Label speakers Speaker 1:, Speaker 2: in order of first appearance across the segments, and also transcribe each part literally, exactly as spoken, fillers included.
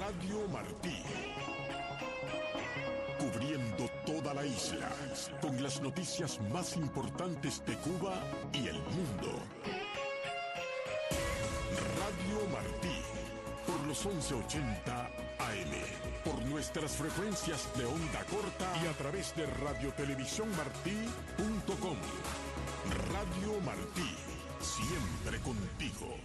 Speaker 1: Radio Martí. Cubriendo toda la isla, con las noticias más importantes de Cuba y el mundo. Radio Martí, por los once ochenta A M, por nuestras frecuencias de onda corta y a través de radiotelevisión-martí punto com. Radio Martí, siempre contigo.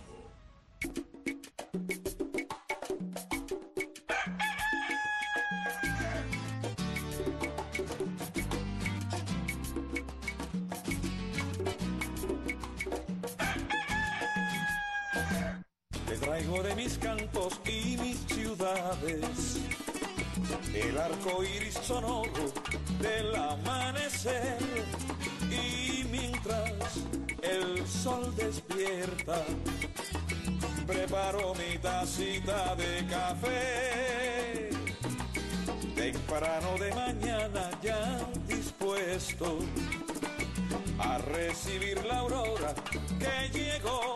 Speaker 2: Traigo de mis cantos y mis ciudades el arco iris sonoro del amanecer, y mientras el sol despierta preparo mi tacita de café temprano de mañana, ya dispuesto a recibir la aurora que llegó.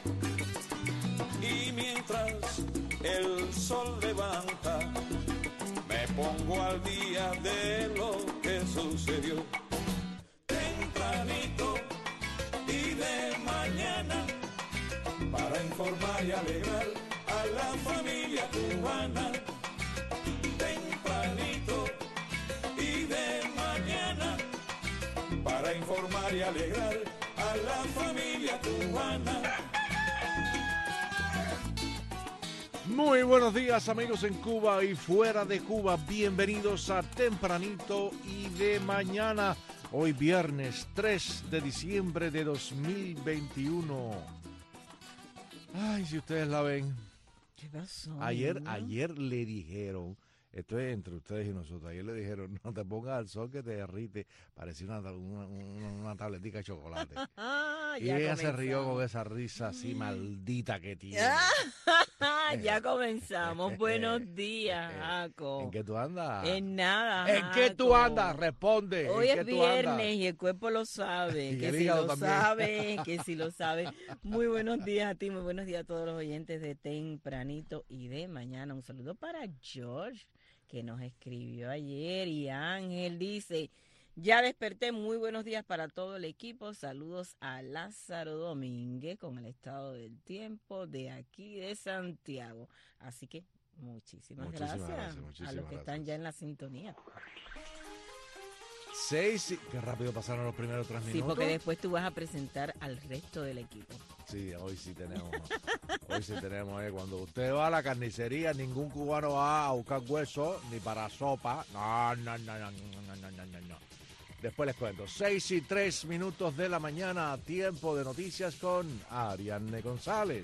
Speaker 2: Y mientras el sol levanta, me pongo al día de lo que sucedió. Tempranito y de mañana, para informar y alegrar a la familia cubana. Tempranito y de mañana, para informar y alegrar a la familia cubana.
Speaker 3: Muy buenos días, amigos en Cuba y fuera de Cuba. Bienvenidos a Tempranito y de mañana. Hoy viernes tres de diciembre de dos mil veintiuno. Ay, si ustedes la ven.
Speaker 4: ¿Qué pasó?
Speaker 3: Ayer, ayer le dijeron, esto es entre ustedes y nosotros, ayer le dijeron, no te pongas al sol que te derrite. Parecía una, una, una, una tabletica de chocolate. Y ella comenzamos. Se rió con esa risa así maldita que tiene.
Speaker 4: Ya comenzamos. Buenos días, Jaco.
Speaker 3: ¿En qué tú andas?
Speaker 4: En nada,
Speaker 3: ¿En qué tú andas? Responde.
Speaker 4: Hoy
Speaker 3: ¿En
Speaker 4: es
Speaker 3: qué tú andas?
Speaker 4: viernes y el cuerpo lo sabe.
Speaker 3: Y
Speaker 4: que
Speaker 3: el
Speaker 4: si
Speaker 3: hígado
Speaker 4: lo
Speaker 3: también.
Speaker 4: sabe, que si lo sabe. Muy buenos días a ti, muy buenos días a todos los oyentes de Tempranito y de mañana. Un saludo para George, que nos escribió ayer, y Ángel dice: ya desperté, muy buenos días para todo el equipo, saludos a Lázaro Domínguez con el estado del tiempo de aquí de Santiago. Así que muchísimas,
Speaker 3: muchísimas
Speaker 4: gracias,
Speaker 3: gracias muchísimas
Speaker 4: a los que
Speaker 3: gracias.
Speaker 4: están ya en la sintonía.
Speaker 3: Seis, qué rápido pasaron los primeros tres minutos.
Speaker 4: Sí, porque después tú vas a presentar al resto del equipo.
Speaker 3: Sí, hoy sí tenemos, hoy sí tenemos, eh. Cuando usted va a la carnicería, ningún cubano va a buscar hueso ni para sopa. No, no, no, no, no, no, no, no, no. Después les cuento. Seis y tres minutos de la mañana, tiempo de noticias con Ariadne González.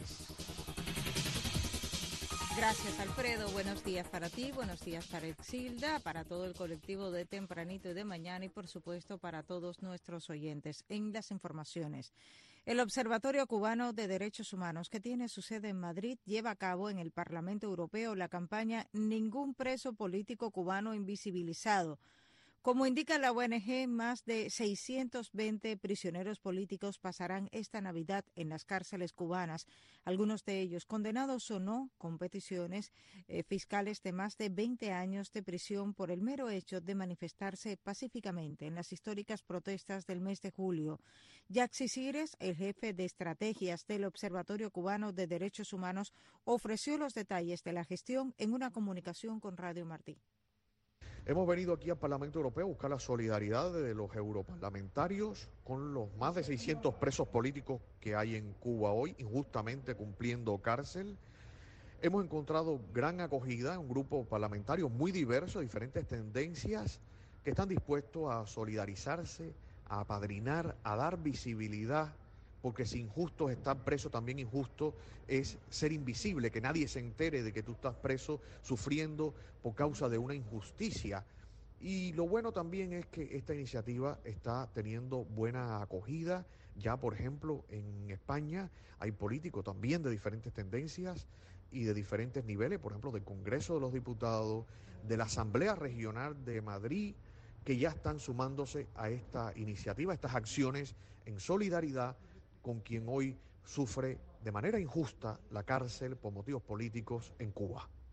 Speaker 5: Gracias, Alfredo. Buenos días para ti, buenos días para Exilda, para todo el colectivo de Tempranito y de mañana y, por supuesto, para todos nuestros oyentes. En las informaciones, el Observatorio Cubano de Derechos Humanos, que tiene su sede en Madrid, lleva a cabo en el Parlamento Europeo la campaña Ningún preso político cubano invisibilizado. Como indica la O N G, más de seiscientos veinte prisioneros políticos pasarán esta Navidad en las cárceles cubanas, algunos de ellos condenados o no con peticiones eh, fiscales de más de veinte años de prisión por el mero hecho de manifestarse pacíficamente en las históricas protestas del mes de julio. Yaxi Cires, el jefe de estrategias del Observatorio Cubano de Derechos Humanos, ofreció los detalles de la gestión en una comunicación con Radio Martí.
Speaker 6: Hemos venido aquí al Parlamento Europeo a buscar la solidaridad de los europarlamentarios con los más de seiscientos presos políticos que hay en Cuba hoy, injustamente cumpliendo cárcel. Hemos encontrado gran acogida, un grupo parlamentario muy diverso, diferentes tendencias, que están dispuestos a solidarizarse, a apadrinar, a dar visibilidad, porque si injusto es estar preso, también injusto es ser invisible, que nadie se entere de que tú estás preso sufriendo por causa de una injusticia. Y lo bueno también es que esta iniciativa está teniendo buena acogida. Ya, por ejemplo, en España hay políticos también de diferentes tendencias y de diferentes niveles, por ejemplo, del Congreso de los Diputados, de la Asamblea Regional de Madrid, que ya están sumándose a esta iniciativa, a estas acciones en solidaridad con quien hoy sufre de manera injusta la cárcel por motivos políticos en Cuba.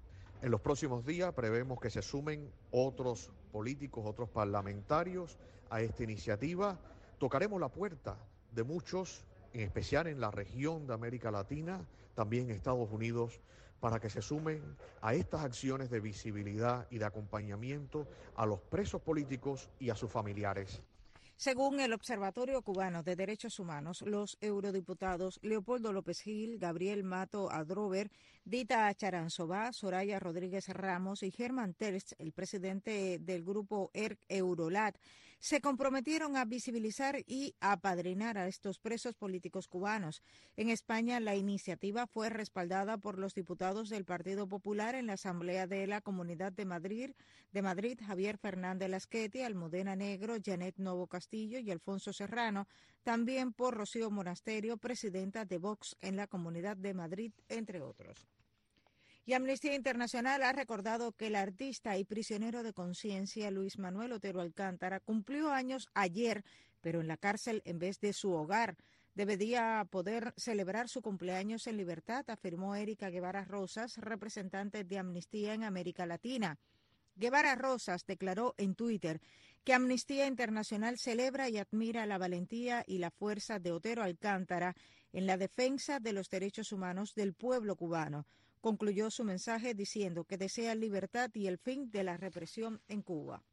Speaker 6: En los próximos días prevemos que se sumen otros políticos, otros parlamentarios a esta iniciativa. Tocaremos la puerta de muchos, en especial en la región de América Latina, también en Estados Unidos, para que se sumen a estas acciones de visibilidad y de acompañamiento a los presos políticos y a sus familiares.
Speaker 5: Según el Observatorio Cubano de Derechos Humanos, los eurodiputados Leopoldo López Gil, Gabriel Mato Adrover, Dita Charanzová, Soraya Rodríguez Ramos y Germán Terz, el presidente del grupo E R C Eurolat, se comprometieron a visibilizar y apadrinar a estos presos políticos cubanos. En España, la iniciativa fue respaldada por los diputados del Partido Popular en la Asamblea de la Comunidad de Madrid, de Madrid Javier Fernández Lasqueti, Almudena Negro, Janet Novo Castillo y Alfonso Serrano, también por Rocío Monasterio, presidenta de Vox en la Comunidad de Madrid, entre otros. Y Amnistía Internacional ha recordado que el artista y prisionero de conciencia Luis Manuel Otero Alcántara cumplió años ayer, pero en la cárcel en vez de su hogar. Debería poder celebrar su cumpleaños en libertad, afirmó Erika Guevara Rosas, representante de Amnistía en América Latina. Guevara Rosas declaró en Twitter que Amnistía Internacional celebra y admira la valentía y la fuerza de Otero Alcántara en la defensa de los derechos humanos del pueblo cubano. Concluyó su mensaje diciendo que desea libertad y el fin de la represión en Cuba.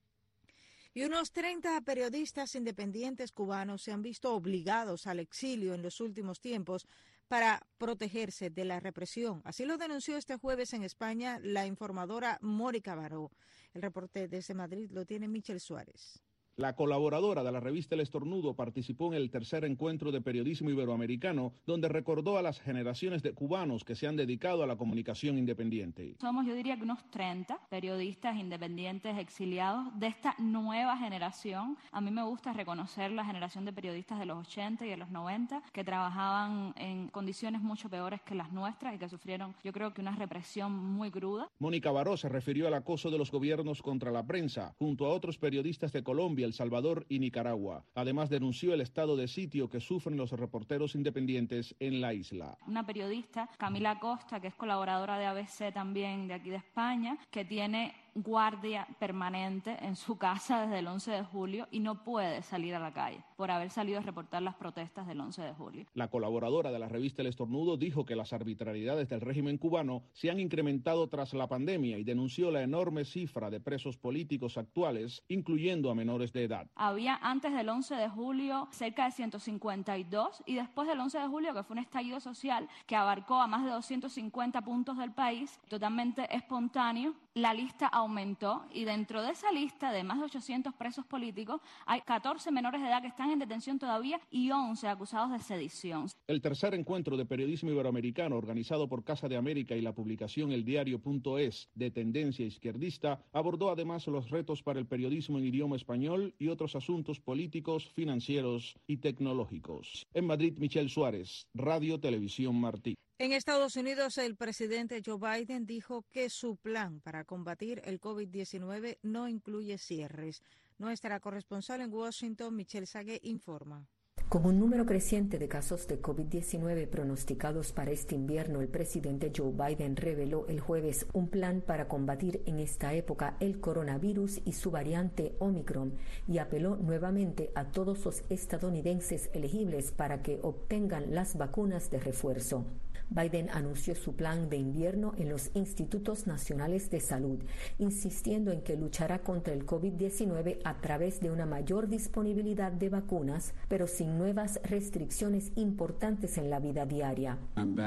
Speaker 5: Y unos treinta periodistas independientes cubanos se han visto obligados al exilio en los últimos tiempos para protegerse de la represión. Así lo denunció este jueves en España la informadora Mónica Baró. El reporte desde Madrid lo tiene Michel Suárez.
Speaker 7: La colaboradora de la revista El Estornudo participó en el tercer encuentro de periodismo iberoamericano, donde recordó a las generaciones de cubanos que se han dedicado a la comunicación independiente.
Speaker 8: Somos, yo diría que unos treinta periodistas independientes exiliados de esta nueva generación. A mí me gusta reconocer la generación de periodistas de los ochenta y de los noventa que trabajaban en condiciones mucho peores que las nuestras y que sufrieron, yo creo que una represión muy cruda.
Speaker 7: Mónica Baró se refirió al acoso de los gobiernos contra la prensa, junto a otros periodistas de Colombia, El Salvador y Nicaragua. Además, denunció el estado de sitio que sufren los reporteros independientes en la isla.
Speaker 8: Una periodista, Camila Costa, que es colaboradora de A B C también de aquí de España, que tiene guardia permanente en su casa desde el once de julio y no puede salir a la calle por haber salido a reportar las protestas del once de julio.
Speaker 7: La colaboradora de la revista El Estornudo dijo que las arbitrariedades del régimen cubano se han incrementado tras la pandemia y denunció la enorme cifra de presos políticos actuales, incluyendo a menores de edad.
Speaker 8: Había antes del once de julio cerca de ciento cincuenta y dos y después del once de julio, que fue un estallido social que abarcó a más de doscientos cincuenta puntos del país, totalmente espontáneo, la lista aumentó y dentro de esa lista de más de ochocientos presos políticos hay catorce menores de edad que están en detención todavía y once acusados de sedición.
Speaker 7: El tercer encuentro de periodismo iberoamericano organizado por Casa de América y la publicación El Diario punto es de tendencia izquierdista abordó además los retos para el periodismo en idioma español y otros asuntos políticos, financieros y tecnológicos. En Madrid, Michel Suárez, Radio Televisión Martí.
Speaker 5: En Estados Unidos, el presidente Joe Biden dijo que su plan para combatir el COVID diecinueve no incluye cierres. Nuestra corresponsal en Washington, Michelle Sague, informa.
Speaker 9: Con un número creciente de casos de COVID diecinueve pronosticados para este invierno, el presidente Joe Biden reveló el jueves un plan para combatir en esta época el coronavirus y su variante Omicron y apeló nuevamente a todos los estadounidenses elegibles para que obtengan las vacunas de refuerzo. Biden anunció su plan de invierno en los Institutos Nacionales de Salud, insistiendo en que luchará contra el COVID diecinueve a través de una mayor disponibilidad de vacunas, pero sin nuevas restricciones importantes en la vida diaria.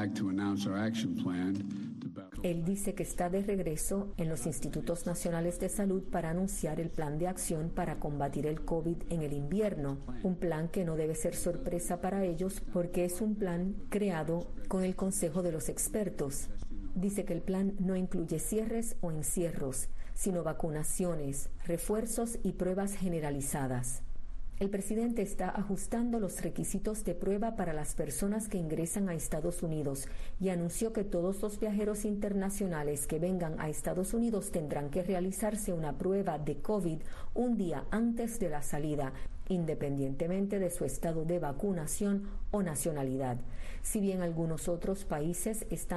Speaker 9: Él dice que está de regreso en los Institutos Nacionales de Salud para anunciar el plan de acción para combatir el COVID en el invierno, un plan que no debe ser sorpresa para ellos porque es un plan creado con el Consejo de los Expertos. Dice que el plan no incluye cierres o encierros, sino vacunaciones, refuerzos y pruebas generalizadas. El presidente está ajustando los requisitos de prueba para las personas que ingresan a Estados Unidos y anunció que todos los viajeros internacionales que vengan a Estados Unidos tendrán que realizarse una prueba de COVID un día antes de la salida, independientemente de su estado de vacunación o nacionalidad. Si bien algunos otros países están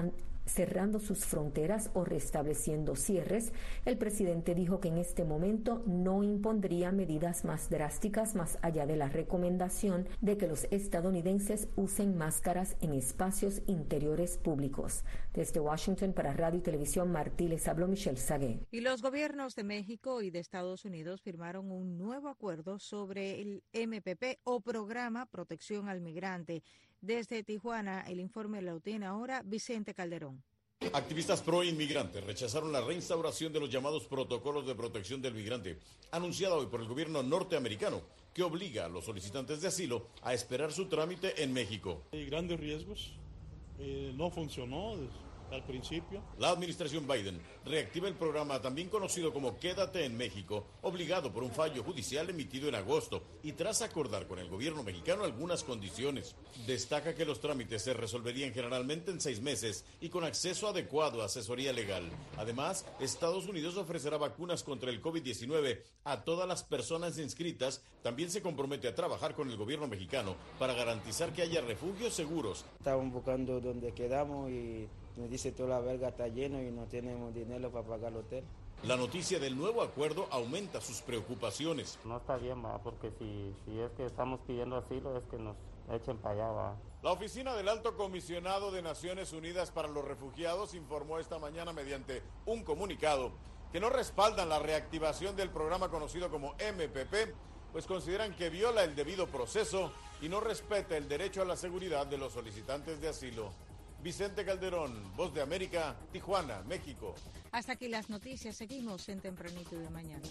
Speaker 9: cerrando sus fronteras o restableciendo cierres, el presidente dijo que en este momento no impondría medidas más drásticas más allá de la recomendación de que los estadounidenses usen máscaras en espacios interiores públicos. Desde Washington para Radio y Televisión Martí les habló Michelle Sagué.
Speaker 5: Y los gobiernos de México y de Estados Unidos firmaron un nuevo acuerdo sobre el M P P o Programa Protección al Migrante. Desde Tijuana, el informe lo tiene ahora Vicente Calderón.
Speaker 10: Activistas pro-inmigrantes rechazaron la reinstauración de los llamados protocolos de protección del migrante, anunciada hoy por el gobierno norteamericano, que obliga a los solicitantes de asilo a esperar su trámite en México.
Speaker 11: Hay grandes riesgos, eh, no funcionó al principio.
Speaker 10: La administración Biden reactiva el programa también conocido como Quédate en México, obligado por un fallo judicial emitido en agosto y tras acordar con el gobierno mexicano algunas condiciones. Destaca que los trámites se resolverían generalmente en seis meses y con acceso adecuado a asesoría legal. Además, Estados Unidos ofrecerá vacunas contra el COVID diecinueve a todas las personas inscritas. También se compromete a trabajar con el gobierno mexicano para garantizar que haya refugios seguros.
Speaker 12: Estaban buscando donde quedamos y nos dice toda la verga está lleno y no tenemos dinero para pagar el hotel.
Speaker 10: La noticia del nuevo acuerdo aumenta sus preocupaciones.
Speaker 13: No está bien, va, porque si, si es que estamos pidiendo asilo es que nos echen para allá, va.
Speaker 10: La oficina del Alto Comisionado de Naciones Unidas para los Refugiados informó esta mañana mediante un comunicado que no respaldan la reactivación del programa conocido como M P P, pues consideran que viola el debido proceso y no respeta el derecho a la seguridad de los solicitantes de asilo. Vicente Calderón, Voz de América, Tijuana, México.
Speaker 5: Hasta aquí las noticias. Seguimos en Tempranito de Mañana.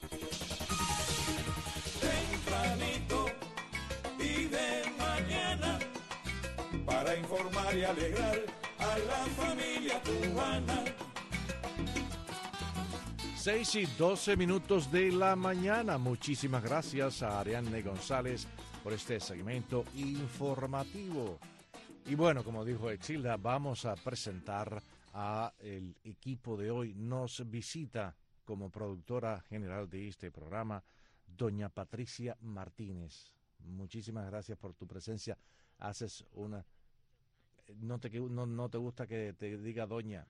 Speaker 2: Tempranito y de mañana, para informar y alegrar a la familia cubana.
Speaker 3: seis y doce minutos de la mañana. Muchísimas gracias a Ariadne González por este segmento informativo. Y bueno, como dijo Exilda, vamos a presentar a el equipo de hoy. Nos visita como productora general de este programa doña Patricia Martínez. Muchísimas gracias por tu presencia. Haces una... No te, no, no te gusta que te diga doña.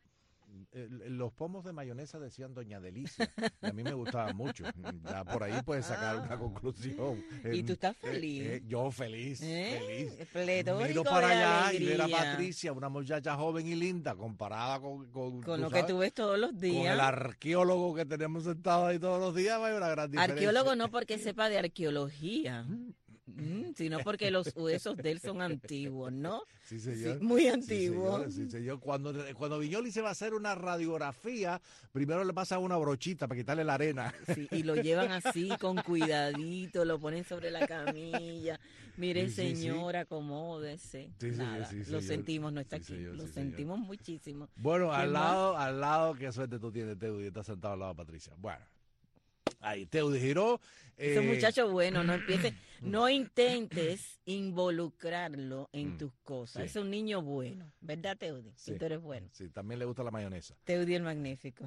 Speaker 3: Los pomos de mayonesa decían doña Delicia y a mí me gustaban mucho. Ya por ahí puedes sacar una conclusión.
Speaker 4: Y tú estás feliz.
Speaker 3: Eh, eh, yo feliz,
Speaker 4: ¿Eh?
Speaker 3: feliz.
Speaker 4: Pletórico
Speaker 3: Miro para
Speaker 4: de
Speaker 3: allá
Speaker 4: alegría.
Speaker 3: y ver a Patricia, una muchacha joven y linda, comparada con... Con,
Speaker 4: con lo
Speaker 3: sabes,
Speaker 4: que tú ves todos los días.
Speaker 3: Con el arqueólogo que tenemos sentado ahí todos los días, hay una gran diferencia.
Speaker 4: Arqueólogo no porque sepa de arqueología. Mm, sino porque los huesos de él son antiguos, ¿no?
Speaker 3: Sí, señor.
Speaker 4: Sí, muy antiguos.
Speaker 3: Sí, señor. Sí, señor. Cuando, cuando Viñoli se va a hacer una radiografía, primero le pasa una brochita para quitarle la arena.
Speaker 4: Sí, y lo llevan así, con cuidadito, lo ponen sobre la camilla. Mire, sí, sí, señor, sí. acomódese. Sí, Nada, sí, sí, lo señor. sentimos, no está sí, aquí. Señor, lo sí, sentimos señor. muchísimo.
Speaker 3: Bueno, al lado, al lado, qué suerte tú tienes, Teudi, estás sentado al lado de Patricia. Bueno. Ahí, Teudi Giró.
Speaker 4: Eh... Ese muchacho bueno, no empieces, no intentes involucrarlo en mm, tus cosas. Sí. Es un niño bueno, ¿verdad, Teudi? Sí. Tú eres bueno.
Speaker 3: Sí, también le gusta la mayonesa.
Speaker 4: Teudi el magnífico.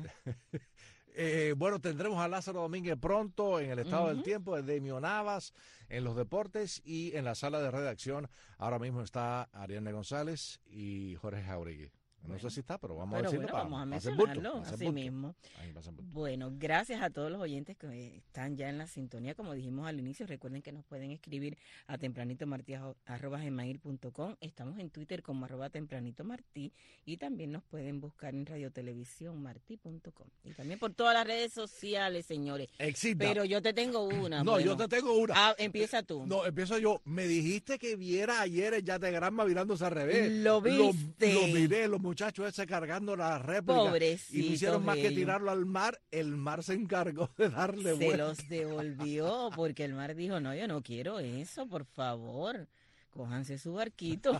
Speaker 3: eh, bueno, tendremos a Lázaro Domínguez pronto en el estado uh-huh. del tiempo, de Demio Navas en los deportes y en la sala de redacción. Ahora mismo está Ariadne González y Jorge Jauregui. No bueno. sé si está, pero vamos pero a decirlo.
Speaker 4: Bueno, vamos a mencionarlo así mismo. Bueno, gracias a todos los oyentes que están ya en la sintonía. Como dijimos al inicio, recuerden que nos pueden escribir a tempranitomartí arroba gmail punto com. Estamos en Twitter como arroba tempranitomartí y también nos pueden buscar en radiotelevisión martí punto com. Y también por todas las redes sociales, señores.
Speaker 3: Exita.
Speaker 4: Pero yo te tengo una.
Speaker 3: No,
Speaker 4: bueno.
Speaker 3: yo te tengo una.
Speaker 4: Ah, empieza tú.
Speaker 3: No, empiezo yo. Me dijiste que viera ayer el Yategranma virándose al revés.
Speaker 4: Lo viste.
Speaker 3: Lo, lo miré, los muchachos ese cargando la réplica.
Speaker 4: Pobrecito,
Speaker 3: y no hicieron más
Speaker 4: ellos.
Speaker 3: que tirarlo al mar. El mar se encargó de darle vuelta.
Speaker 4: Se los devolvió porque el mar dijo, no, yo no quiero eso, por favor. Cójanse su barquito.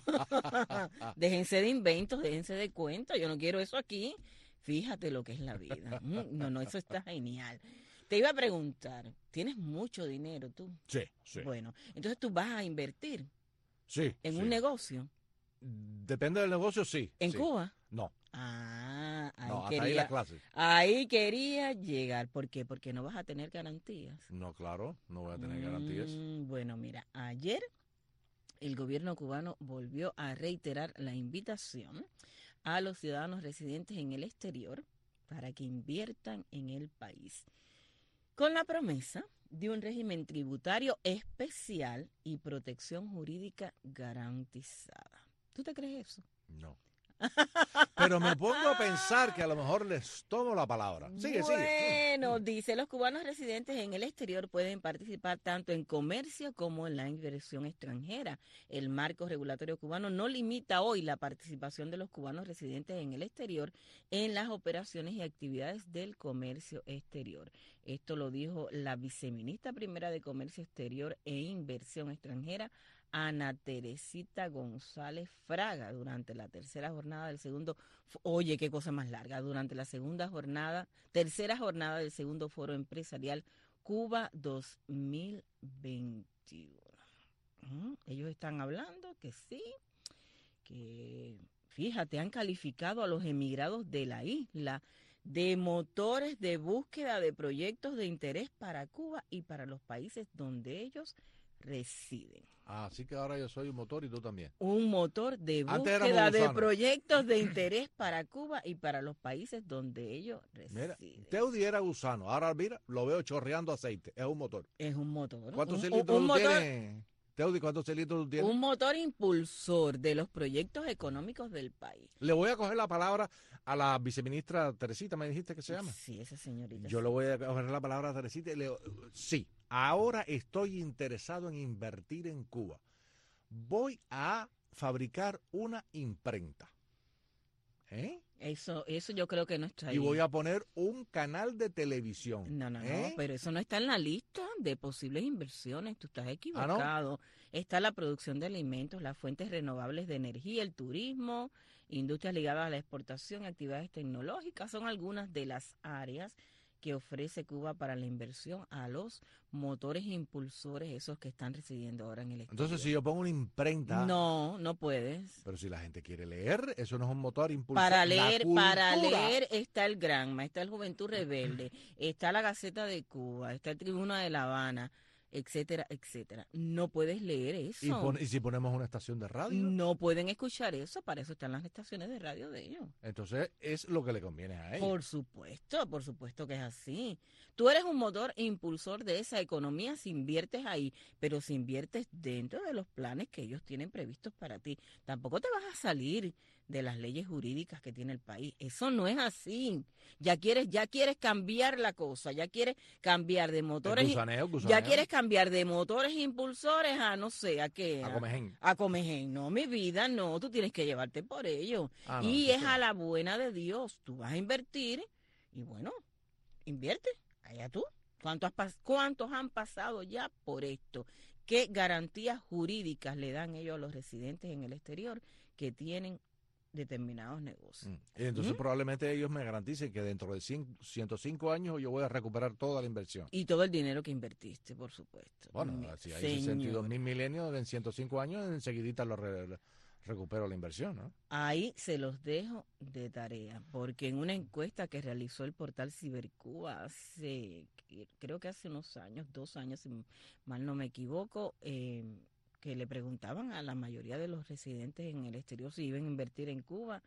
Speaker 4: Déjense de inventos, déjense de cuentos. Yo no quiero eso aquí. Fíjate lo que es la vida. No, no, eso está genial. Te iba a preguntar, ¿tienes mucho dinero tú?
Speaker 3: Sí, sí.
Speaker 4: Bueno, entonces tú vas a invertir.
Speaker 3: Sí.
Speaker 4: En
Speaker 3: sí.
Speaker 4: un negocio.
Speaker 3: Depende del negocio, sí.
Speaker 4: ¿En
Speaker 3: sí.
Speaker 4: Cuba?
Speaker 3: No.
Speaker 4: Ah, ahí,
Speaker 3: no,
Speaker 4: quería,
Speaker 3: ahí la clase.
Speaker 4: Ahí quería llegar. ¿Por qué? Porque no vas a tener garantías.
Speaker 3: No, claro, no voy a tener mm, garantías.
Speaker 4: Bueno, mira, ayer el gobierno cubano volvió a reiterar la invitación a los ciudadanos residentes en el exterior para que inviertan en el país, con la promesa de un régimen tributario especial y protección jurídica garantizada. ¿Tú te crees eso?
Speaker 3: No. Pero me pongo a pensar que a lo mejor les tomo la palabra. Sigue,
Speaker 4: bueno,
Speaker 3: sigue.
Speaker 4: Bueno, dice, los cubanos residentes en el exterior pueden participar tanto en comercio como en la inversión extranjera. El marco regulatorio cubano no limita hoy la participación de los cubanos residentes en el exterior en las operaciones y actividades del comercio exterior. Esto lo dijo la viceministra primera de Comercio Exterior e Inversión Extranjera, Ana Teresita González Fraga, durante la tercera jornada del segundo, oye, qué cosa más larga, durante la segunda jornada, tercera jornada del segundo foro empresarial Cuba dos mil veintiuno. ¿Mm? Ellos están hablando que sí, que fíjate, han calificado a los emigrados de la isla de motores de búsqueda de proyectos de interés para Cuba y para los países donde ellos residen.
Speaker 3: Ah, así que ahora yo soy un motor y tú también.
Speaker 4: Un motor de búsqueda de proyectos de interés para Cuba y para los países donde ellos residen.
Speaker 3: Mira, Teudi era gusano, ahora mira, lo veo chorreando aceite, es un motor.
Speaker 4: Es un motor.
Speaker 3: ¿Cuántos
Speaker 4: un,
Speaker 3: cilindros
Speaker 4: un
Speaker 3: tú
Speaker 4: motor,
Speaker 3: tienes? Teudi, ¿cuántos cilindros tú tienes?
Speaker 4: Un motor impulsor de los proyectos económicos del país.
Speaker 3: Le voy a coger la palabra a la viceministra Teresita, ¿me dijiste que se llama?
Speaker 4: Sí, esa señorita.
Speaker 3: Yo
Speaker 4: sí.
Speaker 3: le voy a coger la palabra a Teresita y le digo, sí, ahora estoy interesado en invertir en Cuba. Voy a fabricar una imprenta. ¿Eh?
Speaker 4: Eso, eso yo creo que no está ahí.
Speaker 3: Y voy a poner un canal de televisión.
Speaker 4: No, no,
Speaker 3: ¿eh?
Speaker 4: no, pero eso no está en la lista de posibles inversiones. Tú estás equivocado.
Speaker 3: ¿Ah, no?
Speaker 4: Está la producción de alimentos, las fuentes renovables de energía, el turismo, industrias ligadas a la exportación, actividades tecnológicas. Son algunas de las áreas que ofrece Cuba para la inversión a los motores impulsores, esos que están residiendo ahora en el exterior.
Speaker 3: Entonces, si yo pongo una imprenta...
Speaker 4: No, no puedes.
Speaker 3: Pero si la gente quiere leer, eso no es un motor impulsor.
Speaker 4: Para leer, para leer está el Granma, está el Juventud Rebelde, está la Gaceta de Cuba, está el Tribuna de La Habana, etcétera, etcétera. No puedes leer eso.
Speaker 3: ¿Y, pon, ¿Y si ponemos una estación de radio?
Speaker 4: No pueden escuchar eso, para eso están las estaciones de radio de ellos.
Speaker 3: Entonces, es lo que le conviene a ellos.
Speaker 4: Por supuesto, por supuesto que es así. Tú eres un motor impulsor de esa economía si inviertes ahí, pero si inviertes dentro de los planes que ellos tienen previstos para ti. Tampoco te vas a salir de las leyes jurídicas que tiene el país. Eso no es así. Ya quieres, ya quieres cambiar la cosa, ya quieres cambiar de motores,
Speaker 3: gusaneo, gusaneo.
Speaker 4: ya quieres cambiar de motores impulsores a no sé, a qué.
Speaker 3: A Comején.
Speaker 4: A Comején. No, mi vida, no, tú tienes que llevarte por ello.
Speaker 3: Ah, no,
Speaker 4: y es
Speaker 3: sí.
Speaker 4: a la buena de Dios. Tú vas a invertir y bueno, invierte, allá tú. ¿Cuántos, ¿Cuántos han pasado ya por esto? ¿Qué garantías jurídicas le dan ellos a los residentes en el exterior que tienen determinados negocios?
Speaker 3: Mm. Y entonces
Speaker 4: ¿Mm?
Speaker 3: probablemente ellos me garanticen que dentro de ciento cinco años yo voy a recuperar toda la inversión.
Speaker 4: Y todo el dinero que invertiste, por supuesto.
Speaker 3: Bueno,
Speaker 4: Mi
Speaker 3: si hay
Speaker 4: señor.
Speaker 3: sesenta y dos mil milenios en ciento cinco años, enseguidita lo re, recupero la inversión, ¿no?
Speaker 4: Ahí se los dejo de tarea, porque en una encuesta que realizó el portal Cibercuba hace, creo que hace unos años, dos años, si mal no me equivoco, eh, que le preguntaban a la mayoría de los residentes en el exterior si iban a invertir en Cuba,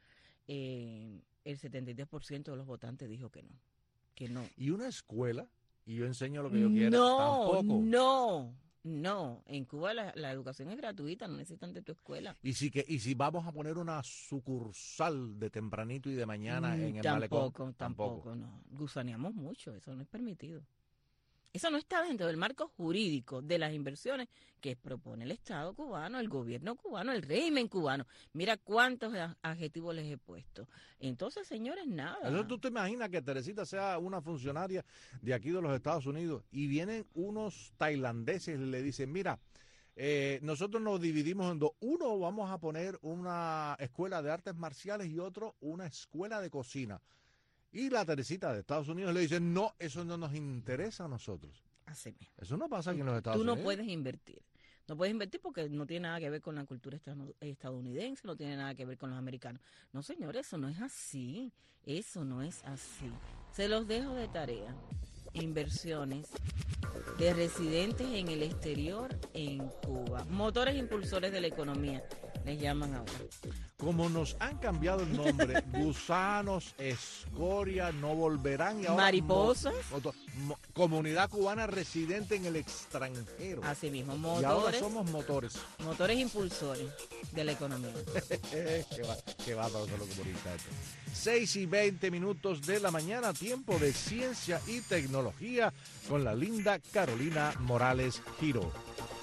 Speaker 4: eh, el setenta y tres por ciento de los votantes dijo que no, que no.
Speaker 3: Y una escuela, y yo enseño lo que yo quiera,
Speaker 4: No,
Speaker 3: tampoco.
Speaker 4: no, no. En Cuba la, la educación es gratuita, no necesitan de tu escuela.
Speaker 3: Y si que y si vamos a poner una sucursal de tempranito y de mañana
Speaker 4: Mm,
Speaker 3: en el
Speaker 4: tampoco,
Speaker 3: malecón,
Speaker 4: tampoco, no. Gusaneamos mucho, eso no es permitido. Eso no está dentro del marco jurídico de las inversiones que propone el Estado cubano, el gobierno cubano, el régimen cubano. Mira cuántos adjetivos les he puesto. Entonces, señores, nada.
Speaker 3: Entonces, ¿tú te imaginas que Teresita sea una funcionaria de aquí de los Estados Unidos y vienen unos tailandeses y le dicen, mira, eh, nosotros nos dividimos en dos. Uno, vamos a poner una escuela de artes marciales y otro, una escuela de cocina. Y la Teresita de Estados Unidos le dice, no, eso no nos interesa a nosotros.
Speaker 4: Así mismo.
Speaker 3: Eso no pasa aquí en los Estados
Speaker 4: Tú no
Speaker 3: Unidos.
Speaker 4: puedes invertir. No puedes invertir porque no tiene nada que ver con la cultura estadounidense, no tiene nada que ver con los americanos. No, señor, eso no es así. Eso no es así. Se los dejo de tarea. Inversiones de residentes en el exterior en Cuba. Motores impulsores de la economía. les llaman ahora.
Speaker 3: Como nos han cambiado el nombre, gusanos, escoria, no volverán y ahora
Speaker 4: mariposas,
Speaker 3: mo, mo, comunidad cubana residente en el extranjero.
Speaker 4: Así mismo, motores.
Speaker 3: Y ahora somos motores.
Speaker 4: Motores impulsores de la economía.
Speaker 3: qué va, qué va para los comunistas esto. seis y veinte minutos de la mañana, tiempo de ciencia y tecnología con la linda Carolina Morales Giro.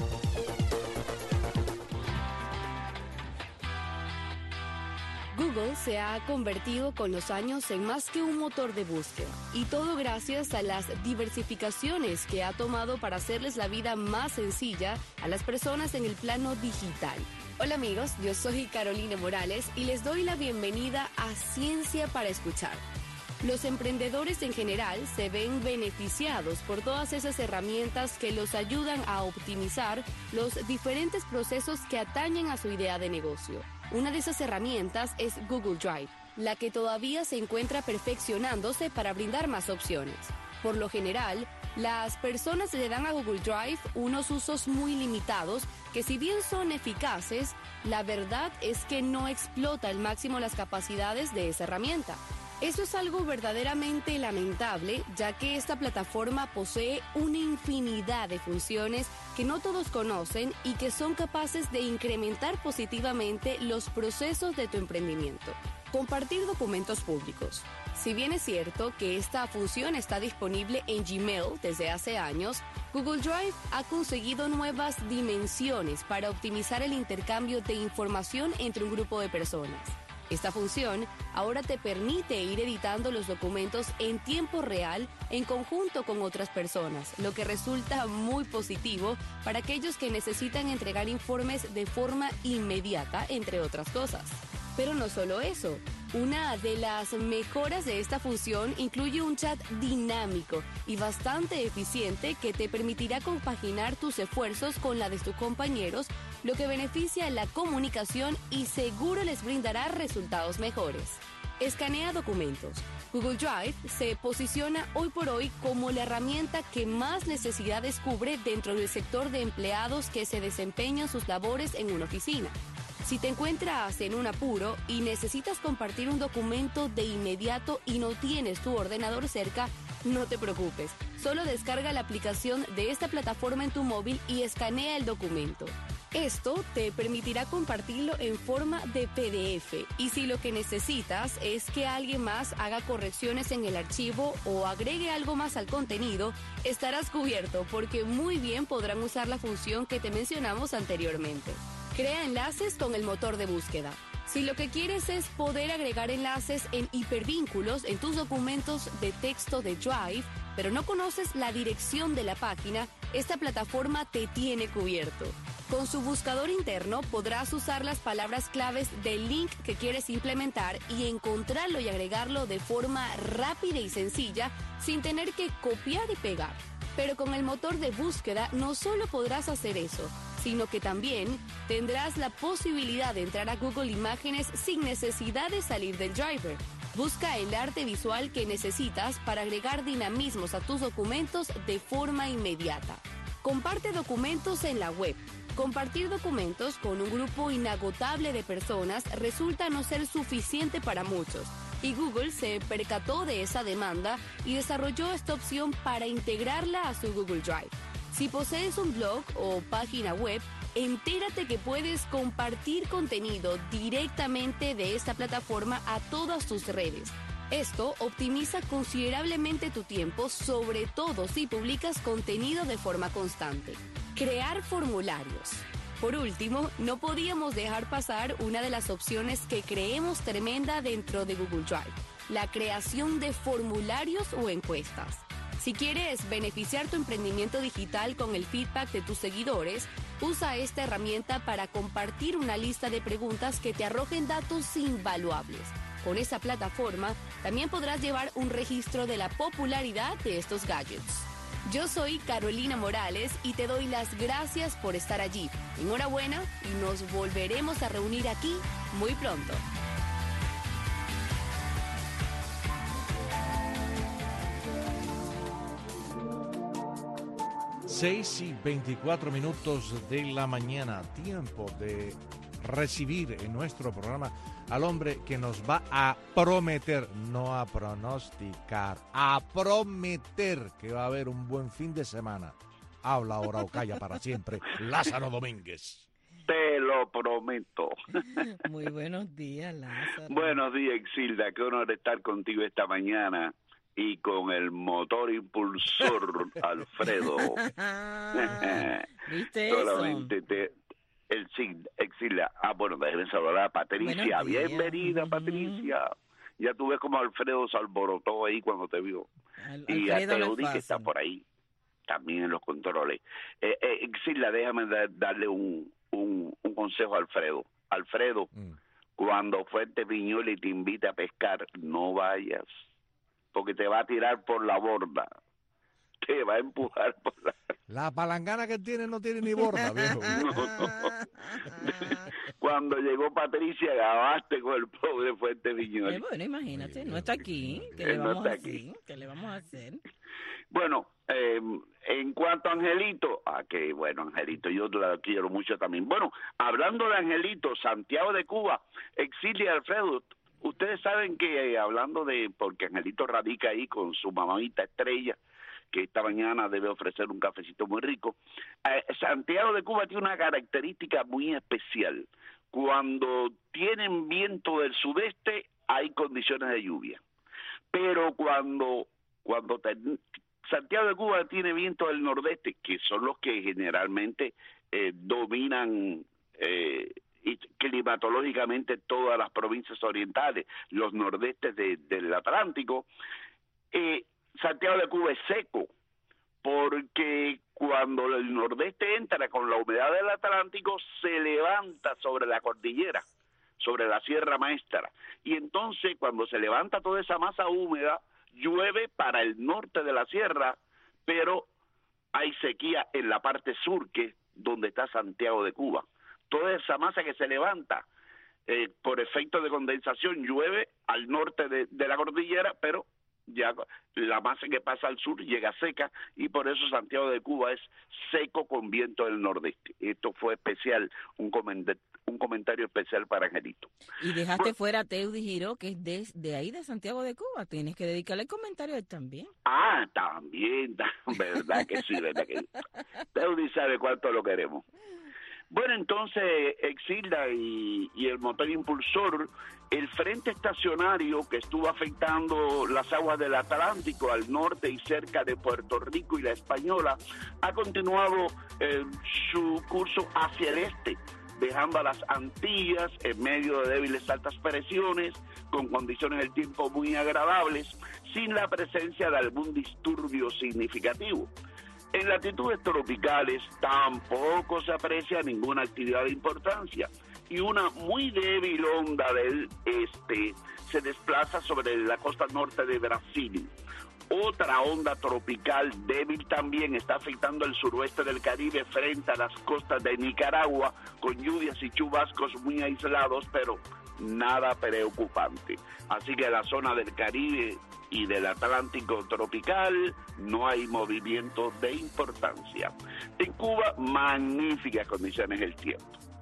Speaker 14: Google se ha convertido con los años en más que un motor de búsqueda, y todo gracias a las diversificaciones que ha tomado para hacerles la vida más sencilla a las personas en el plano digital. Hola amigos, yo soy Carolina Morales y les doy la bienvenida a Ciencia para Escuchar. Los emprendedores en general se ven beneficiados por todas esas herramientas que los ayudan a optimizar los diferentes procesos que atañen a su idea de negocio. Una de esas herramientas es Google Drive, la que todavía se encuentra perfeccionándose para brindar más opciones. Por lo general, las personas le dan a Google Drive unos usos muy limitados que, si bien son eficaces, la verdad es que no explota al máximo las capacidades de esa herramienta. Eso es algo verdaderamente lamentable, ya que esta plataforma posee una infinidad de funciones que no todos conocen y que son capaces de incrementar positivamente los procesos de tu emprendimiento. Compartir documentos públicos. Si bien es cierto que esta función está disponible en Gmail desde hace años, Google Drive ha conseguido nuevas dimensiones para optimizar el intercambio de información entre un grupo de personas. Esta función ahora te permite ir editando los documentos en tiempo real en conjunto con otras personas, lo que resulta muy positivo para aquellos que necesitan entregar informes de forma inmediata, entre otras cosas. Pero no solo eso, una de las mejoras de esta función incluye un chat dinámico y bastante eficiente que te permitirá compaginar tus esfuerzos con la de tus compañeros, lo que beneficia la comunicación y seguro les brindará resultados mejores. Escanea documentos. Google Drive se posiciona hoy por hoy como la herramienta que más necesidades cubre dentro del sector de empleados que se desempeñan sus labores en una oficina. Si te encuentras en un apuro y necesitas compartir un documento de inmediato y no tienes tu ordenador cerca, no te preocupes. Solo descarga la aplicación de esta plataforma en tu móvil y escanea el documento. Esto te permitirá compartirlo en forma de P D F, y si lo que necesitas es que alguien más haga correcciones en el archivo o agregue algo más al contenido, estarás cubierto porque muy bien podrán usar la función que te mencionamos anteriormente. Crea enlaces con el motor de búsqueda. Si lo que quieres es poder agregar enlaces en hipervínculos en tus documentos de texto de Drive, pero no conoces la dirección de la página, esta plataforma te tiene cubierto. Con su buscador interno podrás usar las palabras claves del link que quieres implementar y encontrarlo y agregarlo de forma rápida y sencilla sin tener que copiar y pegar. Pero con el motor de búsqueda no solo podrás hacer eso, sino que también tendrás la posibilidad de entrar a Google Imágenes sin necesidad de salir del driver. Busca el arte visual que necesitas para agregar dinamismos a tus documentos de forma inmediata. Comparte documentos en la web. Compartir documentos con un grupo inagotable de personas resulta no ser suficiente para muchos, y Google se percató de esa demanda y desarrolló esta opción para integrarla a su Google Drive. Si posees un blog o página web, entérate que puedes compartir contenido directamente de esta plataforma a todas tus redes. Esto optimiza considerablemente tu tiempo, sobre todo si publicas contenido de forma constante. Crear formularios. Por último, no podíamos dejar pasar una de las opciones que creemos tremenda dentro de Google Drive: la creación de formularios o encuestas. Si quieres beneficiar tu emprendimiento digital con el feedback de tus seguidores, usa esta herramienta para compartir una lista de preguntas que te arrojen datos invaluables. Con esta plataforma también podrás llevar un registro de la popularidad de estos gadgets. Yo soy Carolina Morales y te doy las gracias por estar allí. Enhorabuena y nos volveremos a reunir aquí muy pronto.
Speaker 3: seis y veinticuatro minutos de la mañana, tiempo de recibir en nuestro programa al hombre que nos va a prometer, no a pronosticar, a prometer que va a haber un buen fin de semana. Habla ahora o calla para siempre, Lázaro Domínguez.
Speaker 15: Te lo prometo.
Speaker 4: Muy buenos días, Lázaro.
Speaker 15: Buenos días, Exilda. Qué honor estar contigo esta mañana y con el motor impulsor, Alfredo.
Speaker 4: ¿Viste
Speaker 15: Solamente eso? Te, el Exilda. Ah, bueno, déjenme saludar a Patricia. Bienvenida, uh-huh. Patricia. Ya tú ves como Alfredo se alborotó ahí cuando te vio. Al, y Alfredo a Teudi, que está por ahí, también en los controles. Eh, eh, Exilda, déjame da, darle un... Un, un consejo a Alfredo. Alfredo, mm. cuando Fuerte Viñuela te invita a pescar, no vayas, porque te va a tirar por la borda, te va a empujar por la...
Speaker 3: La palangana que tiene no tiene ni borda, viejo.
Speaker 15: No, no. Cuando llegó Patricia, acabaste con el pobre Fuerte Viñuela.
Speaker 4: Eh, bueno, imagínate, no está aquí, ¿qué le vamos a hacer? ¿Qué le vamos a hacer?
Speaker 15: Bueno, eh, en cuanto a Angelito, ah, que bueno, Angelito, yo la quiero mucho también. Bueno, hablando de Angelito, Santiago de Cuba, Exilia Alfredo, ustedes saben que eh, hablando de, porque Angelito radica ahí con su mamita Estrella, que esta mañana debe ofrecer un cafecito muy rico, eh, Santiago de Cuba tiene una característica muy especial. Cuando tienen viento del sudeste, hay condiciones de lluvia, pero cuando, cuando te, Santiago de Cuba tiene viento del nordeste, que son los que generalmente eh, dominan eh, climatológicamente todas las provincias orientales, los nordestes de, del Atlántico. Eh, Santiago de Cuba es seco, porque cuando el nordeste entra con la humedad del Atlántico, se levanta sobre la cordillera, sobre la Sierra Maestra, y entonces cuando se levanta toda esa masa húmeda, llueve para el norte de la sierra, pero hay sequía en la parte sur, que es donde está Santiago de Cuba. Toda esa masa que se levanta eh, por efecto de condensación llueve al norte de, de la cordillera, pero ya la masa que pasa al sur llega seca, y por eso Santiago de Cuba es seco con viento del nordeste. Esto fue especial, un comentario, un comentario especial para Angelito.
Speaker 4: Y dejaste bueno, fuera a Teudi Giró, que es de, de ahí de Santiago de Cuba. Tienes que dedicarle el comentario a él también.
Speaker 15: Ah, también, verdad que sí, verdad que sí. Teudi sabe cuánto lo queremos. Bueno, entonces, Exilda y, y el motor impulsor, el frente estacionario que estuvo afectando las aguas del Atlántico al norte y cerca de Puerto Rico y la Española, ha continuado eh, su curso hacia el este, dejando a las Antillas en medio de débiles altas presiones, con condiciones del tiempo muy agradables, sin la presencia de algún disturbio significativo. En latitudes tropicales tampoco se aprecia ninguna actividad de importancia, y una muy débil onda del este se desplaza sobre la costa norte de Brasil. Otra onda tropical débil también está afectando el suroeste del Caribe frente a las costas de Nicaragua, con lluvias y chubascos muy aislados, pero nada preocupante. Así que en la zona del Caribe y del Atlántico tropical no hay movimiento de importancia. En Cuba, magníficas condiciones del tiempo.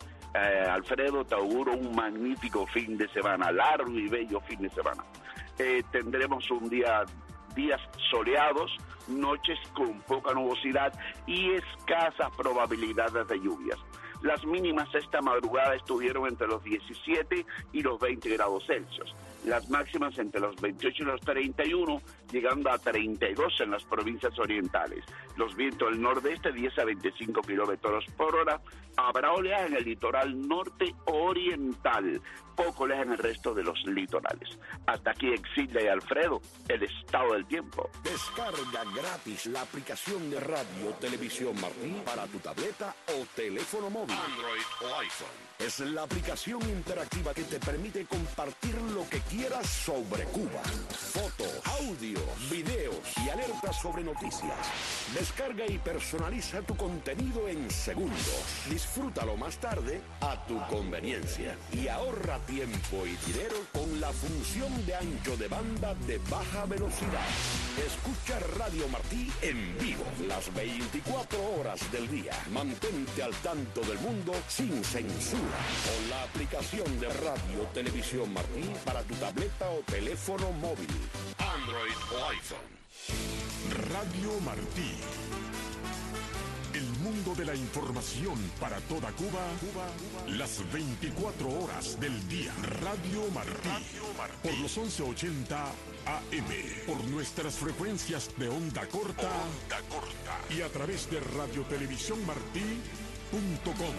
Speaker 15: Eh, Alfredo, te auguro un magnífico fin de semana, largo y bello fin de semana. Eh, tendremos un día, días soleados, noches con poca nubosidad y escasas probabilidades de lluvias. Las mínimas esta madrugada estuvieron entre los diecisiete y los veinte grados Celsius. Las máximas entre los veintiocho y los treinta y uno, llegando a treinta y dos en las provincias orientales. Los vientos del nordeste, diez a veinticinco kilómetros por hora. Habrá oleaje en el litoral norte oriental, poco oleaje en el resto de los litorales. Hasta aquí Exilda y Alfredo, el estado del tiempo.
Speaker 1: Descarga gratis la aplicación de Radio Televisión Martí para tu tableta o teléfono móvil, Android o iPhone. Es la aplicación interactiva que te permite compartir lo que quieras sobre Cuba. Fotos,
Speaker 16: audio, videos y alertas sobre noticias. Descarga y personaliza tu contenido en segundos. Disfrútalo más tarde a tu conveniencia. Y ahorra tiempo y dinero con la función de ancho de banda de baja velocidad. Escucha Radio Martí en vivo las veinticuatro horas del día. Mantente al tanto del mundo sin censura. Con la aplicación de Radio Televisión Martí para tu tableta o teléfono móvil, Android o iPhone.
Speaker 1: Radio Martí. El mundo de la información para toda Cuba, Cuba, las veinticuatro horas del día. Radio Martí. Por los once ochenta A M. Por nuestras frecuencias de onda corta. Onda corta. Y a través de radio televisión martí punto com.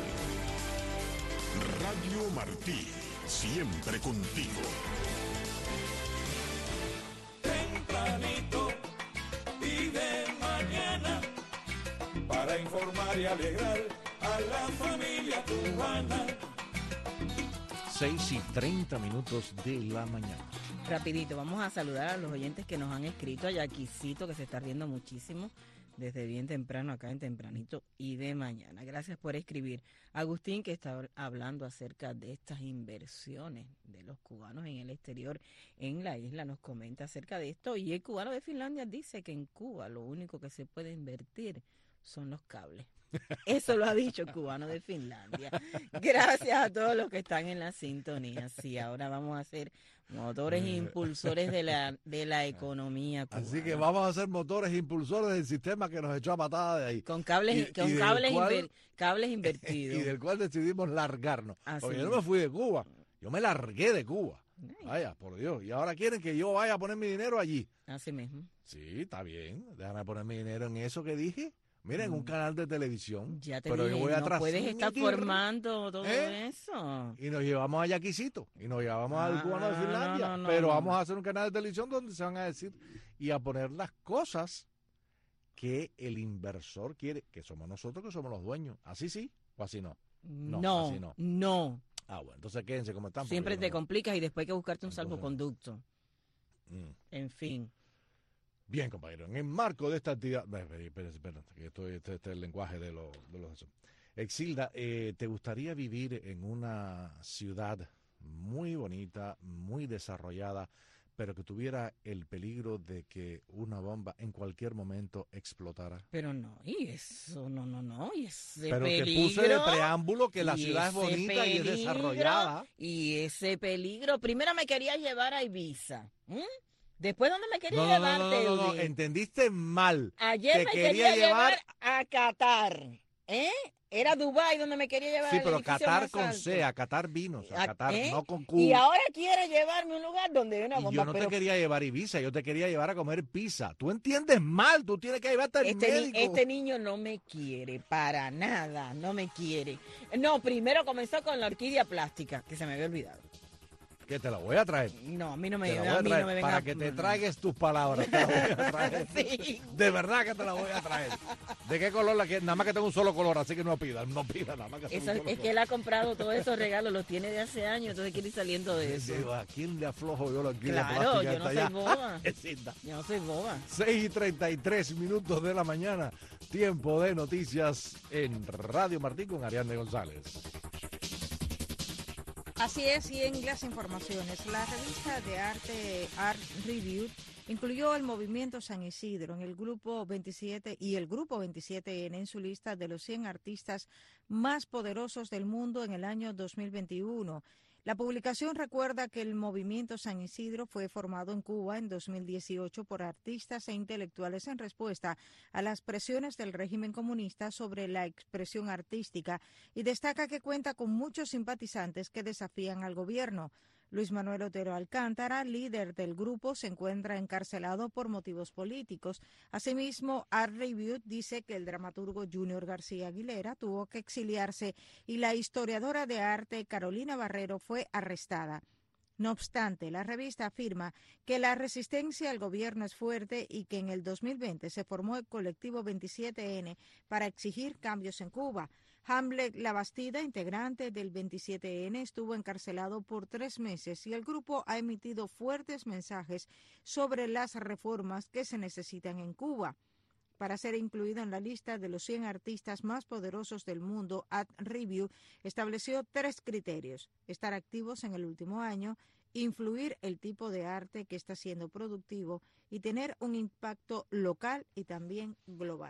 Speaker 1: Radio Martí. Siempre contigo.
Speaker 2: Tempranito y de mañana, para informar y alegrar a la familia cubana.
Speaker 3: seis y treinta minutos de la mañana.
Speaker 4: Rapidito, vamos a saludar a los oyentes que nos han escrito. A Yaquisito, que se está riendo muchísimo desde bien temprano acá en Tempranito y de mañana. Gracias por escribir. Agustín, que está hablando acerca de estas inversiones de los cubanos en el exterior, en la isla, nos comenta acerca de esto. Y el cubano de Finlandia dice que en Cuba lo único que se puede invertir son los cables. Eso lo ha dicho el cubano de Finlandia. Gracias a todos los que están en la sintonía. Sí, ahora vamos a hacer motores e impulsores de la de la economía cubana.
Speaker 3: Así que vamos a hacer motores e impulsores del sistema que nos echó a patada de ahí.
Speaker 4: Con cables,
Speaker 3: y,
Speaker 4: con
Speaker 3: y
Speaker 4: cables,
Speaker 3: cual,
Speaker 4: inver, cables invertidos.
Speaker 3: Y del cual decidimos largarnos.
Speaker 4: Así
Speaker 3: Porque
Speaker 4: es.
Speaker 3: yo no me fui de Cuba, yo me largué de Cuba. Vaya, por Dios. Y ahora quieren que yo vaya a poner mi dinero allí.
Speaker 4: Así mismo.
Speaker 3: Sí, está bien. Déjame poner mi dinero en eso que dije. Miren, un canal de televisión.
Speaker 4: Ya te
Speaker 3: pero
Speaker 4: dije,
Speaker 3: yo voy a
Speaker 4: no puedes estar
Speaker 3: transmitir,
Speaker 4: formando todo
Speaker 3: ¿eh?
Speaker 4: eso.
Speaker 3: Y nos llevamos a Yaquisito. Y nos llevamos
Speaker 4: Ah,
Speaker 3: al cubano de Finlandia.
Speaker 4: no, no,
Speaker 3: pero
Speaker 4: no.
Speaker 3: vamos a hacer un canal de televisión donde se van a decir y a poner las cosas que el inversor quiere, que somos nosotros que somos los dueños. ¿Así sí o así no?
Speaker 4: No,
Speaker 3: No, así no.
Speaker 4: no.
Speaker 3: Ah, bueno, entonces quédense como están.
Speaker 4: Siempre
Speaker 3: porque
Speaker 4: te
Speaker 3: yo no-
Speaker 4: complicas y después hay que buscarte un
Speaker 3: Entonces-
Speaker 4: salvoconducto.
Speaker 3: Mm.
Speaker 4: En fin.
Speaker 3: Bien, compañero, en el marco de esta actividad... Espera, espera, que esto, este, este es el lenguaje de, lo, de los... Exilda, eh, ¿te gustaría vivir en una ciudad muy bonita, muy desarrollada, pero que tuviera el peligro de que una bomba en cualquier momento explotara?
Speaker 4: Pero no, y eso, no, no, no, y ese
Speaker 3: Pero que
Speaker 4: peligro...
Speaker 3: puse de preámbulo que la
Speaker 4: y
Speaker 3: ciudad es
Speaker 4: ese
Speaker 3: bonita y es
Speaker 4: peligro,
Speaker 3: desarrollada.
Speaker 4: Y ese peligro, primero me quería llevar a Ibiza, ¿m? Después, ¿dónde me quería
Speaker 3: No, no, no,
Speaker 4: llevar,
Speaker 3: no, no, no, no,
Speaker 4: Teudi?
Speaker 3: entendiste mal.
Speaker 4: Ayer
Speaker 3: Te
Speaker 4: me
Speaker 3: quería
Speaker 4: quería, llevar...
Speaker 3: llevar-
Speaker 4: a Qatar, ¿eh? Era Dubái donde me quería llevar.
Speaker 3: Sí,
Speaker 4: al
Speaker 3: pero
Speaker 4: edificio
Speaker 3: Qatar
Speaker 4: más
Speaker 3: con
Speaker 4: alto.
Speaker 3: C, a Qatar vinos, a
Speaker 4: ¿A-
Speaker 3: Qatar,
Speaker 4: eh?
Speaker 3: no con Q.
Speaker 4: Y ahora quiere llevarme a un lugar donde hay una
Speaker 3: Y
Speaker 4: bomba.
Speaker 3: yo no
Speaker 4: pero
Speaker 3: te quería llevar a Ibiza, yo te quería llevar a comer pizza. Tú entiendes mal, tú tienes que llevarte al
Speaker 4: este, ni-
Speaker 3: médico.
Speaker 4: este niño no me quiere, para nada, no me quiere. No, primero comenzó con la orquídea plástica, que se me había olvidado.
Speaker 3: Que te la voy a traer.
Speaker 4: No, a mí no me,
Speaker 3: Te la voy
Speaker 4: a
Speaker 3: a
Speaker 4: mí
Speaker 3: traer
Speaker 4: no me venga
Speaker 3: para
Speaker 4: a-
Speaker 3: que te traigas tus palabras. Te la voy a traer.
Speaker 4: Sí.
Speaker 3: De verdad que te la voy a traer. ¿De qué color la quieres? Nada más que tengo un solo color, así que no pidas, no pidas nada más que tengo
Speaker 4: Eso,
Speaker 3: un solo
Speaker 4: es que él ha comprado todos esos regalos, los tiene de hace años, entonces quiere ir saliendo de eso.
Speaker 3: Digo, ¿a quién le aflojo yo la orquídea
Speaker 4: Claro,
Speaker 3: plástica
Speaker 4: yo no
Speaker 3: hasta
Speaker 4: soy
Speaker 3: allá?
Speaker 4: boba.
Speaker 3: Exilda.
Speaker 4: Yo no soy boba.
Speaker 3: seis y treinta y tres minutos de la mañana, tiempo de noticias en Radio Martín con Ariadne González.
Speaker 5: Así es, y en las informaciones, la revista de arte Art Review incluyó el movimiento San Isidro en el grupo veintisiete y el grupo veintisiete en su lista de los cien artistas más poderosos del mundo en el año dos mil veintiuno. La publicación recuerda que el movimiento San Isidro fue formado en Cuba en dos mil dieciocho por artistas e intelectuales en respuesta a las presiones del régimen comunista sobre la expresión artística y destaca que cuenta con muchos simpatizantes que desafían al gobierno. Luis Manuel Otero Alcántara, líder del grupo, se encuentra encarcelado por motivos políticos. Asimismo, Art Review dice que el dramaturgo Junior García Aguilera tuvo que exiliarse y la historiadora de arte Carolina Barrero fue arrestada. No obstante, la revista afirma que la resistencia al gobierno es fuerte y que en el dos mil veinte se formó el colectivo veintisiete ene para exigir cambios en Cuba. Hamlet Labastida, integrante del veintisiete ene, estuvo encarcelado por tres meses y el grupo ha emitido fuertes mensajes sobre las reformas que se necesitan en Cuba. Para ser incluido en la lista de los cien artistas más poderosos del mundo, Art Review estableció tres criterios: estar activos en el último año, influir el tipo de arte que está siendo productivo y tener un impacto local y también global.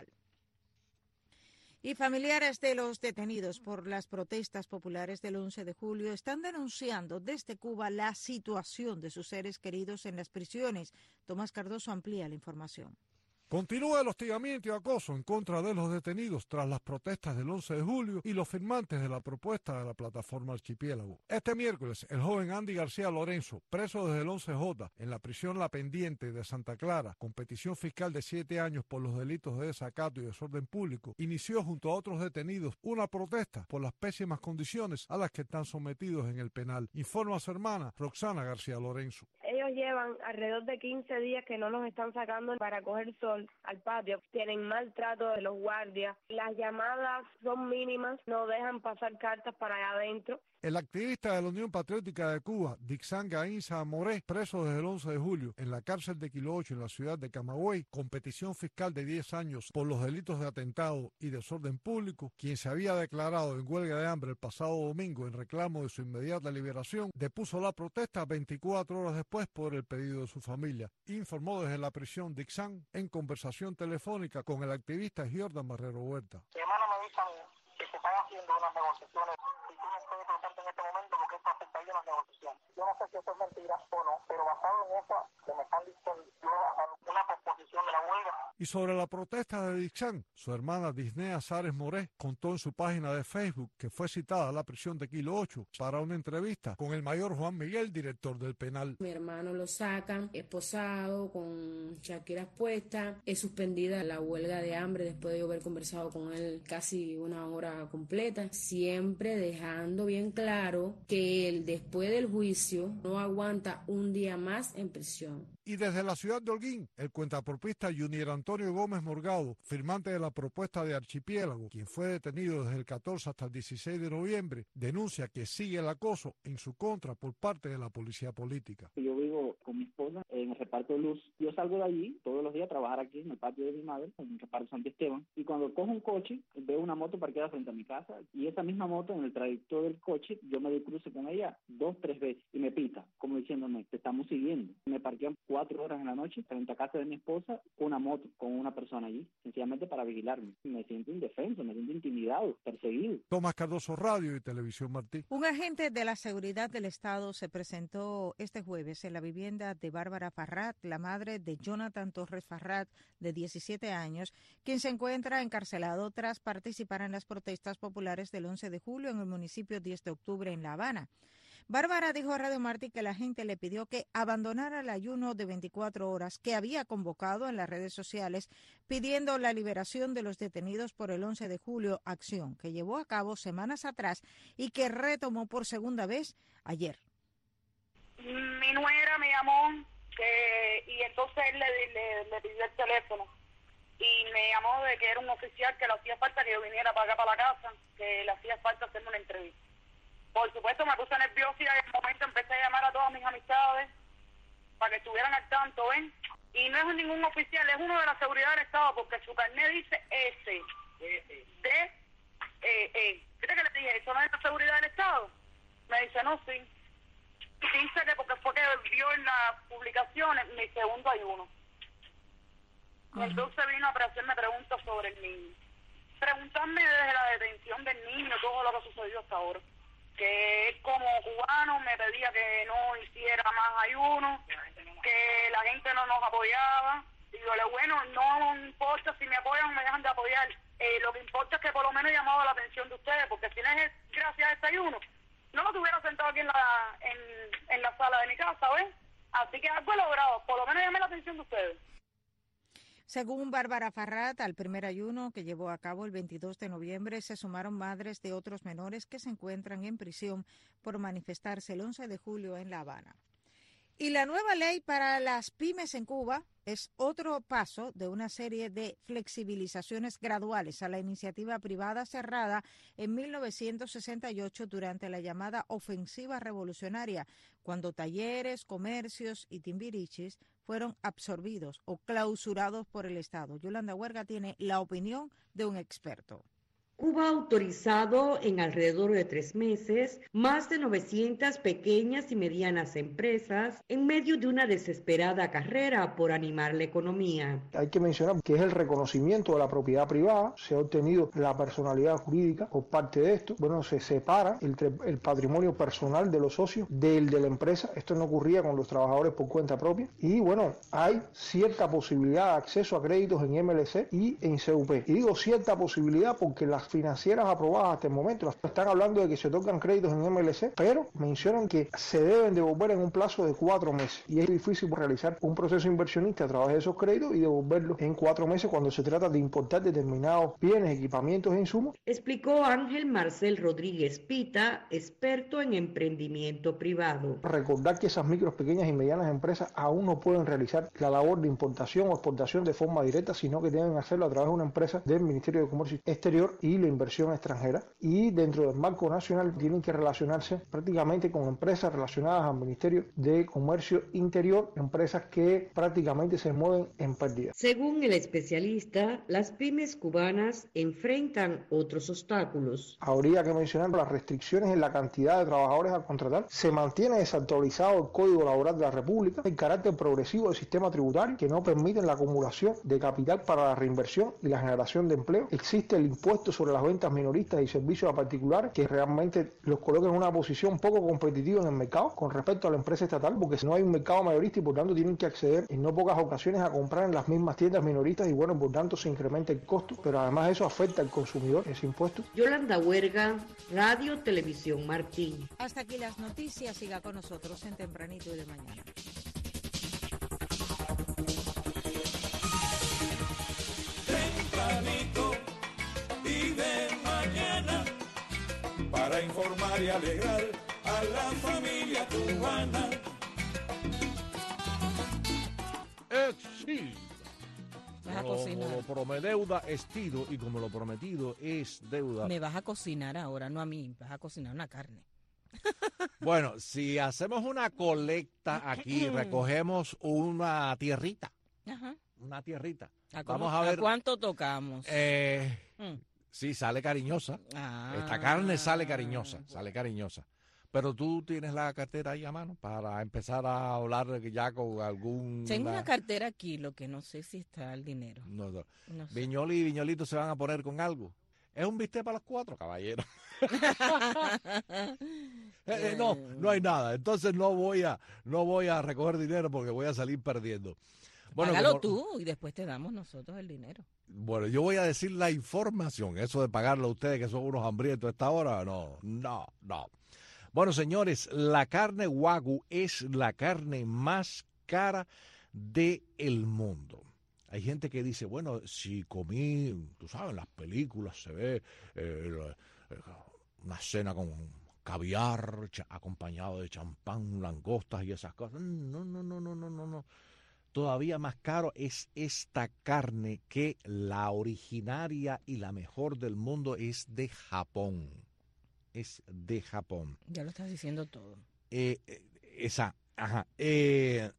Speaker 5: Y familiares de los detenidos por las protestas populares del once de julio están denunciando desde Cuba la situación de sus seres queridos en las prisiones. Tomás Cardoso amplía la información.
Speaker 17: Continúa el hostigamiento y acoso en contra de los detenidos tras las protestas del once de julio y los firmantes de la propuesta de la plataforma Archipiélago. Este miércoles, el joven Andy García Lorenzo, preso desde el once J en la prisión La Pendiente de Santa Clara, con petición fiscal de siete años por los delitos de desacato y desorden público, inició junto a otros detenidos una protesta por las pésimas condiciones a las que están sometidos en el penal. Informa a su hermana, Roxana García Lorenzo.
Speaker 18: Ellos llevan alrededor de quince días que no nos están sacando para coger sol al patio. Tienen maltrato de los guardias. Las llamadas son mínimas, no dejan pasar cartas para allá adentro.
Speaker 17: El activista de la Unión Patriótica de Cuba, Dixan Gainza Moré, preso desde el once de julio en la cárcel de Kilo ocho en la ciudad de Camagüey, con petición fiscal de diez años por los delitos de atentado y desorden público, quien se había declarado en huelga de hambre el pasado domingo en reclamo de su inmediata liberación, depuso la protesta veinticuatro horas después por el pedido de su familia. Informó desde la prisión Dixan en conversación telefónica con el activista Jordan Barrero Huerta.
Speaker 19: Mi hermano me dice a mí que se están haciendo unas negociaciones y tú no puedes presente en este momento porque esto afectaría las negociaciones. Yo no sé si esto es mentira o no, pero basado en eso que me están diciendo, yo hago una posposición de la huelga.
Speaker 17: Y sobre la protesta de Dixan, su hermana Disnea Sares Moré contó en su página de Facebook que fue citada a la prisión de Kilo ocho para una entrevista con el mayor Juan Miguel, director del penal.
Speaker 20: Mi hermano lo sacan esposado, con chaqueras puestas, es suspendida la huelga de hambre después de yo haber conversado con él casi una hora completa, siempre dejando bien claro que él después del juicio no aguanta un día más en prisión.
Speaker 17: Y desde la ciudad de Holguín, el cuentapropista Junior Antonio Gómez Morgado, firmante de la propuesta de Archipiélago, quien fue detenido desde el catorce hasta el dieciséis de noviembre, denuncia que sigue el acoso en su contra por parte de la policía política.
Speaker 21: Yo vivo con mi esposa en el reparto de luz. Yo salgo de allí todos los días a trabajar aquí en el patio de mi madre, en el reparto Santi Esteban, y cuando cojo un coche, veo una moto parqueada frente a mi casa, y esa misma moto, en el trayecto del coche, yo me doy cruce con ella dos, tres veces, y me pita, como diciéndome, te estamos siguiendo. Me parquean cuatro horas en la noche frente a casa de mi esposa, una moto con una persona allí, sencillamente para vigilarme. Me siento indefenso, me siento intimidado, perseguido.
Speaker 17: Tomás Cardoso, Radio y Televisión Martí.
Speaker 5: Un agente de la seguridad del Estado se presentó este jueves en la vivienda de Bárbara Farrat, la madre de Jonathan Torres Farrat, de diecisiete años, quien se encuentra encarcelado tras participar en las protestas populares del once de julio en el municipio diez de octubre en La Habana. Bárbara dijo a Radio Martí que la gente le pidió que abandonara el ayuno de veinticuatro horas que había convocado en las redes sociales pidiendo la liberación de los detenidos por el once de julio, acción que llevó a cabo semanas atrás y que retomó por segunda vez ayer.
Speaker 22: Mi nuera me llamó que, y entonces él le, le, le pidió el teléfono y me llamó de que era un oficial que le hacía falta que yo viniera para acá, para la casa, que le hacía falta hacerme una entrevista. Por supuesto me puse nerviosa y en el momento empecé a llamar a todas mis amistades para que estuvieran al tanto, ¿ven? Y no es ningún oficial, es uno de la seguridad del Estado, porque su carnet dice S, D, E, E. ¿Viste que le dije, eso no es la seguridad del Estado? Me dice, no, sí. Dice que porque fue que vio en las publicaciones mi segundo ayuno. Uh-huh. Entonces vino a hacerme preguntas sobre el niño. Preguntarme desde la detención del niño, todo lo que sucedió hasta ahora. Que él como cubano me pedía que no hiciera más ayuno, que la gente no nos apoyaba. Y yo le bueno, no importa si me apoyan o me dejan de apoyar. Eh, lo que importa es que por lo menos he llamado la atención de ustedes, porque si no es gracias a este ayuno, no lo tuviera sentado aquí en la en, en la sala de mi casa, ¿ves? Así que algo he logrado, por lo menos llamé la atención de ustedes.
Speaker 5: Según Bárbara Farrat, al primer ayuno que llevó a cabo el veintidós de noviembre se sumaron madres de otros menores que se encuentran en prisión por manifestarse el once de julio en La Habana. Y la nueva ley para las pymes en Cuba es otro paso de una serie de flexibilizaciones graduales a la iniciativa privada cerrada en mil novecientos sesenta y ocho durante la llamada ofensiva revolucionaria, cuando talleres, comercios y timbirichis fueron absorbidos o clausurados por el Estado. Yolanda Huerga tiene la opinión de un experto.
Speaker 6: Cuba ha autorizado en alrededor de tres meses más de novecientas pequeñas y medianas empresas en medio de una desesperada carrera por animar la economía.
Speaker 8: Hay que mencionar que es el reconocimiento de la propiedad privada, se ha obtenido la personalidad jurídica por parte de esto. Bueno, se separa el, el patrimonio personal de los socios del de la empresa. Esto no ocurría con los trabajadores por cuenta propia. Y bueno, hay cierta posibilidad de acceso a créditos en M L C y en C U P. Y digo cierta posibilidad porque las financieras aprobadas hasta el momento están hablando de que se otorgan créditos en M L C, pero mencionan que se deben devolver en un plazo de cuatro meses y es difícil realizar un proceso inversionista a través de esos créditos y devolverlos en cuatro meses cuando se trata de importar determinados bienes, equipamientos e insumos.
Speaker 6: Explicó Ángel Marcel Rodríguez Pita, experto en emprendimiento privado.
Speaker 8: Recordar que esas micros, pequeñas y medianas empresas aún no pueden realizar la labor de importación o exportación de forma directa, sino que deben hacerlo a través de una empresa del Ministerio de Comercio Exterior y la inversión extranjera, y dentro del marco nacional tienen que relacionarse prácticamente con empresas relacionadas al Ministerio de Comercio Interior, empresas que prácticamente se mueven en pérdida.
Speaker 6: Según el especialista, las pymes cubanas enfrentan otros obstáculos.
Speaker 8: Habría que mencionar las restricciones en la cantidad de trabajadores a contratar. Se mantiene desactualizado el Código Laboral de la República, el carácter progresivo del sistema tributario que no permiten la acumulación de capital para la reinversión y la generación de empleo. Existe el impuesto sobre las ventas minoristas y servicios a particulares que realmente los coloca en una posición poco competitiva en el mercado con respecto a la empresa estatal, porque si no hay un mercado mayorista y por tanto tienen que acceder en no pocas ocasiones a comprar en las mismas tiendas minoristas y bueno, por tanto se incrementa el costo, pero además eso afecta al consumidor, ese impuesto.
Speaker 6: Yolanda Huerga, Radio Televisión Martín.
Speaker 5: Hasta aquí las noticias, siga con nosotros en Tempranito y de Mañana.
Speaker 2: Tempranito y de mañana, para informar y alegrar a la familia cubana.
Speaker 3: Exilda.
Speaker 4: Vas a
Speaker 3: Como
Speaker 4: cocinar.
Speaker 3: lo promedeuda es tiro y como lo prometido es deuda.
Speaker 4: Me vas a cocinar ahora, no a mí, vas a cocinar una carne.
Speaker 3: Bueno, si hacemos una colecta aquí, recogemos una tierrita,
Speaker 4: Ajá.
Speaker 3: una tierrita.
Speaker 4: ¿A, cómo-
Speaker 3: Vamos a ver.
Speaker 4: ¿A cuánto tocamos?
Speaker 3: Eh,
Speaker 4: Mm.
Speaker 3: sí, sale cariñosa.
Speaker 4: Ah.
Speaker 3: Esta carne sale cariñosa, sale cariñosa. Pero tú tienes la cartera ahí a mano para empezar a hablar ya con algún...
Speaker 4: Tengo una cartera aquí, lo que no sé si está el dinero.
Speaker 3: No, no.
Speaker 4: No sé.
Speaker 3: Viñoli y Viñolito se van a poner con algo. Es un bistec para los cuatro, caballero. Eh, eh, no, no hay nada. Entonces no voy a, no voy a recoger dinero porque voy a salir perdiendo. Bueno,
Speaker 4: Págalo
Speaker 3: como-
Speaker 4: tú y después te damos nosotros el dinero.
Speaker 3: Bueno, yo voy a decir la información. Eso de pagarlo a ustedes que son unos hambrientos a esta hora, no, no, no. Bueno, señores, la carne Wagyu es la carne más cara del mundo. Hay gente que dice, bueno, si comí, tú sabes, en las películas se ve eh, la- eh, una cena con caviar cha- acompañado de champán, langostas y esas cosas. No, no, no, no, no, no, no. Todavía más caro es esta carne que la originaria y la mejor del mundo es de Japón. Es de Japón.
Speaker 4: Ya lo estás diciendo todo.
Speaker 3: Eh, eh, esa, ajá. Eh,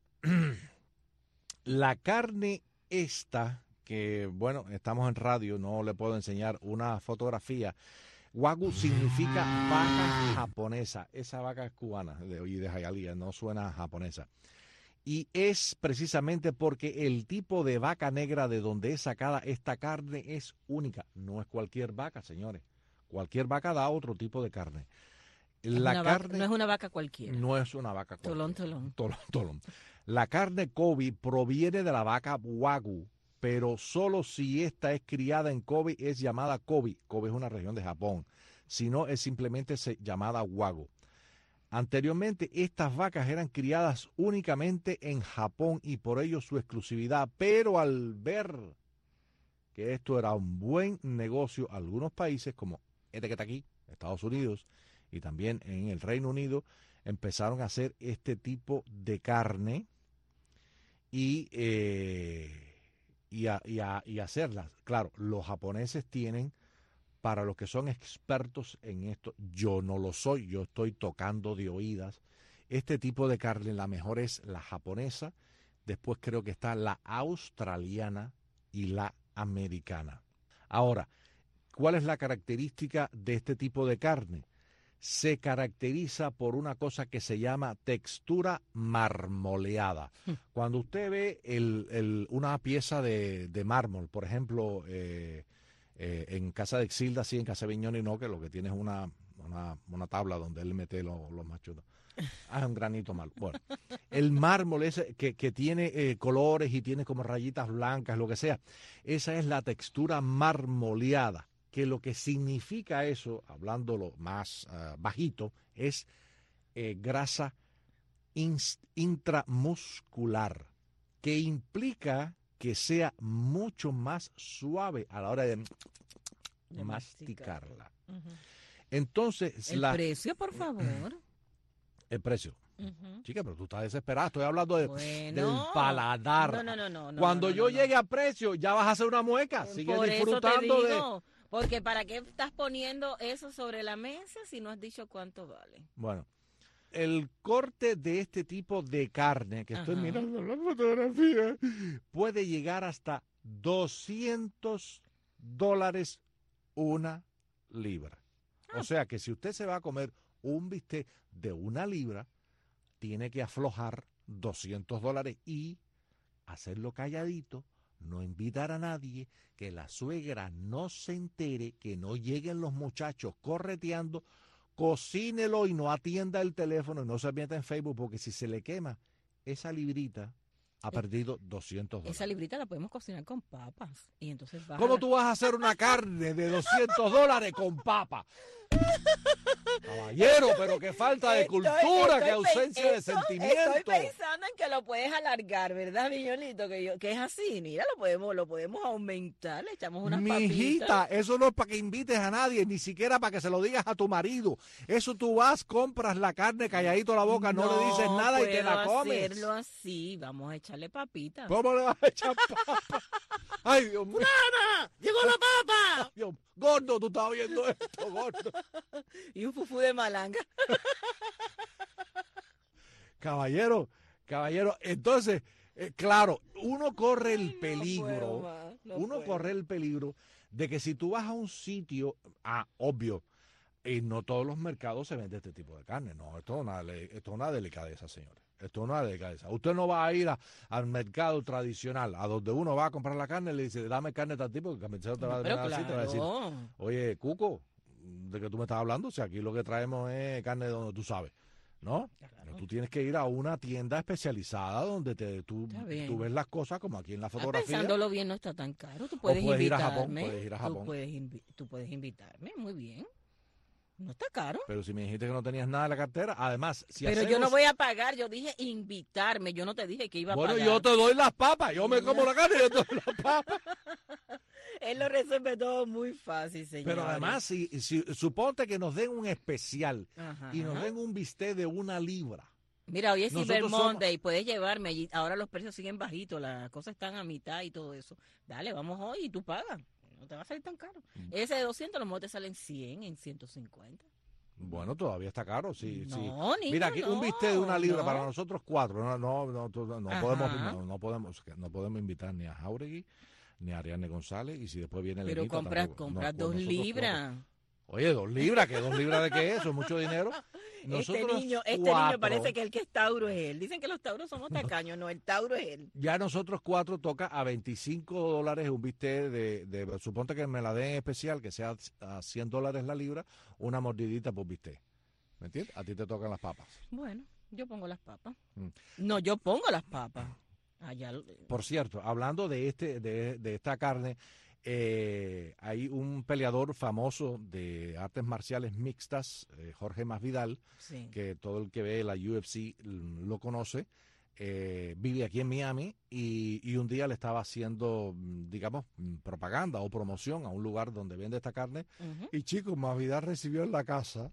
Speaker 3: la carne esta, que bueno, estamos en radio, no le puedo enseñar una fotografía. Wagyu significa vaca japonesa. Esa vaca es cubana de, y de Hialeah, no suena japonesa. Y es precisamente porque el tipo de vaca negra de donde es sacada esta carne es única. No es cualquier vaca, señores. Cualquier vaca da otro tipo de carne.
Speaker 4: Es
Speaker 3: La
Speaker 4: una vaca-
Speaker 3: carne
Speaker 4: no es una vaca cualquiera.
Speaker 3: no es una vaca cualquiera.
Speaker 4: Tolón, tolón.
Speaker 3: Tolón, tolón. La carne Kobe proviene de la vaca Wagyu, pero solo si esta es criada en Kobe es llamada Kobe. Kobe es una región de Japón. Si no, es simplemente se- llamada Wagyu. Anteriormente, estas vacas eran criadas únicamente en Japón y por ello su exclusividad, pero al ver que esto era un buen negocio, algunos países como este que está aquí, Estados Unidos, y también en el Reino Unido, empezaron a hacer este tipo de carne y, eh, y, a, y, a, y hacerlas. Claro, los japoneses tienen, para los que son expertos en esto, yo no lo soy, yo estoy tocando de oídas, este tipo de carne, la mejor es la japonesa, después creo que está la australiana y la americana. Ahora, ¿cuál es la característica de este tipo de carne? Se caracteriza por una cosa que se llama textura marmoleada. Cuando usted ve el, el, una pieza de, de mármol, por ejemplo, eh, eh, en casa de Exilda, sí, en casa de Viñoni no, que lo que tiene es una, una, una tabla donde él mete los, los machutos. Ah, es un granito malo. Bueno, el mármol ese que, que tiene eh, colores y tiene como rayitas blancas, lo que sea, esa es la textura marmoleada. Que lo que significa eso, hablándolo más uh, bajito, es eh, grasa intramuscular, que implica que sea mucho más suave a la hora de, de masticarla. Uh-huh. Entonces,
Speaker 4: el
Speaker 3: la,
Speaker 4: precio, por favor.
Speaker 3: El precio.
Speaker 4: Uh-huh.
Speaker 3: Chica, pero tú estás desesperada. Estoy hablando de,
Speaker 4: bueno,
Speaker 3: del paladar.
Speaker 4: No, no, no, no, no,
Speaker 3: Cuando
Speaker 4: no, no,
Speaker 3: yo
Speaker 4: no,
Speaker 3: llegue
Speaker 4: no.
Speaker 3: a precio, ya vas a hacer una mueca. Sigue
Speaker 4: por
Speaker 3: disfrutando
Speaker 4: eso te digo,
Speaker 3: de...
Speaker 4: Porque ¿para qué estás poniendo eso sobre la mesa si no has dicho cuánto vale?
Speaker 3: Bueno, el corte de este tipo de carne, que estoy
Speaker 4: Ajá.
Speaker 3: mirando la fotografía, puede llegar hasta doscientos dólares una libra.
Speaker 4: Ah.
Speaker 3: O sea que si usted se va a comer un bistec de una libra, tiene que aflojar doscientos dólares y hacerlo calladito, no invitar a nadie, que la suegra no se entere, que no lleguen los muchachos correteando, cocínelo y no atienda el teléfono y no se meta en Facebook, porque si se le quema esa librita, ha perdido doscientos dólares.
Speaker 4: Esa librita la podemos cocinar con papas. Y entonces
Speaker 3: ¿Cómo tú vas a hacer una carne de doscientos dólares con papa? Caballero, pero qué falta de
Speaker 4: Estoy-
Speaker 3: cultura,
Speaker 4: estoy
Speaker 3: qué ausencia
Speaker 4: pe-
Speaker 3: de
Speaker 4: eso,
Speaker 3: sentimiento.
Speaker 4: Estoy pensando en que lo puedes alargar, ¿verdad, Miñonito? Que, yo, que es así, mira, lo podemos, lo podemos aumentar, le echamos unas
Speaker 3: Mi
Speaker 4: papitas.
Speaker 3: hijita, eso no es para que invites a nadie, ni siquiera para que se lo digas a tu marido. Eso tú vas, compras la carne calladito la boca, no, le dices nada y te la
Speaker 4: puedo
Speaker 3: comes.
Speaker 4: hacerlo así, vamos a echarle papitas.
Speaker 3: ¿Cómo le vas a echar papa? Ay, Dios mío.
Speaker 4: ¡Nana! ¡Llegó la papa!
Speaker 3: Dios, gordo, tú estás viendo esto, gordo.
Speaker 4: Y un fufú de malanga.
Speaker 3: Caballero, caballero, entonces, eh, claro, uno corre el peligro,
Speaker 4: puedo más, no
Speaker 3: uno
Speaker 4: puedo.
Speaker 3: corre el peligro de que si tú vas a un sitio, ah, obvio, y no todos los mercados se vende este tipo de carne, no, esto es una, le- esto es una delicadeza, señores, esto es una delicadeza. Usted no va a ir a- al mercado tradicional, a donde uno va a comprar la carne, le dice, dame carne tal tipo, que el carnicero te va a
Speaker 4: Pero
Speaker 3: dar así, te va a decir,
Speaker 4: claro.
Speaker 3: oye, Cuco, ¿de qué tú me estás hablando? O sea, aquí lo que traemos es carne de donde tú sabes, ¿no? Tú tienes que ir a una tienda especializada donde te, tú,
Speaker 4: Está bien.
Speaker 3: tú ves las cosas como aquí en la
Speaker 4: Ah,
Speaker 3: fotografía.
Speaker 4: pensándolo bien, no está tan caro. Tú puedes,
Speaker 3: puedes ir a
Speaker 4: invitarme.
Speaker 3: Japón, puedes ir a Japón.
Speaker 4: Tú puedes, invi- tú puedes invitarme, muy bien. No está caro.
Speaker 3: Pero si me dijiste que no tenías nada en la cartera, además, si
Speaker 4: Pero yo
Speaker 3: hacemos-
Speaker 4: no voy a pagar, yo dije invitarme, yo no te dije que iba a
Speaker 3: Bueno,
Speaker 4: pagar.
Speaker 3: yo te doy las papas, yo me como la carne y yo te doy las papas.
Speaker 4: Él lo resuelve todo muy fácil, señor.
Speaker 3: Pero además, si, si suponte que nos den un especial
Speaker 4: Ajá.
Speaker 3: y nos den un bistec de una libra.
Speaker 4: Mira, hoy es
Speaker 3: Nosotros
Speaker 4: Cyber
Speaker 3: somos-
Speaker 4: Monday, puedes llevarme allí. Ahora los precios siguen bajitos, las cosas están a mitad y todo eso. Dale, vamos hoy y tú pagas. No te va a salir tan caro.
Speaker 3: Mm.
Speaker 4: Ese de doscientos, a lo mejor te salen cien, en ciento cincuenta.
Speaker 3: Bueno, todavía está caro, sí,
Speaker 4: No,
Speaker 3: sí.
Speaker 4: niño,
Speaker 3: Mira, aquí un bistec de una libra
Speaker 4: no.
Speaker 3: para nosotros cuatro. No, no, no, tú- no
Speaker 4: Ajá.
Speaker 3: podemos, no, no podemos, no podemos invitar ni a Jauregui ni a Ariane González, y si después viene
Speaker 4: Pero
Speaker 3: Lenita,
Speaker 4: compras,
Speaker 3: tampoco.
Speaker 4: compras
Speaker 3: No, pues
Speaker 4: dos
Speaker 3: nosotros
Speaker 4: libras.
Speaker 3: cuatro. Oye, dos libras, ¿qué dos libras de qué es? Eso es mucho dinero.
Speaker 4: Este
Speaker 3: Nosotros
Speaker 4: niño, este
Speaker 3: cuatro,
Speaker 4: niño parece que el que es Tauro es él. Dicen que los Tauros somos tacaños, no, el Tauro es él.
Speaker 3: ya nosotros cuatro toca a veinticinco dólares un bistec de, de, suponte que me la den en especial, que sea a cien dólares la libra, una mordidita por bistec. ¿Me entiendes? A ti te tocan las papas.
Speaker 4: Bueno, yo pongo las papas.
Speaker 3: Mm.
Speaker 4: No, yo pongo las papas. Allá. lo-
Speaker 3: Por cierto, hablando de este, de, de esta carne, Eh, hay un peleador famoso de artes marciales mixtas, eh, Jorge Masvidal,
Speaker 4: Sí.
Speaker 3: que todo el que ve la U F C lo conoce. Eh, vive aquí en Miami y, y un día le estaba haciendo, digamos, propaganda o promoción a un lugar donde vende esta carne.
Speaker 4: Ujú.
Speaker 3: Y chicos, Masvidal recibió en la casa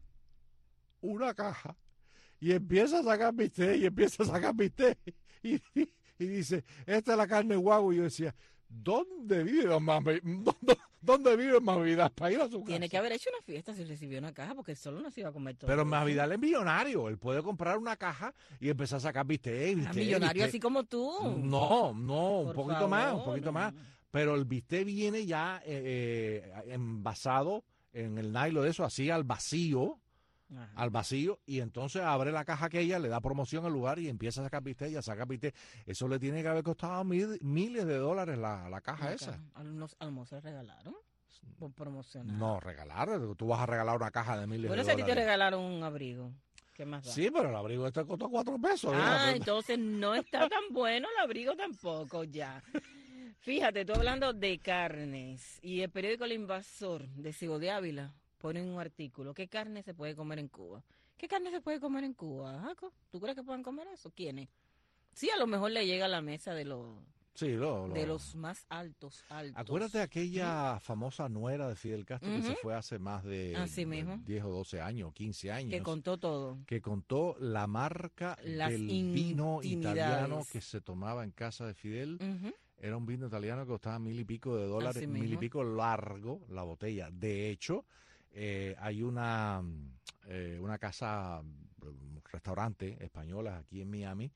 Speaker 3: una caja y empieza a sacar bistec y empieza a sacar bistec y, y, y dice, esta es la carne guau. Y yo decía, ¿dónde vive don Masvidal? ¿Dónde, dónde vive Masvidal para ir a su casa?
Speaker 4: Tiene que haber hecho una fiesta si recibió una caja, porque solo no se iba a comer todo.
Speaker 3: Pero
Speaker 4: eso.
Speaker 3: Masvidal es millonario, él puede comprar una caja y empezar a sacar bistec,
Speaker 4: Ah,
Speaker 3: bistec,
Speaker 4: millonario
Speaker 3: bistec.
Speaker 4: así como tú.
Speaker 3: No, no, un
Speaker 4: Por
Speaker 3: poquito más, un
Speaker 4: favor.
Speaker 3: poquito más. Pero el bistec viene ya eh, eh, envasado en el nylon de eso, así al vacío,
Speaker 4: Ajá.
Speaker 3: al vacío, y entonces abre la caja aquella, le da promoción al lugar y empieza a sacar bistec y a sacar bistec. Eso le tiene que haber costado mil- miles de dólares la, la caja
Speaker 4: Una
Speaker 3: esa.
Speaker 4: caja. ¿A los almuerzos regalaron? Por promocionar.
Speaker 3: No, regalar, tú vas a regalar una caja de miles
Speaker 4: Bueno,
Speaker 3: de
Speaker 4: si a ti te
Speaker 3: dólares.
Speaker 4: regalaron un abrigo, ¿qué más da?
Speaker 3: Sí, pero el abrigo este costó cuatro pesos.
Speaker 4: Ah,
Speaker 3: mira,
Speaker 4: entonces no está tan bueno el abrigo tampoco ya. Fíjate, tú hablando de carnes y el periódico El Invasor de Ciego de Ávila pone un artículo. ¿Qué carne se puede comer en Cuba? ¿Qué carne se puede comer en Cuba, Jaco? ¿Tú crees que puedan comer eso? ¿Quiénes? Sí, a lo mejor le llega a la mesa de los
Speaker 3: Sí, lo, lo-
Speaker 4: de los más altos, altos.
Speaker 3: Acuérdate de aquella famosa nuera de Fidel Castro que se
Speaker 4: Ujú.
Speaker 3: fue hace más de,
Speaker 4: Así
Speaker 3: de
Speaker 4: mismo.
Speaker 3: diez o doce años, quince años.
Speaker 4: Que contó todo.
Speaker 3: que contó la marca
Speaker 4: Las
Speaker 3: del vino
Speaker 4: intimidades.
Speaker 3: italiano que se tomaba en casa de Fidel.
Speaker 4: Ujú.
Speaker 3: Era un vino italiano que costaba mil y pico de dólares,
Speaker 4: Así
Speaker 3: mil y
Speaker 4: mismo.
Speaker 3: pico largo la botella. De hecho, eh, hay una, eh, una casa, un restaurante española aquí en Miami,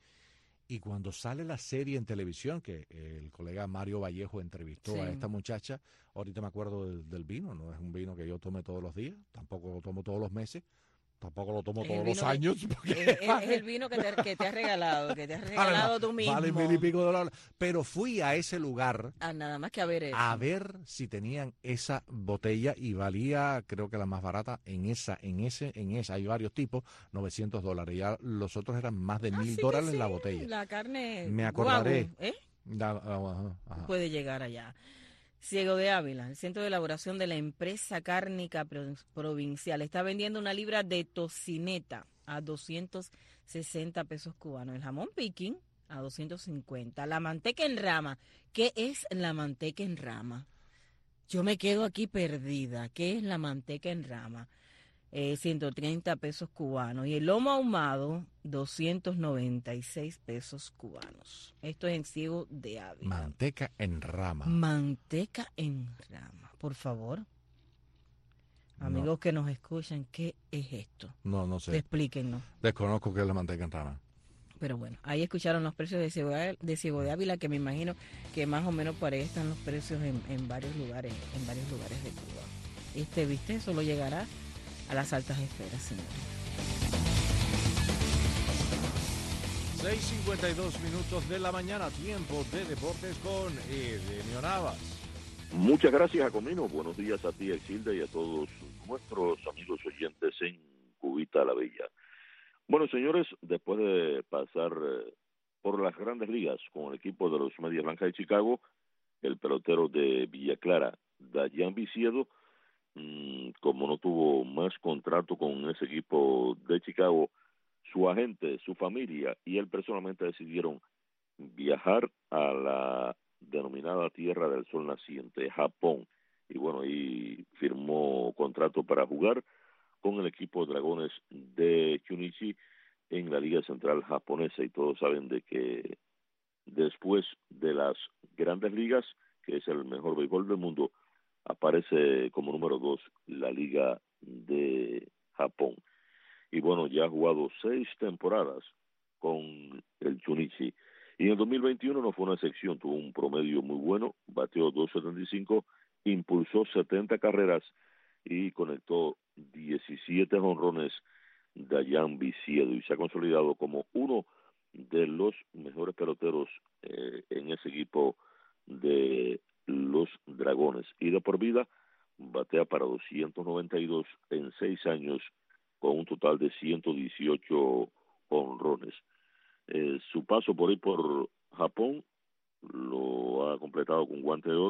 Speaker 3: y cuando sale la serie en televisión, que el colega Mario Vallejo entrevistó
Speaker 4: Sí.
Speaker 3: a esta muchacha, ahorita me acuerdo del, del vino, no es un vino que yo tome todos los días, tampoco lo tomo todos los meses, tampoco lo tomo
Speaker 4: Es el
Speaker 3: todos los
Speaker 4: vino que-
Speaker 3: años. porque
Speaker 4: Es, es- es el vino que te, que te has regalado, que te has
Speaker 3: vale,
Speaker 4: regalado tú mismo.
Speaker 3: vale mil y pico de dólares. Pero fui a ese lugar
Speaker 4: Ah, nada más que a ver eso.
Speaker 3: a ver si tenían esa botella y valía, creo que la más barata en esa, en ese, en esa, hay varios tipos, novecientos dólares. Ya los otros eran más de mil
Speaker 4: Ah, Sí,
Speaker 3: dólares
Speaker 4: sí,
Speaker 3: la botella.
Speaker 4: La carne
Speaker 3: Me acordaré.
Speaker 4: guagu, ¿eh?
Speaker 3: Da- ah, ajá, ajá.
Speaker 4: Puede llegar allá. Ciego de Ávila, el centro de elaboración de la empresa cárnica pro- provincial, está vendiendo una libra de tocineta a doscientos sesenta pesos cubanos. El jamón piquín a doscientos cincuenta. La manteca en rama. ¿Qué es la manteca en rama? Yo me quedo aquí perdida. ¿Qué es la manteca en rama? Eh, ciento treinta pesos cubanos. Y el lomo ahumado, doscientos noventa y seis pesos cubanos. Esto es en Ciego de Ávila.
Speaker 3: Manteca en rama.
Speaker 4: Manteca en rama, por favor. Amigos que nos escuchan, ¿qué es esto?
Speaker 3: No, no sé.
Speaker 4: Explíquenos.
Speaker 3: Desconozco qué es la manteca en rama.
Speaker 4: Pero bueno, ahí escucharon los precios de Ciego de, de Ciego de Ávila, que me imagino que más o menos por ahí están los precios en, en varios lugares, en varios lugares de Cuba. Este viste solo llegará a las altas esferas, señores.
Speaker 3: seis cincuenta y dos minutos de la mañana, tiempo de deportes con Edenio Navas.
Speaker 7: Muchas gracias, Jacomino. Buenos días a ti, Exilda, y a todos nuestros amigos oyentes en Cubita la Bella. Bueno, señores, después de pasar eh, por las grandes ligas con el equipo de los Medias Blancas de Chicago, el pelotero de Villa Clara, Dayan Viciedo, mmm, como no tuvo más contrato con ese equipo de Chicago, su agente, su familia y él personalmente decidieron viajar a la denominada Tierra del Sol Naciente, Japón, y bueno, y firmó contrato para jugar con el equipo de Dragones de Chunichi en la Liga Central Japonesa, y todos saben de que después de las grandes ligas, que es el mejor béisbol del mundo, aparece como número dos la Liga de Japón. Y bueno, ya ha jugado seis temporadas con el Chunichi. Y en el dos mil veintiuno no fue una excepción, tuvo un promedio muy bueno, bateó dos setenta y cinco, impulsó setenta carreras y conectó diecisiete jonrones Dayan Viciedo, y se ha consolidado como uno de los mejores peloteros eh, en ese equipo de los Dragones. Y de por vida batea para doscientos noventa y dos en seis años con un total de ciento dieciocho jonrones. Eh, su paso por ahí por Japón lo ha completado con guante de oro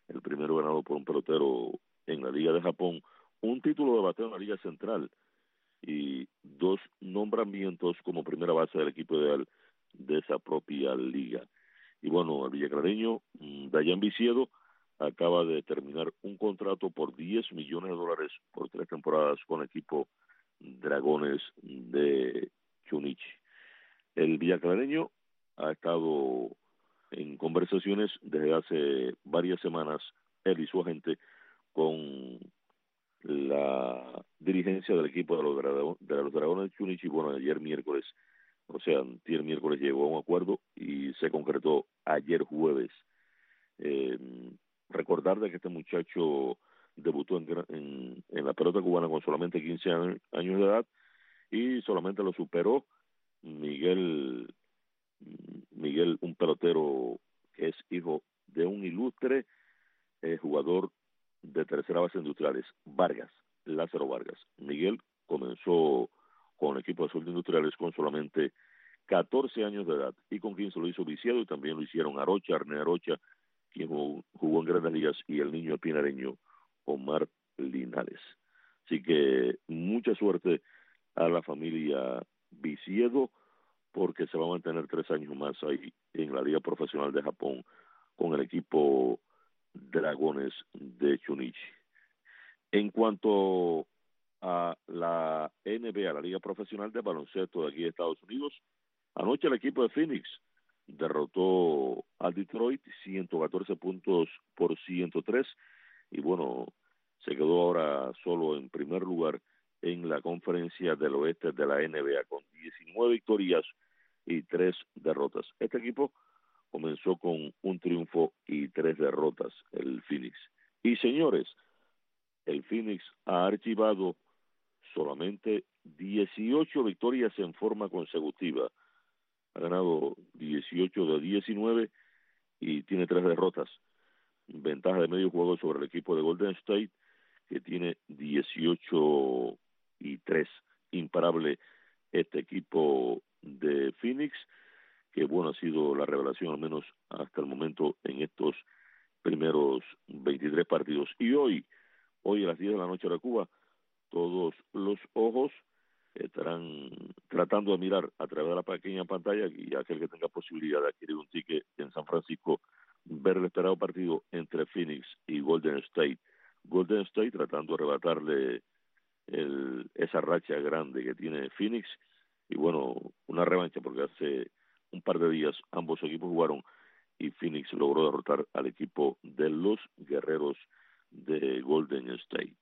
Speaker 7: el primero ganado por un pelotero en la Liga de Japón, un título de bateo en la Liga Central y dos nombramientos como primera base del equipo ideal de esa propia liga. Y bueno, el villaclareño Dayan Viciedo acaba de terminar un contrato por diez millones de dólares por tres temporadas con el equipo Dragones de Chunichi. El villaclareño ha estado en conversaciones desde hace varias semanas, él y su agente, con la dirigencia del equipo de los, Dra- de los Dragones de Chunichi. Bueno, ayer miércoles, o sea, ayer miércoles llegó a un acuerdo y se concretó ayer jueves. Eh, recordar de que este muchacho debutó en, en, en la pelota cubana con solamente quince años de edad y solamente lo superó Miguel, Miguel, un pelotero que es hijo de un ilustre eh, jugador de tercera base industriales, Vargas, Lázaro Vargas. Miguel comenzó con el equipo de Azul de Industriales con solamente catorce años de edad y con quince lo hizo Viciedo y también lo hicieron Arocha, Arne Arocha, quien jugó, jugó en Grandes Ligas, y el niño pinareño Omar Linares. Así que mucha suerte a la familia Viciedo, porque se va a mantener tres años más ahí en la Liga Profesional de Japón con el equipo Dragones de Chunichi. En cuanto a la N B A, la Liga Profesional de Baloncesto de aquí de Estados Unidos, anoche el equipo de Phoenix derrotó al Detroit ciento catorce puntos por ciento tres y bueno, se quedó ahora solo en primer lugar en la conferencia del oeste de la N B A con diecinueve victorias y tres derrotas. Este equipo comenzó con un triunfo y tres derrotas, el Phoenix. Y señores, el Phoenix ha archivado solamente dieciocho victorias en forma consecutiva. Ha ganado dieciocho de diecinueve y tiene tres derrotas. Ventaja de medio juego sobre el equipo de Golden State, que tiene dieciocho y tres. Imparable este equipo de Phoenix, que bueno, ha sido la revelación al menos hasta el momento en estos primeros veintitrés partidos. Y hoy, hoy a las diez de la noche de Cuba, todos los ojos estarán tratando de mirar a través de la pequeña pantalla, y aquel que tenga posibilidad de adquirir un ticket en San Francisco, ver el esperado partido entre Phoenix y Golden State. Golden State tratando de arrebatarle el, esa racha grande que tiene Phoenix, y bueno, una revancha porque hace un par de días ambos equipos jugaron y Phoenix logró derrotar al equipo de los Guerreros de Golden State.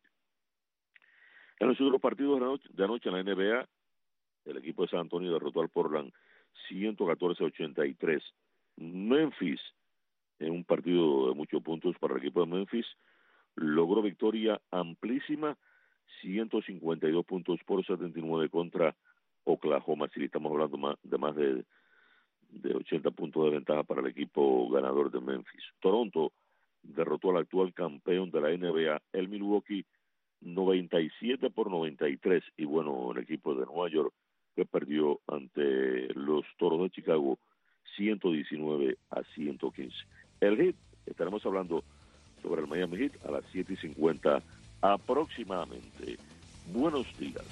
Speaker 7: En los otros partidos de anoche, de anoche en la N B A, el equipo de San Antonio derrotó al Portland ciento catorce a ochenta y tres. Memphis, en un partido de muchos puntos para el equipo de Memphis, logró victoria amplísima, ciento cincuenta y dos puntos por setenta y nueve contra Oklahoma City. Estamos hablando más, de más de, de ochenta puntos de ventaja para el equipo ganador de Memphis. Toronto derrotó al actual campeón de la N B A, el Milwaukee, noventa y siete por noventa y tres, y bueno, el equipo de Nueva York que perdió ante los Toros de Chicago ciento diecinueve a ciento quince. El Heat, estaremos hablando sobre el Miami Heat a las siete y cincuenta aproximadamente. Buenos días.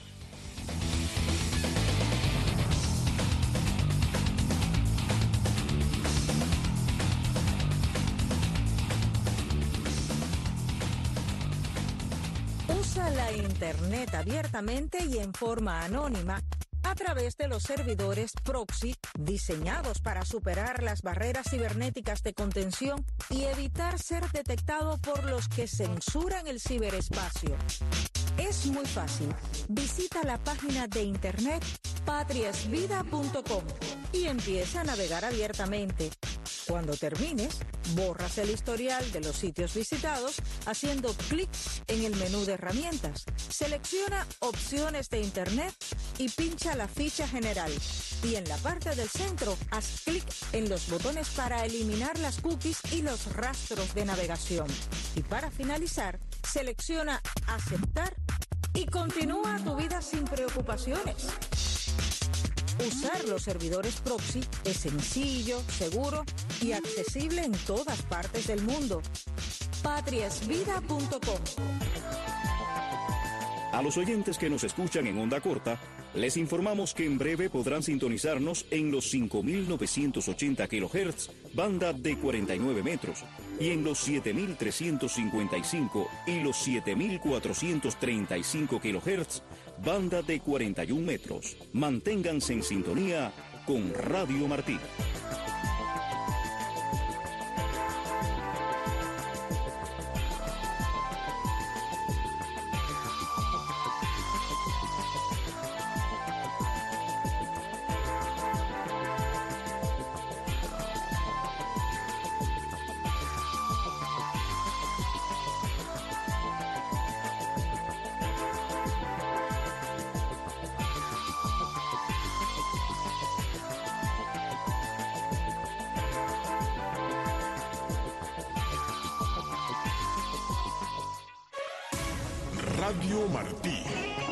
Speaker 5: Usa la Internet abiertamente y en forma anónima a través de los servidores proxy diseñados para superar las barreras cibernéticas de contención y evitar ser detectado por los que censuran el ciberespacio. Es muy fácil. Visita la página de internet patriasvida punto com y empieza a navegar abiertamente. Cuando termines, borras el historial de los sitios visitados haciendo clic en el menú de herramientas. Selecciona opciones de internet y pincha la ficha general. Y en la parte del centro, haz clic en los botones para eliminar las cookies y los rastros de navegación. Y para finalizar, selecciona aceptar y continúa tu vida sin preocupaciones. Usar los servidores proxy es sencillo, seguro y accesible en todas partes del mundo. patria es vida punto com.
Speaker 9: A los oyentes que nos escuchan en onda corta, les informamos que en breve podrán sintonizarnos en los cinco mil novecientos ochenta kilohertz, banda de cuarenta y nueve metros, y en los siete mil trescientos cincuenta y cinco y los siete mil cuatrocientos treinta y cinco kilohertz, banda de cuarenta y un metros. Manténganse en sintonía con Radio Martí.
Speaker 1: Radio Martí,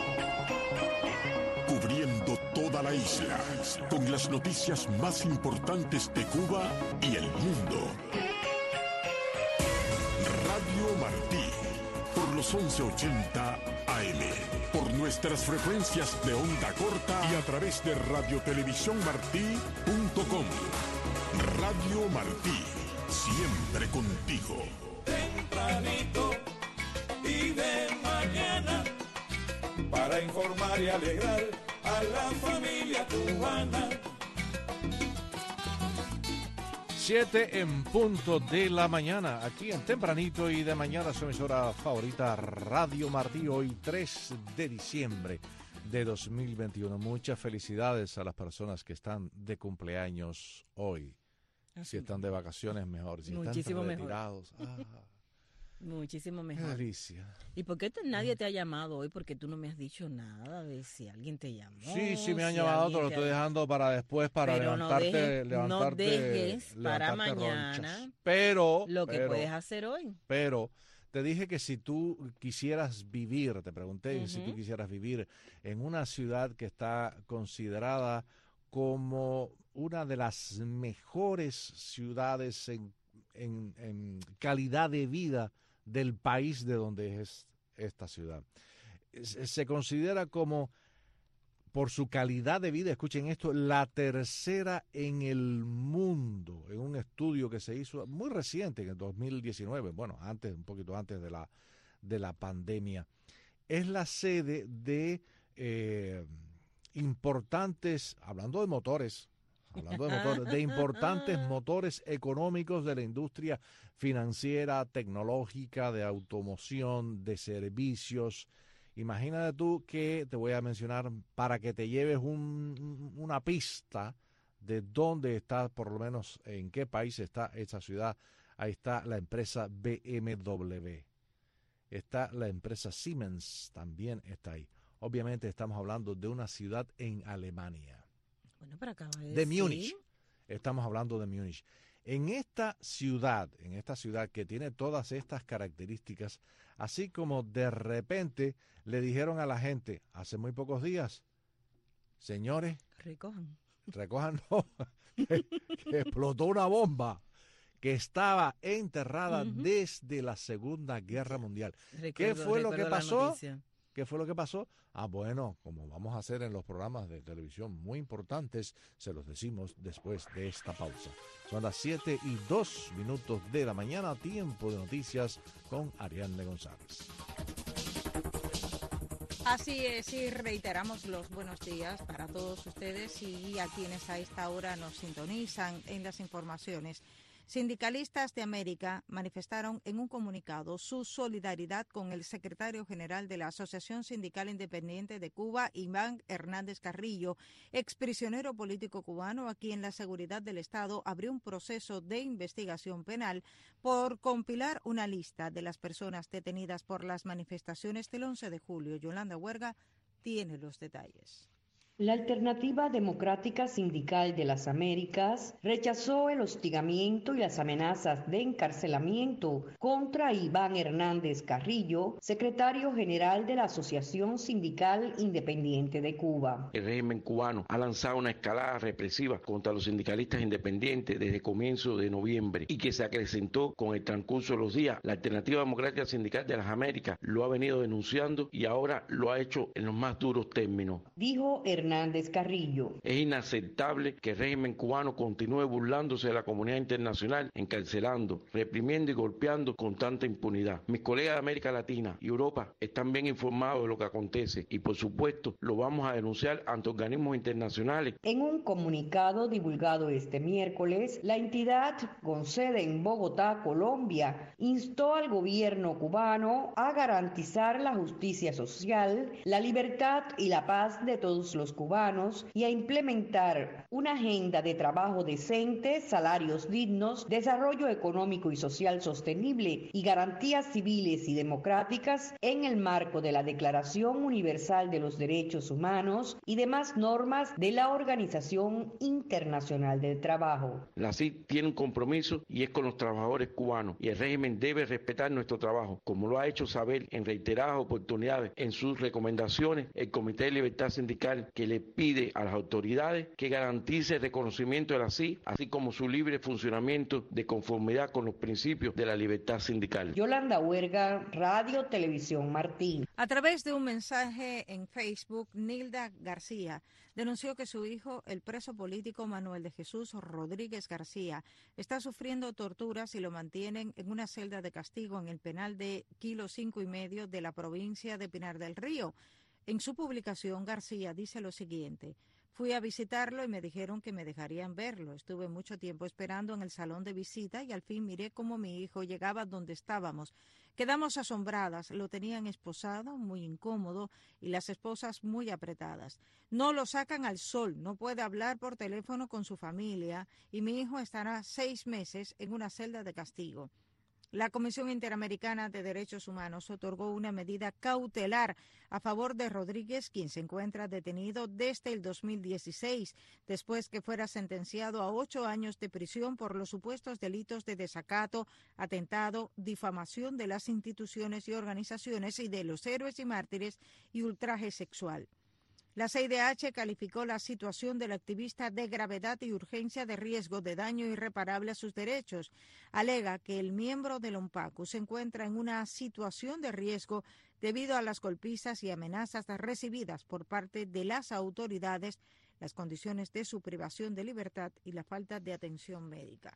Speaker 1: cubriendo toda la isla con las noticias más importantes de Cuba y el mundo. Radio Martí, por los once ochenta A M, por nuestras frecuencias de onda corta y a través de radiotelevisión-martí punto com. Radio Martí, siempre contigo.
Speaker 2: Tempranito y de mañana, para informar y alegrar a la familia cubana.
Speaker 3: Siete en punto de la mañana, aquí en Tempranito y de mañana, su emisora favorita, Radio Martí, hoy tres de diciembre de dos mil veintiuno. Muchas felicidades a las personas que están de cumpleaños hoy.
Speaker 4: Así.
Speaker 3: Si están de vacaciones, mejor. Si
Speaker 4: Muchísimo
Speaker 3: están
Speaker 4: mejor.
Speaker 3: retirados, ah,
Speaker 4: Muchísimo
Speaker 3: qué
Speaker 4: mejor.
Speaker 3: delicia.
Speaker 4: ¿Y por qué te- nadie te ha llamado hoy? Porque tú no me has dicho nada de si alguien te llamó.
Speaker 3: Sí, sí me han
Speaker 4: si
Speaker 3: llamado,
Speaker 4: alguien
Speaker 3: te lo
Speaker 4: te
Speaker 3: estoy
Speaker 4: ha-
Speaker 3: dejando para después, para
Speaker 4: Pero no
Speaker 3: levantarte,
Speaker 4: dejes- no
Speaker 3: levantarte,
Speaker 4: dejes para
Speaker 3: levantarte
Speaker 4: mañana
Speaker 3: ronchas. Pero,
Speaker 4: lo que
Speaker 3: pero,
Speaker 4: puedes hacer hoy.
Speaker 3: Pero te dije que si tú quisieras vivir, te pregunté si tú
Speaker 4: Ujú.
Speaker 3: quisieras vivir en una ciudad que está considerada como una de las mejores ciudades en, en- en calidad de vida del país de donde es esta ciudad. Se se considera como, por su calidad de vida, escuchen esto, la tercera en el mundo, en un estudio que se hizo muy reciente, en el dos mil diecinueve, bueno, antes, un poquito antes de la, de la pandemia. Es la sede de eh, importantes, hablando de motores, hablando de motores, de importantes motores económicos de la industria financiera, tecnológica, de automoción, de servicios. Imagínate tú que te voy a mencionar para que te lleves un- una pista de dónde está, por lo menos en qué país está esta ciudad. Ahí está la empresa B M W. Está la empresa Siemens, también está ahí. Obviamente estamos hablando de una ciudad en Alemania.
Speaker 4: Bueno, pero acaba de
Speaker 3: De
Speaker 4: decir.
Speaker 3: Múnich. Estamos hablando de Múnich. En esta ciudad, en esta ciudad que tiene todas estas características, así como de repente le dijeron a la gente hace muy pocos días, señores,
Speaker 4: Recojan.
Speaker 3: recojan, no, que, que explotó una bomba que estaba enterrada
Speaker 4: Ujú.
Speaker 3: desde la Segunda Guerra Mundial. ¿Qué
Speaker 4: Recuerdo-
Speaker 3: fue lo que
Speaker 4: recuerdo la
Speaker 3: pasó?
Speaker 4: noticia.
Speaker 3: ¿Qué fue lo que pasó? Ah, bueno, como vamos a hacer en los programas de televisión muy importantes, se los decimos después de esta pausa. Son las siete y dos minutos de la mañana, tiempo de noticias con Ariadne González.
Speaker 5: Así es, y reiteramos los buenos días para todos ustedes y a quienes a esta hora nos sintonizan en las informaciones. Sindicalistas de América manifestaron en un comunicado su solidaridad con el secretario general de la Asociación Sindical Independiente de Cuba, Iván Hernández Carrillo, exprisionero político cubano, a quien la seguridad del Estado abrió un proceso de investigación penal por compilar una lista de las personas detenidas por las manifestaciones del once de julio. Yolanda Huerga tiene los detalles.
Speaker 6: La Alternativa Democrática Sindical de las Américas rechazó el hostigamiento y las amenazas de encarcelamiento contra Iván Hernández Carrillo, secretario general de la Asociación Sindical Independiente de Cuba.
Speaker 11: El régimen cubano ha lanzado una escalada represiva contra los sindicalistas independientes desde comienzo de noviembre y que se acrecentó con el transcurso de los días. La Alternativa Democrática Sindical de las Américas lo ha venido denunciando y ahora lo ha hecho en los más duros términos.
Speaker 6: Dijo Hernández Hernández Carrillo.
Speaker 11: Es inaceptable que el régimen cubano continúe burlándose de la comunidad internacional, encarcelando, reprimiendo y golpeando con tanta impunidad. Mis colegas de América Latina y Europa están bien informados de lo que acontece y por supuesto lo vamos a denunciar ante organismos internacionales.
Speaker 6: En un comunicado divulgado este miércoles, la entidad con sede en Bogotá, Colombia, instó al gobierno cubano a garantizar la justicia social, la libertad y la paz de todos los cubanos y a implementar una agenda de trabajo decente, salarios dignos, desarrollo económico y social sostenible y garantías civiles y democráticas en el marco de la Declaración Universal de los Derechos Humanos y demás normas de la Organización Internacional del Trabajo.
Speaker 11: La C I D tiene un compromiso y es con los trabajadores cubanos y el régimen debe respetar nuestro trabajo, como lo ha hecho saber en reiteradas oportunidades en sus recomendaciones el Comité de Libertad Sindical, que le pide a las autoridades que garantice el reconocimiento de la C I D, así como su libre funcionamiento de conformidad con los principios de la libertad sindical.
Speaker 6: Yolanda Huerga, Radio Televisión Martín.
Speaker 5: A través de un mensaje en Facebook, Nilda García denunció que su hijo, el preso político Manuel de Jesús Rodríguez García, está sufriendo torturas y lo mantienen en una celda de castigo en el penal de Kilo Cinco y Medio de la provincia de Pinar del Río. En su publicación, García dice lo siguiente: fui a visitarlo y me dijeron que me dejarían verlo. Estuve mucho tiempo esperando en el salón de visita y al fin miré cómo mi hijo llegaba donde estábamos. Quedamos asombradas, lo tenían esposado, muy incómodo, y las esposas muy apretadas. No lo sacan al sol, no puede hablar por teléfono con su familia y mi hijo estará seis meses en una celda de castigo. La Comisión Interamericana de Derechos Humanos otorgó una medida cautelar a favor de Rodríguez, quien se encuentra detenido desde el dos mil dieciséis, después que fuera sentenciado a ocho años de prisión por los supuestos delitos de desacato, atentado, difamación de las instituciones y organizaciones y de los héroes y mártires y ultraje sexual. La C I D H calificó la situación del activista de gravedad y urgencia de riesgo de daño irreparable a sus derechos. Alega que el miembro del OMPACU se encuentra en una situación de riesgo debido a las golpizas y amenazas recibidas por parte de las autoridades, las condiciones de su privación de libertad y la falta de atención médica.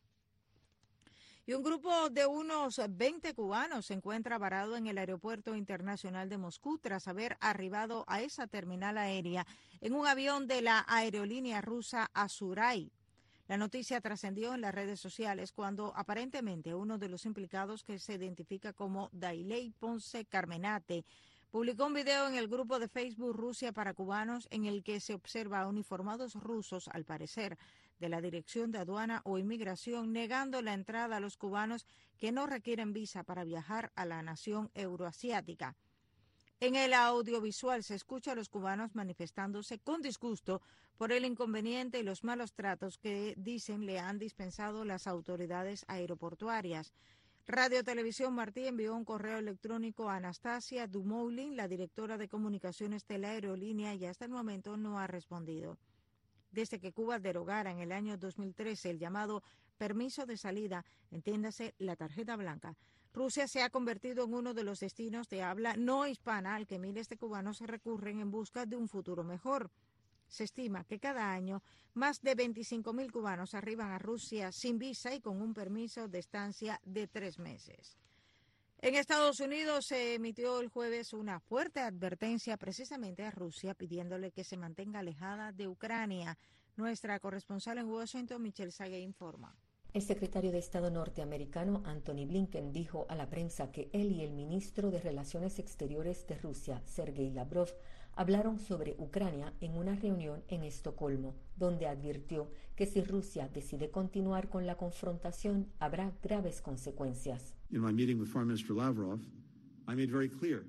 Speaker 5: Y un grupo de unos veinte cubanos se encuentra varado en el Aeropuerto Internacional de Moscú tras haber arribado a esa terminal aérea en un avión de la aerolínea rusa Azuray. La noticia trascendió en las redes sociales cuando aparentemente uno de los implicados, que se identifica como Dailey Ponce Carmenate, publicó un video en el grupo de Facebook Rusia para Cubanos en el que se observa a uniformados rusos, al parecer, de la Dirección de Aduana o Inmigración, negando la entrada a los cubanos que no requieren visa para viajar a la nación euroasiática. En el audiovisual se escucha a los cubanos manifestándose con disgusto por el inconveniente y los malos tratos que, dicen, le han dispensado las autoridades aeroportuarias. Radio Televisión Martí envió un correo electrónico a Anastasia Dumoulin, la directora de comunicaciones de la aerolínea, y hasta el momento no ha respondido. Desde que Cuba derogara en el año dos mil trece el llamado permiso de salida, entiéndase la tarjeta blanca, Rusia se ha convertido en uno de los destinos de habla no hispana al que miles de cubanos recurren en busca de un futuro mejor. Se estima que cada año más de veinticinco mil cubanos arriban a Rusia sin visa y con un permiso de estancia de tres meses. En Estados Unidos se emitió el jueves una fuerte advertencia precisamente a Rusia, pidiéndole que se mantenga alejada de Ucrania. Nuestra corresponsal en Washington, Michelle Sague, informa.
Speaker 12: El secretario de Estado norteamericano Antony Blinken dijo a la prensa que él y el ministro de Relaciones Exteriores de Rusia, Sergei Lavrov, hablaron sobre Ucrania en una reunión en Estocolmo, donde advirtió que si Rusia decide continuar con la confrontación, habrá graves consecuencias.
Speaker 23: In my meeting with Foreign Minister Lavrov, I made very clear.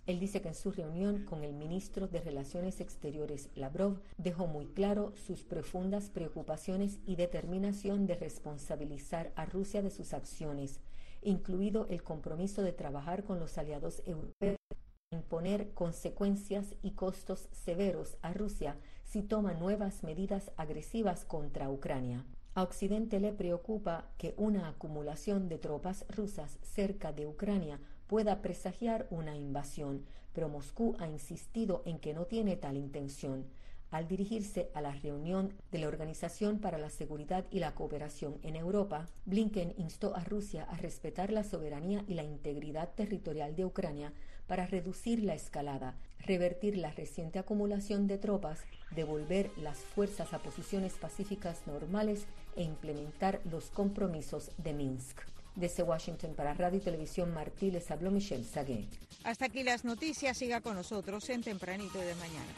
Speaker 12: Él dice que en su reunión con el ministro de Relaciones Exteriores, Lavrov, dejó muy claro sus profundas preocupaciones y determinación de responsabilizar a Rusia de sus acciones, incluido el compromiso de trabajar con los aliados europeos para imponer consecuencias y costos severos a Rusia si toma nuevas medidas agresivas contra Ucrania. A Occidente le preocupa que una acumulación de tropas rusas cerca de Ucrania pueda presagiar una invasión, pero Moscú ha insistido en que no tiene tal intención. Al dirigirse a la reunión de la Organización para la Seguridad y la Cooperación en Europa, Blinken instó a Rusia a respetar la soberanía y la integridad territorial de Ucrania para reducir la escalada, revertir la reciente acumulación de tropas, devolver las fuerzas a posiciones pacíficas normales e implementar los compromisos de Minsk. Desde Washington para Radio y Televisión Martí les habló Michelle Sagué.
Speaker 5: Hasta aquí las noticias. Siga con nosotros en Tempranito de Mañana.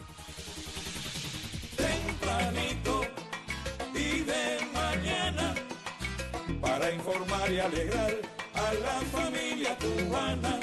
Speaker 2: Tempranito y de mañana, para informar y alegrar a la familia cubana.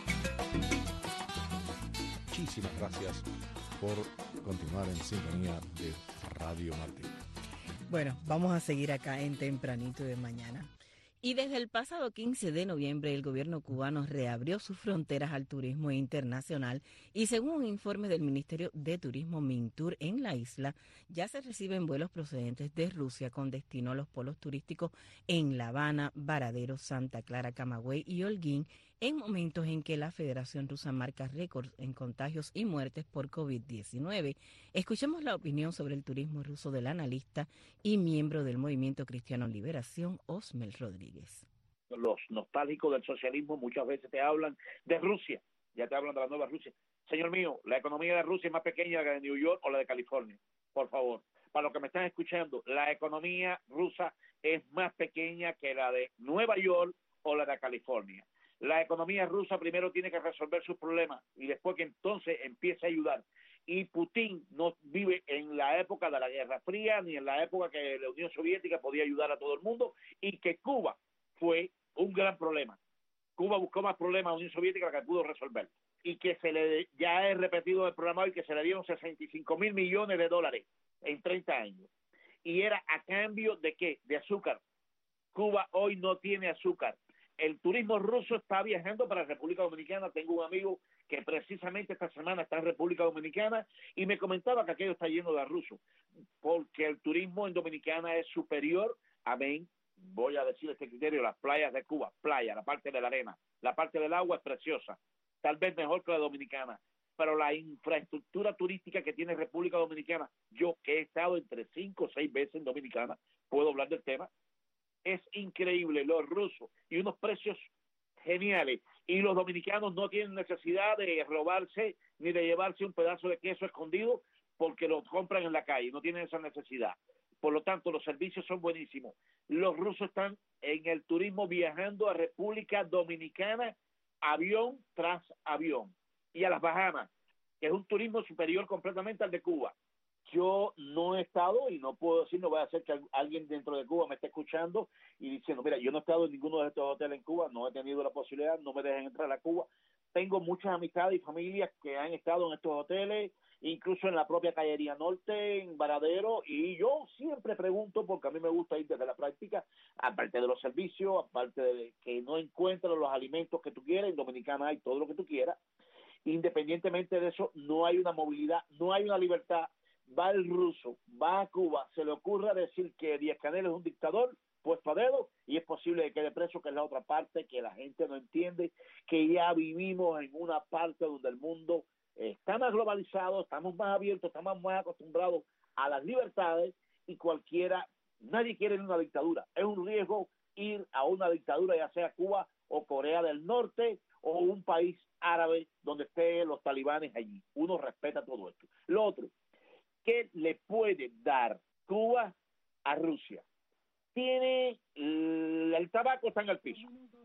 Speaker 3: Muchísimas gracias por continuar en sintonía de Radio Martí.
Speaker 4: Bueno, vamos a seguir acá en Tempranito de Mañana. Y desde el pasado quince de noviembre, el gobierno cubano reabrió sus fronteras al turismo internacional y según un informe del Ministerio de Turismo Mintur en la isla, ya se reciben vuelos procedentes de Rusia con destino a los polos turísticos en La Habana, Varadero, Santa Clara, Camagüey y Holguín, en momentos en que la Federación Rusa marca récords en contagios y muertes por COVID diecinueve. Escuchemos la opinión sobre el turismo ruso del analista y miembro del Movimiento Cristiano Liberación, Osmel Rodríguez.
Speaker 10: Los nostálgicos del socialismo muchas veces te hablan de Rusia, ya te hablan de la nueva Rusia. Señor mío, la economía de Rusia es más pequeña que la de New York o la de California, por favor. Para los que me están escuchando, la economía rusa es más pequeña que la de Nueva York o la de California. La economía rusa primero tiene que resolver sus problemas y después que entonces empiece a ayudar. Y Putin no vive en la época de la Guerra Fría ni en la época que la Unión Soviética podía ayudar a todo el mundo y que Cuba fue un gran problema. Cuba buscó más problemas a la Unión Soviética que pudo resolver. Y que se le, ya he repetido el programa hoy, que se le dieron sesenta y cinco mil millones de dólares en treinta años. Y era a cambio de ¿qué? De azúcar. Cuba hoy no tiene azúcar. El turismo ruso está viajando para la República Dominicana. Tengo un amigo que precisamente esta semana está en República Dominicana y me comentaba que aquello está lleno de rusos, porque el turismo en Dominicana es superior a, ven, voy a decir este criterio, las playas de Cuba, playa, la parte de la arena, la parte del agua es preciosa, tal vez mejor que la dominicana, pero la infraestructura turística que tiene República Dominicana, yo que he estado entre cinco o seis veces en Dominicana, puedo hablar del tema, es increíble, los rusos, y unos precios geniales, y los dominicanos no tienen necesidad de robarse ni de llevarse un pedazo de queso escondido porque lo compran en la calle, no tienen esa necesidad. Por lo tanto, los servicios son buenísimos. Los rusos están en el turismo viajando a República Dominicana, avión tras avión, y a las Bahamas, que es un turismo superior completamente al de Cuba. Yo no he estado, y no puedo decir, no voy a hacer que alguien dentro de Cuba me esté escuchando y diciendo, mira, yo no he estado en ninguno de estos hoteles en Cuba, no he tenido la posibilidad, no me dejen entrar a Cuba. Tengo muchas amistades y familias que han estado en estos hoteles, incluso en la propia Callería Norte, en Varadero, y yo siempre pregunto, porque a mí me gusta ir desde la práctica, aparte de los servicios, aparte de que no encuentro los alimentos que tú quieras, en Dominicana hay todo lo que tú quieras, independientemente de eso, no hay una movilidad, no hay una libertad. Va el ruso, va a Cuba, se le ocurre decir que Díaz-Canel es un dictador, puesto a dedo, y es posible que quede preso, que es la otra parte que la gente no entiende, que ya vivimos en una parte donde el mundo está más globalizado, estamos más abiertos, estamos más acostumbrados a las libertades, y cualquiera, nadie quiere ir a una dictadura. Es un riesgo ir a una dictadura, ya sea Cuba o Corea del Norte, o un país árabe donde estén los talibanes allí. Uno respeta todo esto. Lo otro, ¿qué le puede dar Cuba a Rusia? Tiene el, el tabaco está en el piso.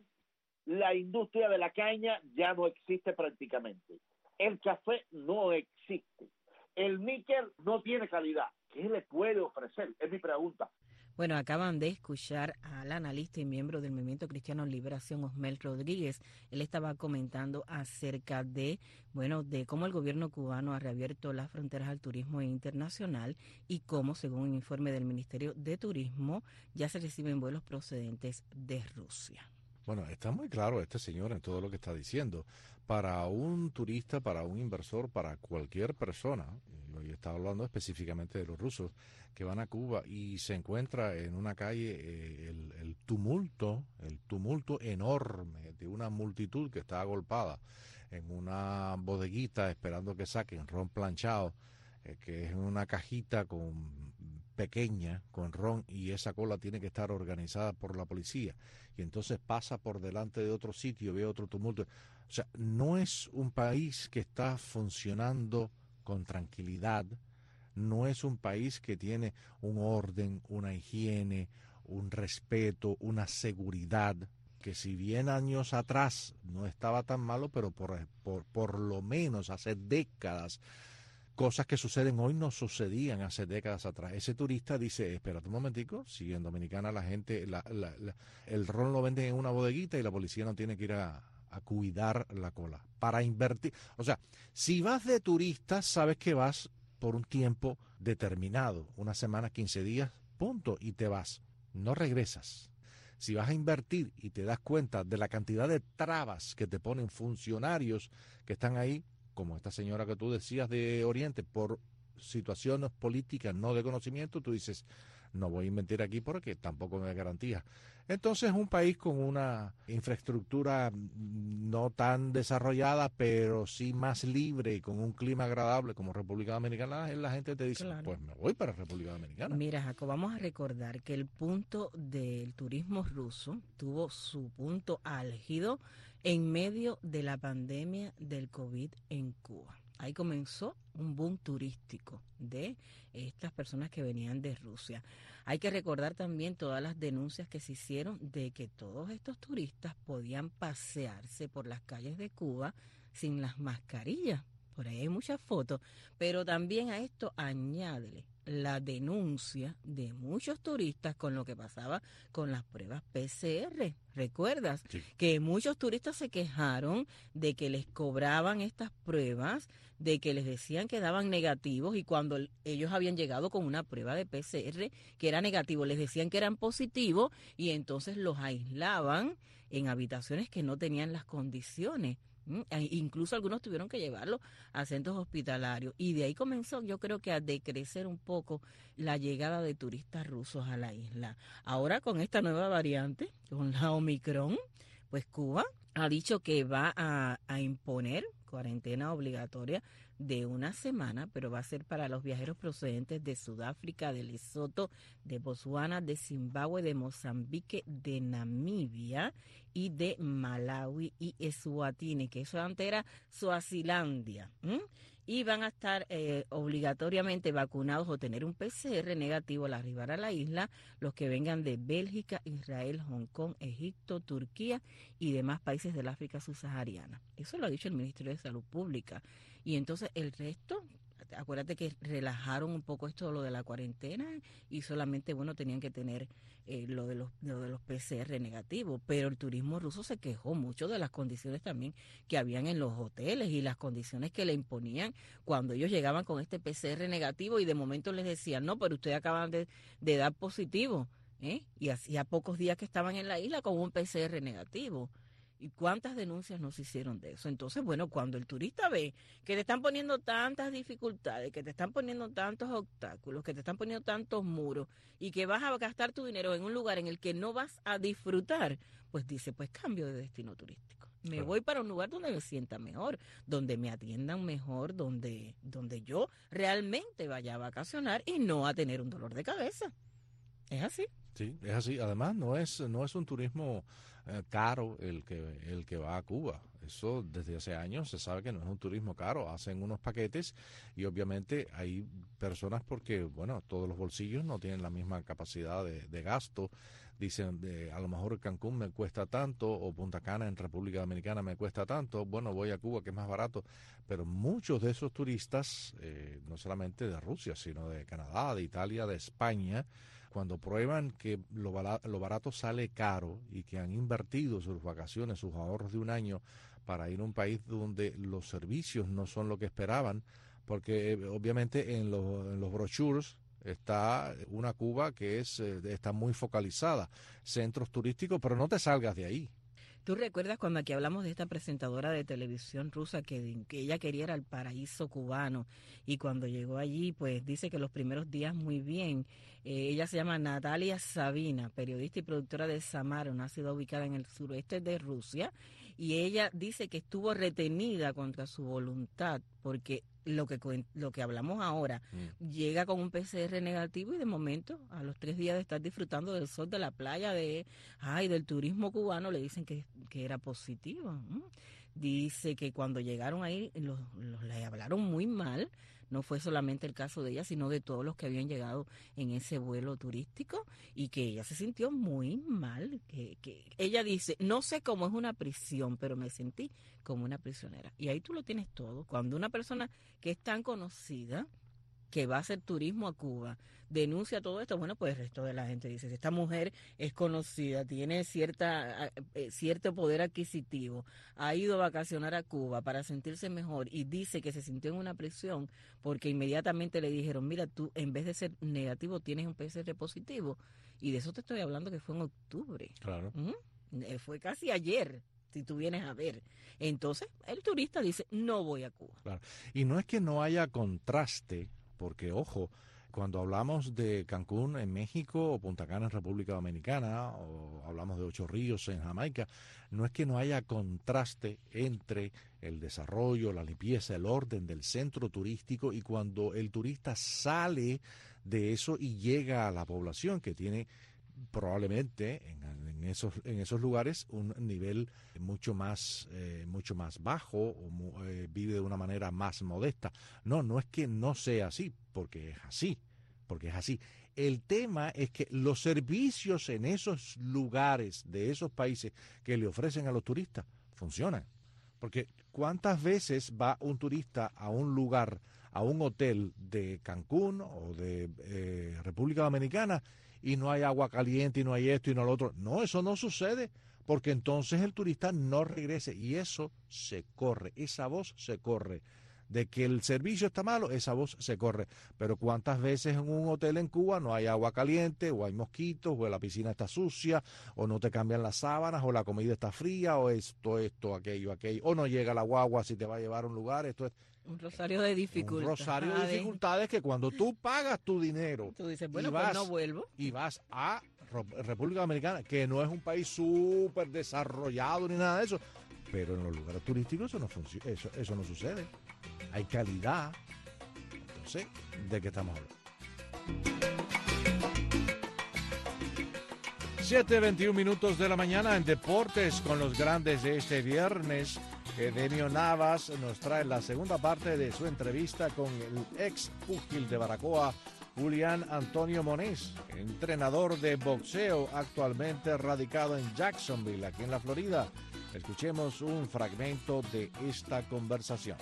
Speaker 10: La industria de la caña ya no existe prácticamente. El café no existe. El níquel no tiene calidad. ¿Qué le puede ofrecer? Es mi pregunta.
Speaker 4: Bueno, acaban de escuchar al analista y miembro del Movimiento Cristiano Liberación, Osmel Rodríguez. Él estaba comentando acerca de, bueno, de cómo el gobierno cubano ha reabierto las fronteras al turismo internacional y cómo, según un informe del Ministerio de Turismo, ya se reciben vuelos procedentes de Rusia.
Speaker 3: Bueno, está muy claro este señor en todo lo que está diciendo. Para un turista, para un inversor, para cualquier persona, y estaba hablando específicamente de los rusos, que van a Cuba y se encuentra en una calle eh, el, el tumulto, el tumulto enorme de una multitud que está agolpada en una bodeguita esperando que saquen ron planchado, eh, que es una cajita con pequeña con ron, y esa cola tiene que estar organizada por la policía, y entonces pasa por delante de otro sitio, ve otro tumulto. O sea, no es un país que está funcionando con tranquilidad, no es un país que tiene un orden, una higiene, un respeto, una seguridad, que si bien años atrás no estaba tan malo, pero por, por, por lo menos hace décadas, cosas que suceden hoy no sucedían hace décadas atrás. Ese turista dice, espérate un momentico, si en Dominicana la gente, la, la, la, el ron lo venden en una bodeguita y la policía no tiene que ir a, a cuidar la cola para invertir. O sea, si vas de turista, sabes que vas por un tiempo determinado, una semana, quince días, punto, y te vas, no regresas. Si vas a invertir y te das cuenta de la cantidad de trabas que te ponen funcionarios que están ahí, como esta señora que tú decías de Oriente, por situaciones políticas, no de conocimiento, tú dices, no voy a invertir aquí porque tampoco me da garantía. Entonces, un país con una infraestructura no tan desarrollada, pero sí más libre y con un clima agradable como República Dominicana, la gente te dice, claro, pues me voy para República Dominicana.
Speaker 4: Mira, Jaco, vamos a recordar que el punto del turismo ruso tuvo su punto álgido en medio de la pandemia del COVID en Cuba. Ahí comenzó un boom turístico de estas personas que venían de Rusia. Hay que recordar también todas las denuncias que se hicieron de que todos estos turistas podían pasearse por las calles de Cuba sin las mascarillas. Por ahí hay muchas fotos, pero también a esto añádele la denuncia de muchos turistas con lo que pasaba con las pruebas P C R. ¿Recuerdas? Sí. Que muchos turistas se quejaron de que les cobraban estas pruebas, de que les decían que daban negativos, y cuando ellos habían llegado con una prueba de P C R que era negativo, les decían que eran positivos y entonces los aislaban en habitaciones que no tenían las condiciones. Incluso algunos tuvieron que llevarlo a centros hospitalarios, y de ahí comenzó, yo creo que a decrecer un poco la llegada de turistas rusos a la isla. Ahora con esta nueva variante, con la Omicron, pues Cuba ha dicho que va a, a imponer cuarentena obligatoria de una semana, pero va a ser para los viajeros procedentes de Sudáfrica, de Lesoto, de Botsuana, de Zimbabue, de Mozambique, de Namibia y de Malawi y Eswatini, que eso antes era Suazilandia. ¿Mm? Y van a estar eh, obligatoriamente vacunados o tener un P C R negativo al arribar a la isla los que vengan de Bélgica, Israel, Hong Kong, Egipto, Turquía y demás países del África subsahariana. Eso lo ha dicho el Ministerio de Salud Pública. Y entonces el resto, acuérdate que relajaron un poco esto, lo de la cuarentena, y solamente, bueno, tenían que tener eh, lo de los lo de los P C R negativos, pero el turismo ruso se quejó mucho de las condiciones también que habían en los hoteles y las condiciones que le imponían cuando ellos llegaban con este P C R negativo y de momento les decían, no, pero ustedes acaban de, de dar positivo, ¿eh? Y hacía pocos días que estaban en la isla con un P C R negativo. ¿Y cuántas denuncias nos hicieron de eso? Entonces, bueno, cuando el turista ve que te están poniendo tantas dificultades, que te están poniendo tantos obstáculos, que te están poniendo tantos muros y que vas a gastar tu dinero en un lugar en el que no vas a disfrutar, pues dice, pues cambio de destino turístico. Me claro. voy para un lugar donde me sienta mejor, donde me atiendan mejor, donde, donde yo realmente vaya a vacacionar y no a tener un dolor de cabeza. Es así.
Speaker 3: Sí, es así. Además, no es, no es un turismo eh, caro el que, el que va a Cuba. Eso desde hace años se sabe que no es un turismo caro. Hacen unos paquetes y obviamente hay personas porque, bueno, todos los bolsillos no tienen la misma capacidad de, de gasto. Dicen, de, a lo mejor Cancún me cuesta tanto, o Punta Cana en República Dominicana me cuesta tanto, bueno, voy a Cuba que es más barato. Pero muchos de esos turistas, eh, no solamente de Rusia, sino de Canadá, de Italia, de España, cuando prueban que lo, lo barato sale caro y que han invertido sus vacaciones, sus ahorros de un año para ir a un país donde los servicios no son lo que esperaban, porque eh, obviamente en los, en los brochures está una Cuba que es eh, está muy focalizada, centros turísticos, pero no te salgas de ahí.
Speaker 4: ¿Tú recuerdas cuando aquí hablamos de esta presentadora de televisión rusa que, que ella quería ir al paraíso cubano y cuando llegó allí pues dice que los primeros días muy bien? Eh, ella se llama Natalia Sabina, periodista y productora de Samara, una ciudad ubicada en el suroeste de Rusia, y ella dice que estuvo retenida contra su voluntad porque lo que lo que hablamos ahora, mm. llega con un P C R negativo y de momento, a los tres días de estar disfrutando del sol de la playa, de ay del turismo cubano, le dicen que, que era positivo. ¿Mm? Dice que cuando llegaron ahí, los, los le hablaron muy mal. No fue solamente el caso de ella, sino de todos los que habían llegado en ese vuelo turístico y que ella se sintió muy mal. Que, que ella dice, no sé cómo es una prisión, pero me sentí como una prisionera. Y ahí tú lo tienes todo. Cuando una persona que es tan conocida, que va a hacer turismo a Cuba, denuncia todo esto, bueno, pues el resto de la gente dice, si esta mujer es conocida, tiene cierta eh, cierto poder adquisitivo, ha ido a vacacionar a Cuba para sentirse mejor y dice que se sintió en una prisión porque inmediatamente le dijeron, mira, tú en vez de ser negativo tienes un P C R positivo, y de eso te estoy hablando que fue en octubre.
Speaker 3: Claro.
Speaker 4: ¿Mm? Eh, fue casi ayer. Si tú vienes a ver. Entonces, el turista dice, no voy a Cuba.
Speaker 3: Claro. Y no es que no haya contraste, porque, ojo, cuando hablamos de Cancún en México o Punta Cana en República Dominicana o hablamos de Ocho Ríos en Jamaica, no es que no haya contraste entre el desarrollo, la limpieza, el orden del centro turístico y cuando el turista sale de eso y llega a la población que tiene probablemente en, en esos en esos lugares un nivel mucho más eh, mucho más bajo o eh, vive de una manera más modesta. No, no es que no sea así, porque es así, porque es así. El tema es que los servicios en esos lugares de esos países que le ofrecen a los turistas funcionan. Porque ¿cuántas veces va un turista a un lugar, a un hotel de Cancún o de eh, República Dominicana y no hay agua caliente y no hay esto y no lo otro? No, eso no sucede, porque entonces el turista no regrese y eso se corre, esa voz se corre. De que el servicio está malo, esa voz se corre. Pero ¿cuántas veces en un hotel en Cuba no hay agua caliente, o hay mosquitos, o la piscina está sucia, o no te cambian las sábanas, o la comida está fría, o esto, esto, aquello, aquello, o no llega la guagua si te va a llevar a un lugar, esto es...
Speaker 4: Un rosario de dificultades.
Speaker 3: Un rosario de dificultades que cuando tú pagas tu dinero...
Speaker 4: Tú dices, bueno,
Speaker 3: y vas,
Speaker 4: pues no vuelvo.
Speaker 3: Y vas a República Dominicana, que no es un país súper desarrollado ni nada de eso, pero en los lugares turísticos eso no funciona, eso, eso no sucede. Hay calidad. Entonces, ¿de qué estamos hablando? siete veintiún minutos de la mañana en Deportes con los grandes de este viernes. Edenio Navas nos trae la segunda parte de su entrevista con el ex púgil de Baracoa, Julián Antonio Monés, entrenador de boxeo actualmente radicado en Jacksonville, aquí en la Florida. Escuchemos un fragmento de esta conversación.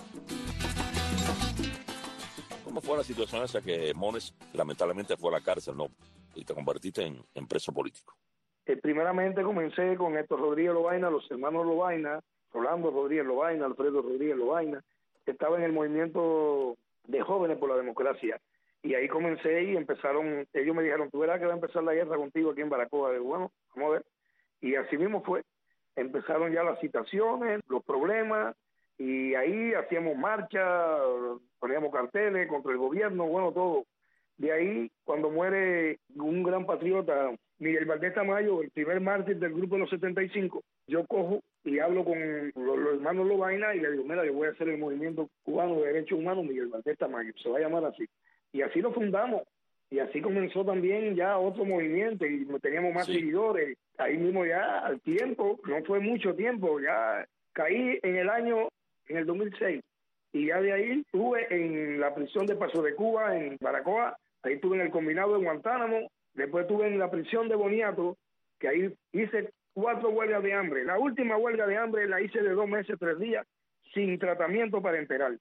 Speaker 7: ¿Cómo fue la situación esa que Monés lamentablemente fue a la cárcel, no? Y te convertiste en, en preso político.
Speaker 21: Eh, primeramente comencé con Héctor Rodríguez Lobaina, los hermanos Lobaina, Rolando Rodríguez Lobaina, Alfredo Rodríguez Lobaina, que estaba en el movimiento de jóvenes por la democracia. Y ahí comencé y empezaron, ellos me dijeron, tú verás que va a empezar la guerra contigo aquí en Baracoa. De bueno, vamos a ver. Y así mismo fue. Empezaron ya las citaciones, los problemas, y ahí hacíamos marcha, poníamos carteles contra el gobierno, bueno, todo. De ahí, cuando muere un gran patriota, Miguel Valdés Tamayo, el primer mártir del grupo de los setenta y cinco, yo cojo y hablo con los, los hermanos Lobaina y le digo, mira, yo voy a hacer el movimiento cubano de derechos humanos Miguel Valdés Tamayo, se va a llamar así. Y así lo fundamos. Y así comenzó también ya otro movimiento y teníamos más sí. seguidores. Ahí mismo ya al tiempo, no fue mucho tiempo, ya caí en el año, en el dos mil seis. Y ya de ahí estuve en la prisión de Paso de Cuba, en Baracoa, ahí estuve en el combinado de Guantánamo, después estuve en la prisión de Boniato, que ahí hice cuatro huelgas de hambre. La última huelga de hambre la hice de dos meses, tres días, sin tratamiento parenteral.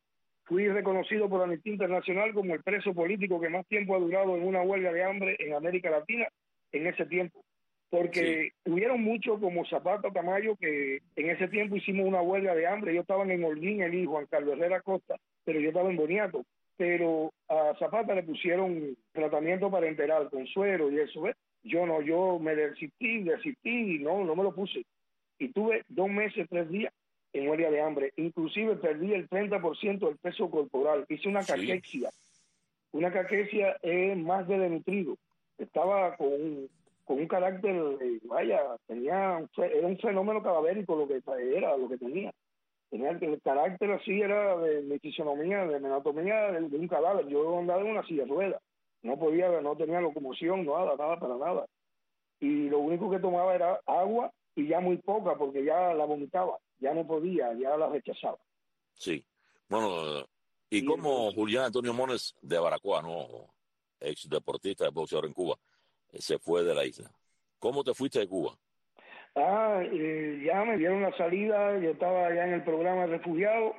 Speaker 13: fui reconocido por Amnistía Internacional como el preso político que más tiempo ha durado en una huelga de hambre en América Latina en ese tiempo. Porque sí. hubieron muchos como Zapata, Tamayo, que en ese tiempo hicimos una huelga de hambre. Yo estaba en Holguín, el hijo, Juan Carlos Herrera Costa, pero yo estaba en Boniato. Pero a Zapata le pusieron tratamiento parenteral con suero y eso, ¿ves? Yo no, yo me desistí, desistí y no, no me lo puse. Y tuve dos meses, tres días en huelga de hambre. Inclusive perdí el treinta por ciento del peso corporal. Hice una caquexia. Sí. Una caquexia es más de desnutrido. Estaba con un, con un carácter, eh, vaya, tenía un, era un fenómeno cadavérico lo que era, lo que tenía. Tenía el, el carácter así, era de mi fisionomía, de mi anatomía de, de un cadáver. Yo andaba en una silla de ruedas. No podía, no tenía locomoción, nada, nada, para nada. Y lo único que tomaba era agua y ya muy poca, porque ya la vomitaba. Ya no podía, ya la rechazaba.
Speaker 7: Sí. Bueno, ¿y sí, cómo sí. Julián Antonio Mones de Baracoa, ¿no? Ex deportista de boxeador en Cuba, se fue de la isla? ¿Cómo te fuiste de Cuba?
Speaker 13: Ah, eh, ya me dieron la salida, yo estaba ya en el programa de refugiados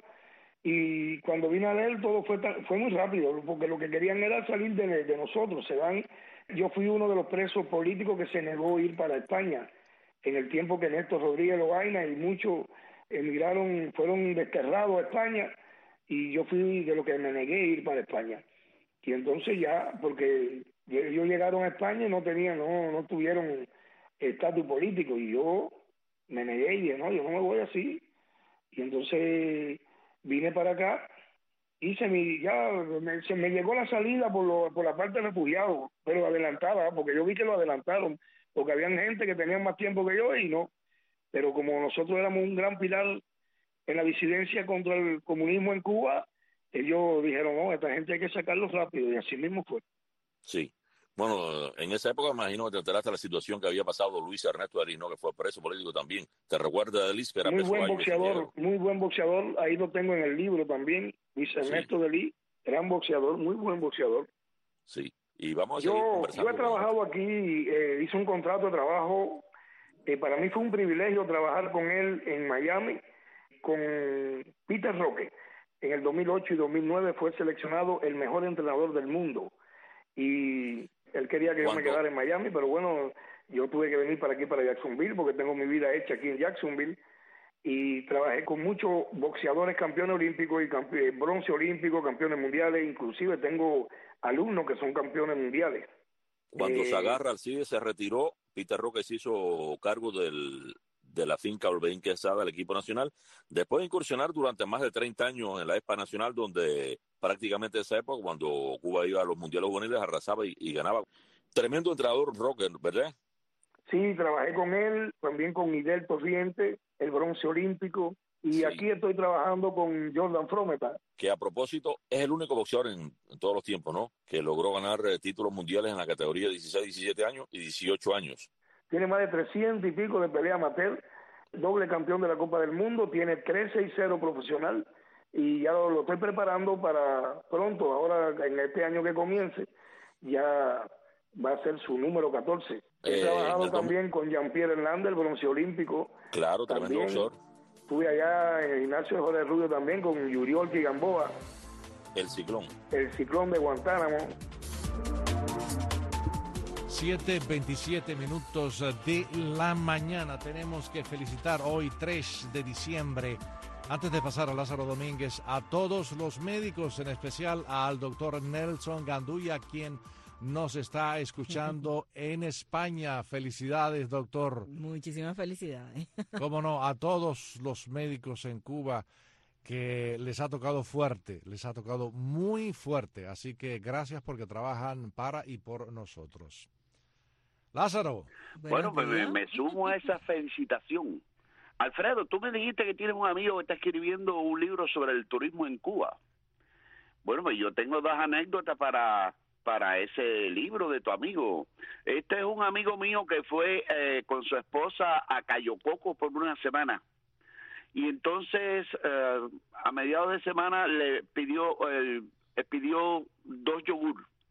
Speaker 13: y cuando vine a leer todo fue tan, fue muy rápido, porque lo que querían era salir de, de nosotros. Se van. Yo fui uno de los presos políticos que se negó a ir para España en el tiempo que Néstor Rodríguez Loaina y muchos emigraron, fueron desterrados a España, y yo fui de los que me negué a ir para España. Y entonces ya, porque ellos llegaron a España y no tenían, no, no tuvieron estatus político, y yo me negué y dije, no, yo no me voy así. Y entonces vine para acá y se me, ya, me, se me llegó la salida por, lo, por la parte de refugiados, pero adelantada, porque yo vi que lo adelantaron, porque habían gente que tenían más tiempo que yo y no. Pero como nosotros éramos un gran pilar en la disidencia contra el comunismo en Cuba, ellos dijeron, no, esta gente hay que sacarlos rápido, y así mismo fue.
Speaker 7: Sí. Bueno, en esa época imagino que te enteraste de la situación que había pasado Luis Ernesto Arino, que fue preso político también. ¿Te recuerdas de Luis? Que era
Speaker 13: muy buen boxeador, muy buen boxeador, ahí lo tengo en el libro también. Luis Ernesto sí. de Lis, era un boxeador, muy buen boxeador.
Speaker 7: Sí, y vamos a
Speaker 13: yo,
Speaker 7: seguir conversando.
Speaker 13: Yo he trabajado aquí, eh, hice un contrato de trabajo. Eh, para mí fue un privilegio trabajar con él en Miami, con Peter Roque. En el dos mil ocho y dos mil nueve fue seleccionado el mejor entrenador del mundo. Y él quería que ¿Cuándo? yo me quedara en Miami, pero bueno, yo tuve que venir para aquí, para Jacksonville, porque tengo mi vida hecha aquí en Jacksonville. Y trabajé con muchos boxeadores campeones olímpicos y campe bronce olímpico, campeones mundiales. Inclusive tengo alumnos que son campeones mundiales.
Speaker 7: Cuando
Speaker 13: eh,
Speaker 7: Zagarra Alcides se retiró, Peter Roque se hizo cargo del, de la finca Olveín Quesada del equipo nacional, después de incursionar durante más de treinta años en la Expa Nacional, donde prácticamente esa época, cuando Cuba iba a los mundiales juveniles, arrasaba y, y ganaba. Tremendo entrenador Roque, ¿verdad?
Speaker 13: Sí, trabajé con él, también con Miguel Torriente, el bronce olímpico, y sí. aquí estoy trabajando con Jordan Frometa.
Speaker 7: Que a propósito, es el único boxeador en, en todos los tiempos, ¿no?, que logró ganar eh, títulos mundiales en la categoría dieciséis, diecisiete años y dieciocho años.
Speaker 13: Tiene más de trescientos y pico de pelea amateur, doble campeón de la Copa del Mundo, tiene trece y cero profesional, y ya lo, lo estoy preparando para pronto, ahora en este año que comience, ya va a ser su número catorce. He eh, trabajado también con Jean-Pierre Hernández, el bronce olímpico.
Speaker 7: Claro, tremendo boxeador.
Speaker 13: Estuve allá en el gimnasio de Jorge Rubio también con Yuriolki Gamboa.
Speaker 7: El Ciclón.
Speaker 13: El Ciclón de Guantánamo.
Speaker 3: siete veintisiete minutos de la mañana. Tenemos que felicitar hoy, tres de diciembre, antes de pasar a Lázaro Domínguez, a todos los médicos, en especial al doctor Nelson Gandulla, quien nos está escuchando en España. Felicidades, doctor.
Speaker 4: Muchísimas felicidades.
Speaker 3: Cómo no, a todos los médicos en Cuba, que les ha tocado fuerte, les ha tocado muy fuerte. Así que gracias porque trabajan para y por nosotros. Lázaro.
Speaker 15: Bueno, pues me, me sumo a esa felicitación. Alfredo, tú me dijiste que tienes un amigo que está escribiendo un libro sobre el turismo en Cuba. Bueno, pues yo tengo dos anécdotas para... para ese libro de tu amigo. Este es un amigo mío que fue eh, con su esposa a Cayo Coco por una semana. Y entonces, eh, a mediados de semana, le pidió, eh, le pidió dos yogur.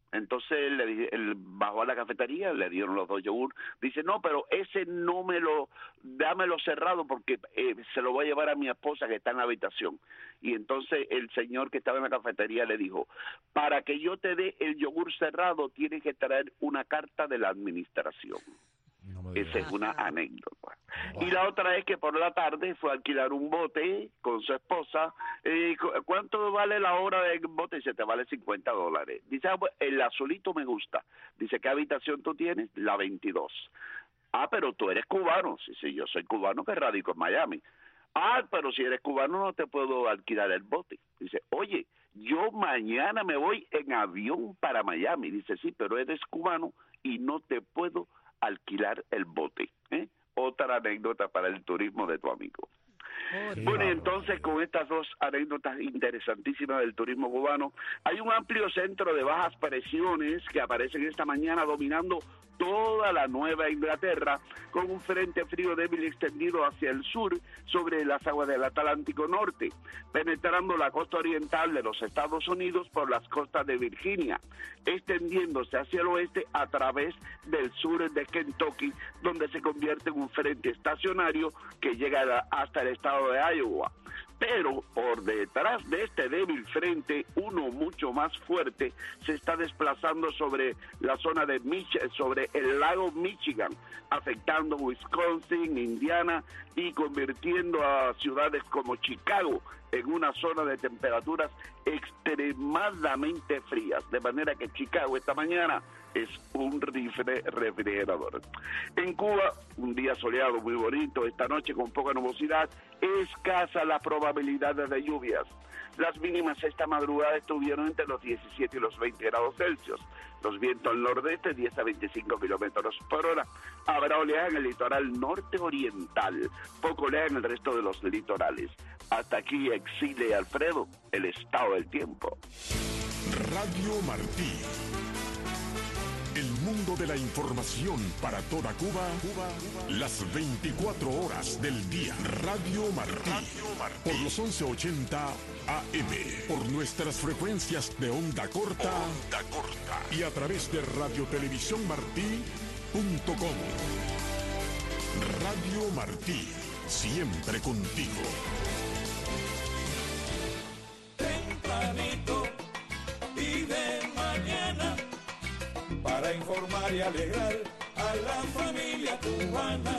Speaker 15: Entonces él, le, di- él bajó a la cafetería, le dieron los dos yogur. Dice, no, pero ese no me lo, dámelo cerrado porque eh, se lo voy a llevar a mi esposa que está en la habitación. Y entonces el señor que estaba en la cafetería le dijo, para que yo te dé el yogur cerrado tienes que traer una carta de la administración. Esa es una anécdota. Y la otra es que por la tarde fue a alquilar un bote con su esposa. Eh, cu- ¿Cuánto vale la hora del bote? Dice, te vale cincuenta dólares. Dice, ah, pues, el azulito me gusta. Dice, ¿qué habitación tú tienes? La veintidós. Ah, pero tú eres cubano. Dice, yo soy cubano que radico en Miami. Ah, pero si eres cubano no te puedo alquilar el bote. Dice, oye, yo mañana me voy en avión para Miami. Dice, sí, pero eres cubano y no te puedo alquilar el bote. ¿eh? Otra anécdota para el turismo de tu amigo. Bueno, y entonces con estas dos anécdotas interesantísimas del turismo cubano, hay un amplio centro de bajas presiones que aparecen esta mañana dominando toda la Nueva Inglaterra, con un frente frío débil extendido hacia el sur sobre las aguas del Atlántico Norte, penetrando la costa oriental de los Estados Unidos por las costas de Virginia, extendiéndose hacia el oeste a través del sur de Kentucky, donde se convierte en un frente estacionario que llega hasta el estado de Iowa. Pero por detrás de este débil frente, uno mucho más fuerte se está desplazando sobre la zona de Mich sobre el lago Michigan, afectando Wisconsin, Indiana y convirtiendo a ciudades como Chicago en una zona de temperaturas extremadamente frías, de manera que Chicago esta mañana es un rifle refrigerador. En Cuba, un día soleado muy bonito, esta noche con poca nubosidad, escasa la probabilidad de lluvias. Las mínimas esta madrugada estuvieron entre los diecisiete y los veinte grados Celsius. Los vientos al nordeste, diez a veinticinco kilómetros por hora. Habrá oleaje en el litoral norte oriental, poco oleaje en el resto de los litorales. Hasta aquí, Exile y Alfredo, el estado del tiempo.
Speaker 1: Radio Martí. El mundo de la información para toda Cuba, Cuba, las veinticuatro horas del día. Radio Martí. Por los once ochenta A M. Por nuestras frecuencias de onda corta. Onda corta. Y a través de radiotelevisiónmartí punto com. Radio Martí. Siempre contigo.
Speaker 2: Tempranito y de mañana, para informar y alegrar a la familia cubana.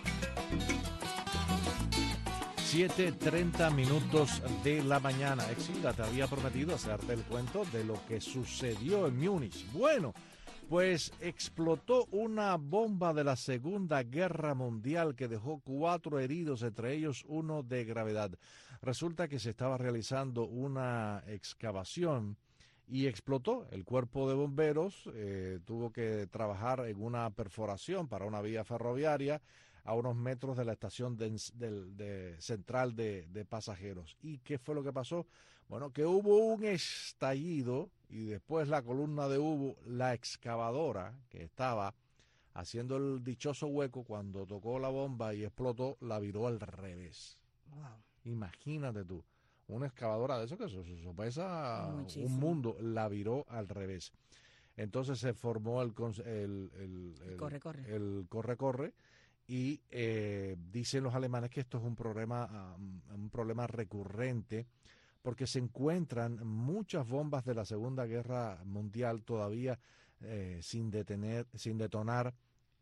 Speaker 3: siete treinta minutos de la mañana. Exilda, te había prometido hacerte el cuento de lo que sucedió en Múnich. Bueno, pues explotó una bomba de la Segunda Guerra Mundial que dejó cuatro heridos, entre ellos uno de gravedad. Resulta que se estaba realizando una excavación y explotó. El cuerpo de bomberos eh, tuvo que trabajar en una perforación para una vía ferroviaria a unos metros de la estación de, de, de central de, de pasajeros. ¿Y qué fue lo que pasó? Bueno, que hubo un estallido y después la columna de humo, la excavadora que estaba haciendo el dichoso hueco cuando tocó la bomba y explotó, la viró al revés. Wow. Imagínate tú. Una excavadora de eso que eso, eso pesa Muchísimo. un mundo, la viró al revés. Entonces se formó el el, el, el corre, corre. El corre, corre y eh, dicen los alemanes que esto es un problema, um, un problema recurrente porque se encuentran muchas bombas de la Segunda Guerra Mundial todavía eh, sin detener, sin detonar,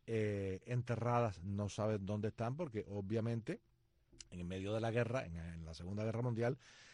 Speaker 3: eh, enterradas, no saben dónde están porque obviamente en medio de la guerra, en, en la Segunda Guerra Mundial,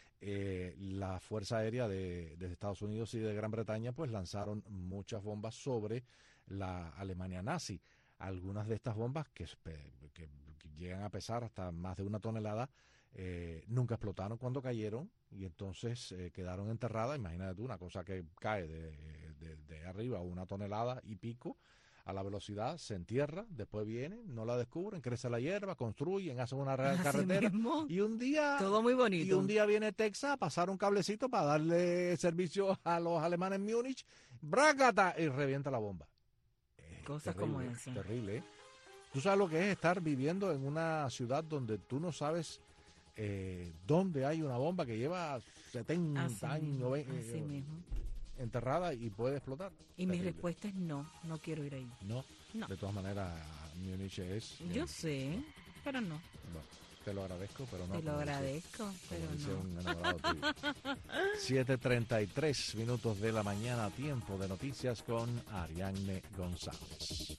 Speaker 3: eh, la Fuerza Aérea de, de Estados Unidos y de Gran Bretaña pues lanzaron muchas bombas sobre la Alemania nazi. Algunas de estas bombas que, que, que llegan a pesar hasta más de una tonelada eh, nunca explotaron cuando cayeron y entonces eh, quedaron enterradas. Imagínate tú, una cosa que cae de, de, de arriba una tonelada y pico a la velocidad, se entierra, después vienen, no la descubren, crece la hierba, construyen, hacen una real carretera y un día
Speaker 4: todo muy bonito.
Speaker 3: Y un día viene Texas a pasar un cablecito para darle servicio a los alemanes en Múnich, ¡brácata! Y revienta la bomba. Eh,
Speaker 4: Cosas
Speaker 3: terrible,
Speaker 4: como esa.
Speaker 3: Terrible, ¿eh? Tú sabes lo que es estar viviendo en una ciudad donde tú no sabes eh, dónde hay una bomba que lleva setenta
Speaker 4: así
Speaker 3: años.
Speaker 4: Mismo,
Speaker 3: eh,
Speaker 4: así mismo.
Speaker 3: enterrada y puede explotar.
Speaker 4: Y mi respuesta es no, no quiero ir ahí.
Speaker 3: No, no. De todas maneras, Múnich es...
Speaker 4: Yo eh, sé, pero no.
Speaker 3: Bueno, te lo agradezco, pero no.
Speaker 4: Te lo agradezco,
Speaker 3: dice,
Speaker 4: pero
Speaker 3: dice
Speaker 4: no.
Speaker 3: Un enamorado tuyo. siete treinta y tres minutos de la mañana, tiempo de noticias con Ariadne González.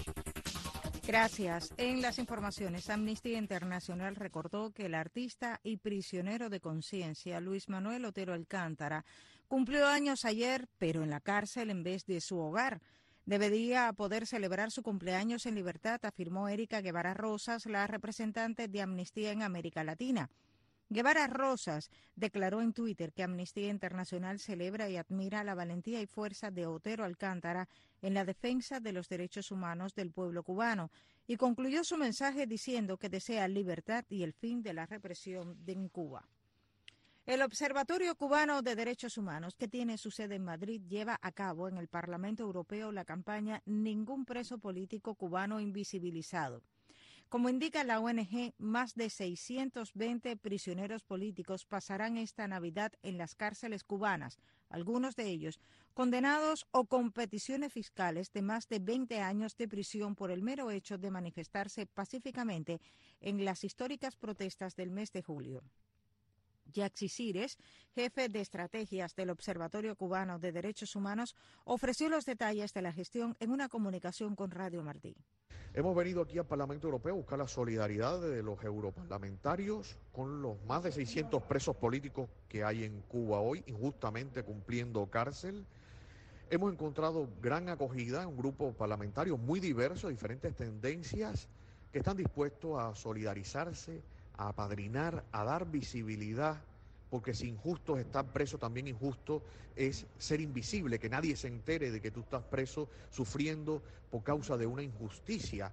Speaker 5: Gracias. En las informaciones, Amnistía Internacional recordó que el artista y prisionero de conciencia Luis Manuel Otero Alcántara cumplió años ayer, pero en la cárcel en vez de su hogar. Debería poder celebrar su cumpleaños en libertad, afirmó Erika Guevara Rosas, la representante de Amnistía en América Latina. Guevara Rosas declaró en Twitter que Amnistía Internacional celebra y admira la valentía y fuerza de Otero Alcántara en la defensa de los derechos humanos del pueblo cubano y concluyó su mensaje diciendo que desea libertad y el fin de la represión en Cuba. El Observatorio Cubano de Derechos Humanos, que tiene su sede en Madrid, lleva a cabo en el Parlamento Europeo la campaña Ningún preso político cubano invisibilizado. Como indica la O N G, más de seiscientos veinte prisioneros políticos pasarán esta Navidad en las cárceles cubanas, algunos de ellos condenados o con peticiones fiscales de más de veinte años de prisión por el mero hecho de manifestarse pacíficamente en las históricas protestas del mes de julio. Yaxi Cires, jefe de estrategias del Observatorio Cubano de Derechos Humanos, ofreció los detalles de la gestión en una comunicación con Radio Martí.
Speaker 14: Hemos venido aquí al Parlamento Europeo a buscar la solidaridad de los europarlamentarios con los más de seiscientos presos políticos que hay en Cuba hoy, injustamente cumpliendo cárcel. Hemos encontrado gran acogida, un grupo parlamentario muy diverso, diferentes tendencias, que están dispuestos a solidarizarse, a apadrinar, a dar visibilidad, porque si injusto es estar preso, también injusto es ser invisible, que nadie se entere de que tú estás preso sufriendo por causa de una injusticia.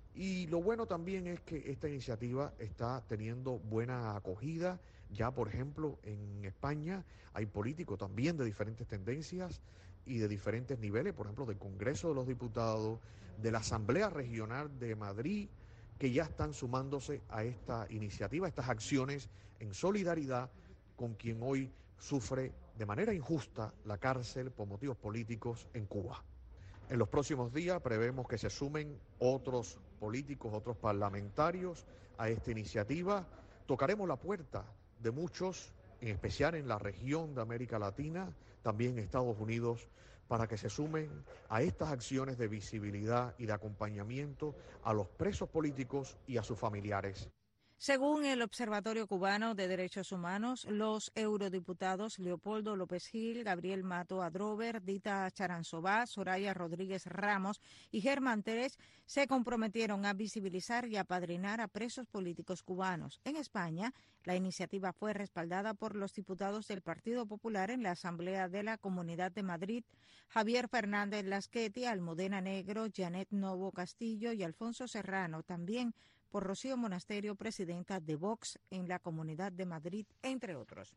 Speaker 14: Y lo bueno también es que esta iniciativa está teniendo buena acogida. Ya, por ejemplo, en España hay políticos también de diferentes tendencias y de diferentes niveles, por ejemplo, del Congreso de los Diputados, de la Asamblea Regional de Madrid, que ya están sumándose a esta iniciativa, a estas acciones en solidaridad con quien hoy sufre de manera injusta la cárcel por motivos políticos en Cuba. En los próximos días prevemos que se sumen otros políticos, otros parlamentarios a esta iniciativa. Tocaremos la puerta de muchos, en especial en la región de América Latina, también en Estados Unidos, para que se sumen a estas acciones de visibilidad y de acompañamiento a los presos políticos y a sus familiares.
Speaker 5: Según el Observatorio Cubano de Derechos Humanos, los eurodiputados Leopoldo López Gil, Gabriel Mato Adrover, Dita Charanzová, Soraya Rodríguez Ramos y Germán Terés se comprometieron a visibilizar y apadrinar a presos políticos cubanos. En España, la iniciativa fue respaldada por los diputados del Partido Popular en la Asamblea de la Comunidad de Madrid, Javier Fernández Lasqueti, Almudena Negro, Janet Novo Castillo y Alfonso Serrano, también por Rocío Monasterio, presidenta de Vox en la Comunidad de Madrid, entre otros.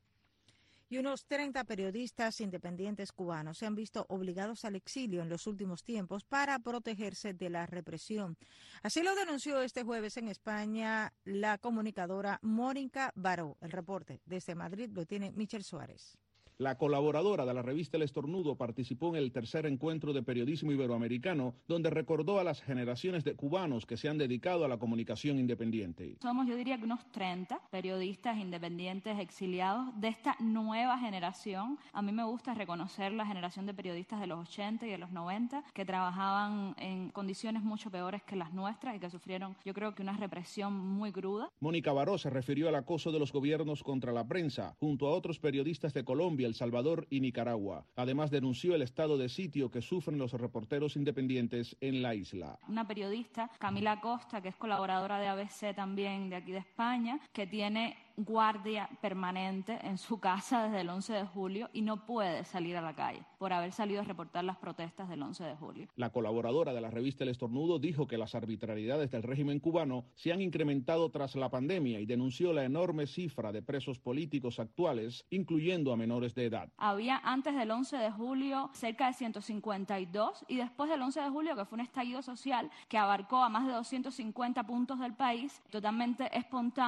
Speaker 5: Y unos treinta periodistas independientes cubanos se han visto obligados al exilio en los últimos tiempos para protegerse de la represión. Así lo denunció este jueves en España la comunicadora Mónica Baró. El reporte desde Madrid lo tiene Michel Suárez.
Speaker 16: La colaboradora de la revista El Estornudo participó en el tercer encuentro de periodismo iberoamericano, donde recordó a las generaciones de cubanos que se han dedicado a la comunicación independiente.
Speaker 23: Somos, yo diría que unos treinta periodistas independientes exiliados de esta nueva generación. A mí me gusta reconocer la generación de periodistas de los ochenta y de los noventa que trabajaban en condiciones mucho peores que las nuestras y que sufrieron, yo creo que una represión muy cruda.
Speaker 16: Mónica Baró se refirió al acoso de los gobiernos contra la prensa, junto a otros periodistas de Colombia, El Salvador y Nicaragua. Además, denunció el estado de sitio que sufren los reporteros independientes en la isla.
Speaker 23: Una periodista, Camila Costa, que es colaboradora de A B C también de aquí de España, que tiene guardia permanente en su casa desde el once de julio y no puede salir a la calle por haber salido a reportar las protestas del once de julio.
Speaker 16: La colaboradora de la revista El Estornudo dijo que las arbitrariedades del régimen cubano se han incrementado tras la pandemia y denunció la enorme cifra de presos políticos actuales, incluyendo a menores de edad.
Speaker 23: Había antes del once de julio cerca de ciento cincuenta y dos y después del once de julio, que fue un estallido social que abarcó a más de doscientos cincuenta puntos del país, totalmente espontáneo,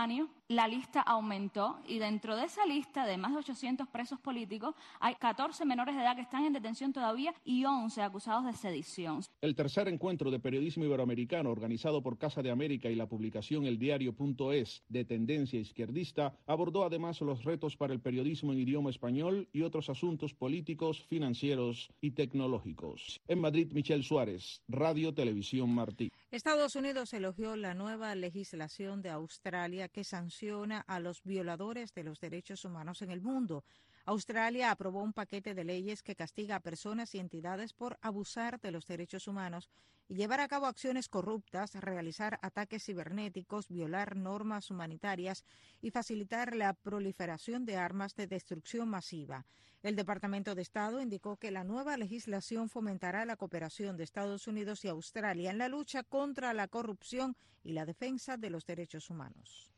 Speaker 23: la lista aumentó y dentro de esa lista de más de ochocientos presos políticos hay catorce menores de edad que están en detención todavía y once acusados de sedición.
Speaker 16: El tercer encuentro de periodismo iberoamericano organizado por Casa de América y la publicación El Diario punto es de tendencia izquierdista abordó además los retos para el periodismo en idioma español y otros asuntos políticos, financieros y tecnológicos. En Madrid, Michelle Suárez, Radio Televisión Martí.
Speaker 5: Estados Unidos elogió la nueva legislación de Australia que sanciona a los violadores de los derechos humanos en el mundo. Australia aprobó un paquete de leyes que castiga a personas y entidades por abusar de los derechos humanos y llevar a cabo acciones corruptas, realizar ataques cibernéticos, violar normas humanitarias y facilitar la proliferación de armas de destrucción masiva. El Departamento de Estado indicó que la nueva legislación fomentará la cooperación de Estados Unidos y Australia en la lucha contra la corrupción y la defensa de los derechos humanos.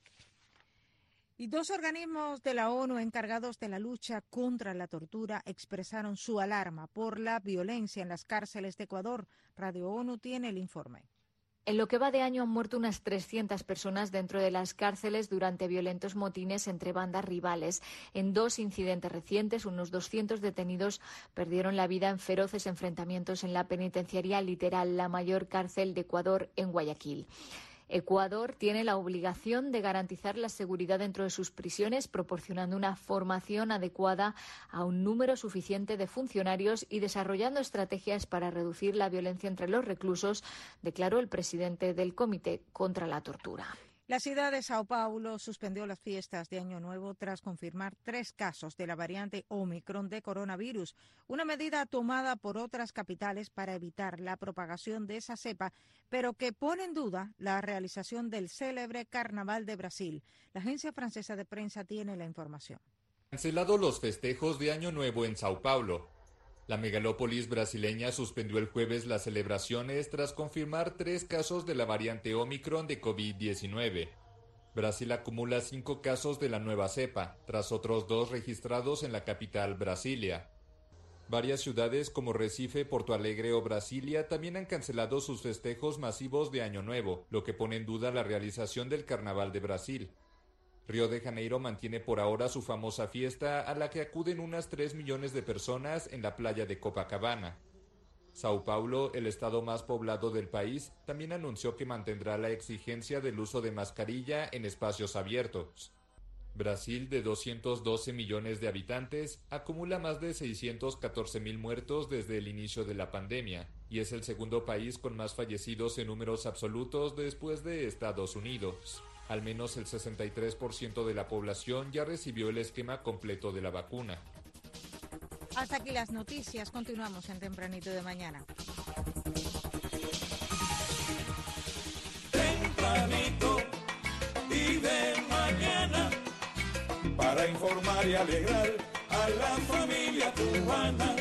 Speaker 5: Y dos organismos de la ONU encargados de la lucha contra la tortura expresaron su alarma por la violencia en las cárceles de Ecuador. Radio ONU tiene el informe.
Speaker 12: En lo que va de año han muerto unas trescientas personas dentro de las cárceles durante violentos motines entre bandas rivales. En dos incidentes recientes, unos doscientos detenidos perdieron la vida en feroces enfrentamientos en la penitenciaría Literal, la mayor cárcel de Ecuador, en Guayaquil. Ecuador tiene la obligación de garantizar la seguridad dentro de sus prisiones, proporcionando una formación adecuada a un número suficiente de funcionarios y desarrollando estrategias para reducir la violencia entre los reclusos, declaró el presidente del Comité contra la Tortura.
Speaker 5: La ciudad de Sao Paulo suspendió las fiestas de Año Nuevo tras confirmar tres casos de la variante Omicron de coronavirus, una medida tomada por otras capitales para evitar la propagación de esa cepa, pero que pone en duda la realización del célebre Carnaval de Brasil. La agencia francesa de prensa tiene la información.
Speaker 18: Cancelado los festejos de Año Nuevo en Sao Paulo. La megalópolis brasileña suspendió el jueves las celebraciones tras confirmar tres casos de la variante Omicron de COVID diecinueve. Brasil acumula cinco casos de la nueva cepa, tras otros dos registrados en la capital, Brasilia. Varias ciudades como Recife, Porto Alegre o Brasilia también han cancelado sus festejos masivos de Año Nuevo, lo que pone en duda la realización del Carnaval de Brasil. Río de Janeiro mantiene por ahora su famosa fiesta a la que acuden unas tres millones de personas en la playa de Copacabana. Sao Paulo, el estado más poblado del país, también anunció que mantendrá la exigencia del uso de mascarilla en espacios abiertos. Brasil, de doscientos doce millones de habitantes, acumula más de seiscientos catorce mil muertos desde el inicio de la pandemia y es el segundo país con más fallecidos en números absolutos después de Estados Unidos. Al menos el sesenta y tres por ciento de la población ya recibió el esquema completo de la vacuna.
Speaker 5: Hasta aquí las noticias. Continuamos en Tempranito de Mañana.
Speaker 2: Tempranito y de mañana, para informar y alegrar a la familia cubana.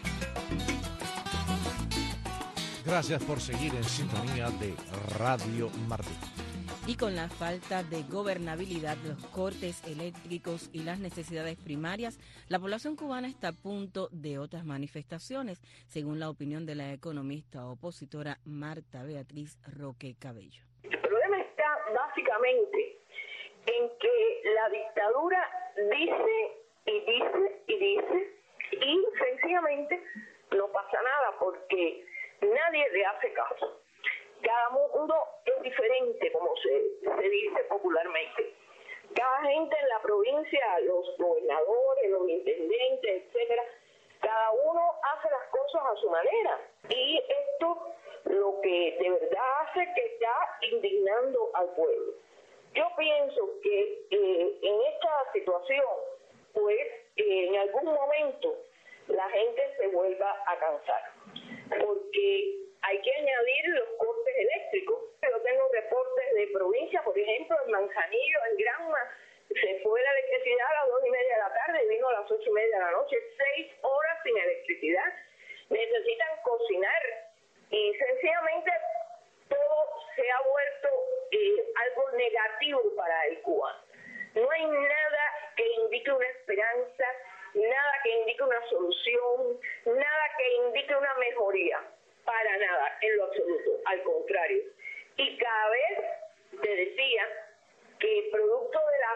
Speaker 3: Gracias por seguir en sintonía de Radio Martí.
Speaker 4: Y con la falta de gobernabilidad, los cortes eléctricos y las necesidades primarias, la población cubana está a punto de otras manifestaciones, según la opinión de la economista opositora Marta Beatriz Roque Cabello.
Speaker 19: El problema está básicamente en que la dictadura dice y dice y dice y sencillamente no pasa nada porque nadie le hace caso. Cada mundo es diferente, como se, se dice popularmente. Cada gente en la provincia, los gobernadores, los intendentes, etcétera, cada uno hace las cosas a su manera. Y esto lo que de verdad hace que está indignando al pueblo. Yo pienso que eh, en esta situación, pues eh, en algún momento la gente se vuelva a cansar. Porque hay que añadir los cortes eléctricos. Yo tengo reportes de provincia, por ejemplo, en Manzanillo, en Granma, se fue la electricidad a las dos y media de la tarde y vino a las ocho y media de la noche, seis horas sin electricidad. Necesitan cocinar y sencillamente todo se ha vuelto eh, algo negativo para el cubano. No hay nada que indique una esperanza, nada que indique una solución, nada que indique una mejoría. Para nada, en lo absoluto, al contrario. Y cada vez te decía que producto de la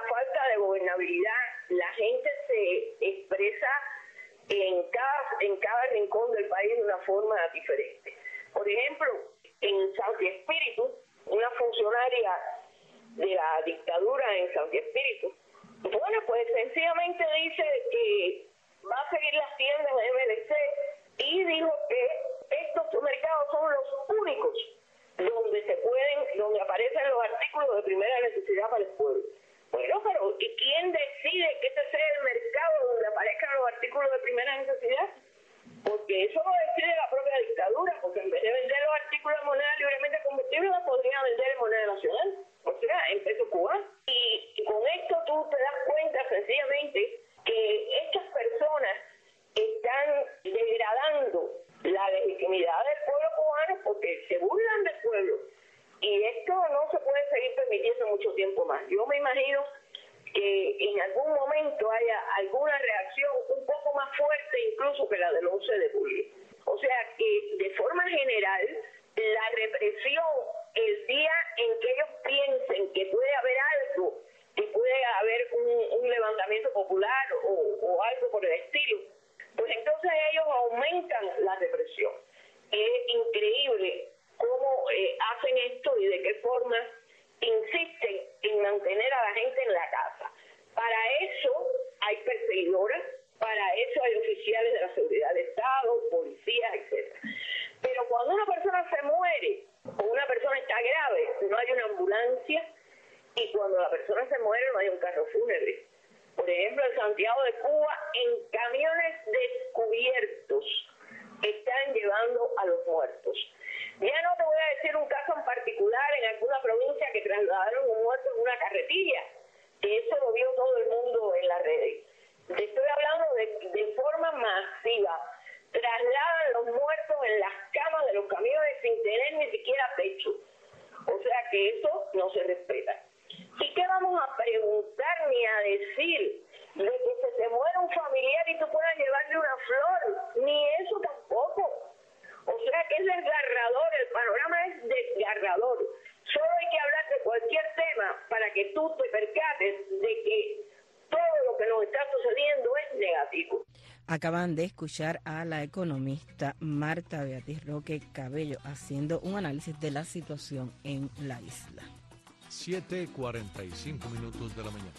Speaker 19: del país de una forma diferente. Por ejemplo, en Santi Espíritu, una funcionaria de la dictadura en Santi Espíritu, bueno, pues sencillamente dice que va a seguir las tiendas de M L C y dijo que estos mercados son los únicos donde se pueden, donde aparecen los artículos de primera necesidad para el pueblo. Bueno, pero ¿y quién decide que ese sea el mercado donde aparezcan los artículos de primera necesidad? Porque eso lo decide la propia dictadura, porque en vez de vender los artículos de moneda libremente convertible, los podría vender en moneda nacional, o sea, en peso cubano. Y con esto tú te das cuenta sencillamente que estas personas están degradando la legitimidad del pueblo cubano porque se burlan del pueblo. Y esto no se puede seguir permitiendo mucho tiempo más. Yo me imagino que en algún momento haya alguna reacción un poco más fuerte incluso que la del once de julio. O sea que de forma general la represión el día en que ellos piensen que puede haber algo, que puede haber un, un levantamiento popular o, o algo por el estilo, pues entonces ellos aumentan la represión. Es increíble cómo eh, hacen esto y de qué forma insisten en mantener a la gente en la casa. Para eso hay perseguidoras, para eso hay oficiales de la seguridad del Estado, policías, etcétera. Pero cuando una persona se muere o una persona está grave, no hay una ambulancia, y cuando la persona se muere no hay un carro fúnebre. Por ejemplo, en Santiago de Cuba, en camiones descubiertos están llevando a los muertos. Ya no te voy a decir un caso en particular en alguna provincia que trasladaron un muerto en una carretilla, que eso lo vio todo el mundo en las redes. Te estoy hablando de, de forma masiva. Trasladan los muertos en las camas de los camiones sin tener ni siquiera techo. O sea que eso no se respeta. ¿Y qué vamos a preguntar ni a decir de que se te muera un familiar y tú puedas llevarle una flor? Ni eso tampoco. O sea que es desgarrador, el panorama es desgarrador. Solo hay que hablar de cualquier tema para que tú te percates de que todo lo que nos está sucediendo es negativo.
Speaker 4: Acaban de escuchar a la economista Marta Beatriz Roque Cabello haciendo un análisis de la situación en la isla.
Speaker 3: siete cuarenta y cinco minutos de la mañana.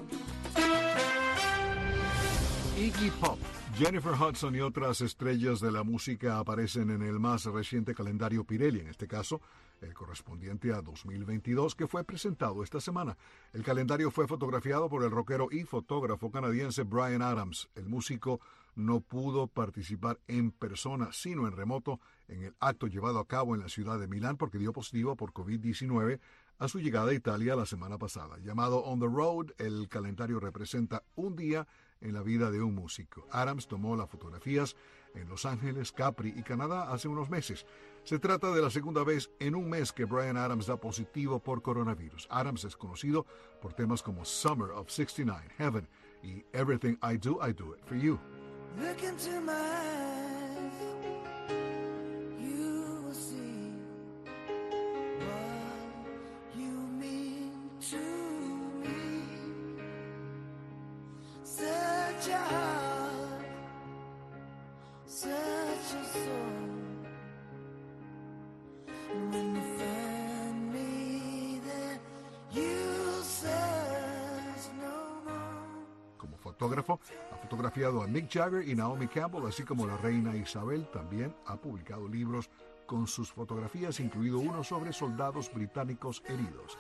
Speaker 17: Iggy Pop, Jennifer Hudson y otras estrellas de la música aparecen en el más reciente calendario Pirelli, en este caso el correspondiente a dos mil veintidós, que fue presentado esta semana. El calendario fue fotografiado por el rockero y fotógrafo canadiense Bryan Adams. El músico no pudo participar en persona, sino en remoto, en el acto llevado a cabo en la ciudad de Milán porque dio positivo por covid diecinueve a su llegada a Italia la semana pasada. Llamado On the Road, el calendario representa un día en la vida de un músico. Adams tomó las fotografías en Los Ángeles, Capri y Canadá hace unos meses. Se trata de la segunda vez en un mes que Bryan Adams da positivo por coronavirus. Adams es conocido por temas como Summer of sixty nine, Heaven y Everything I Do, I Do It For You.
Speaker 2: Look into my eyes, you will see what you mean to me. Such a heart, such a soul. When you find me there, you search no more.
Speaker 17: Como fotógrafo, ha fotografiado a Mick Jagger y Naomi Campbell, así como la reina Isabel. También ha publicado libros con sus fotografías, incluido uno sobre soldados británicos heridos.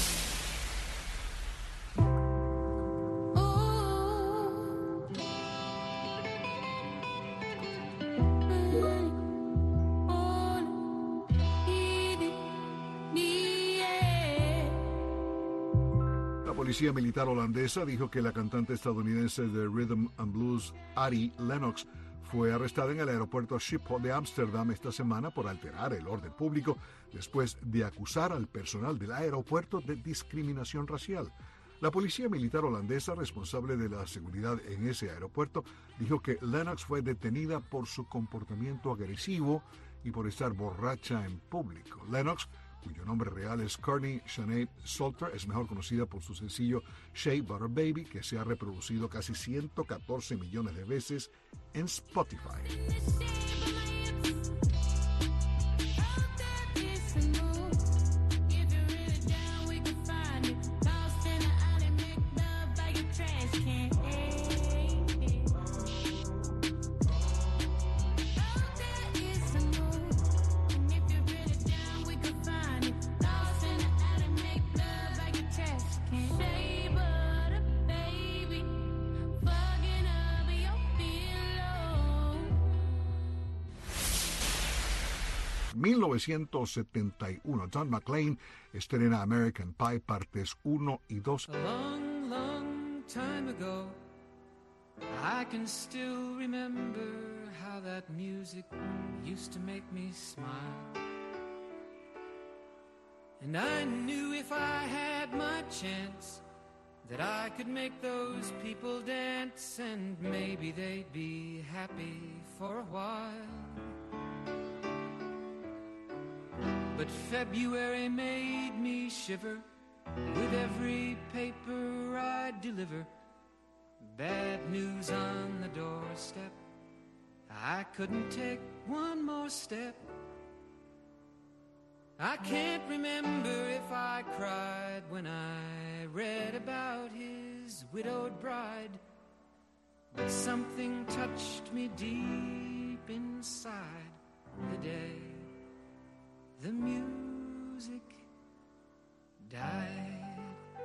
Speaker 17: La policía militar holandesa dijo que la cantante estadounidense de Rhythm and Blues, Ari Lennox, fue arrestada en el aeropuerto Schiphol de Ámsterdam esta semana por alterar el orden público después de acusar al personal del aeropuerto de discriminación racial. La policía militar holandesa responsable de la seguridad en ese aeropuerto dijo que Lennox fue detenida por su comportamiento agresivo y por estar borracha en público. Lennox cuyo nombre real es Courtney Sinead Salter, es mejor conocida por su sencillo Shea Butter Baby, que se ha reproducido casi ciento catorce millones de veces en Spotify. mil novecientos setenta y uno, John McClane estrena American Pie partes uno y dos.
Speaker 8: A long, long time ago, I can still remember how that music used to make me smile. And I knew if I had my chance that I could make those people dance, and maybe they'd be happy for a while. But February made me shiver with every paper I deliver. Bad news on the doorstep, I couldn't take one more step. I can't remember if I cried when I read about his widowed bride, but something touched me deep inside the day the music died.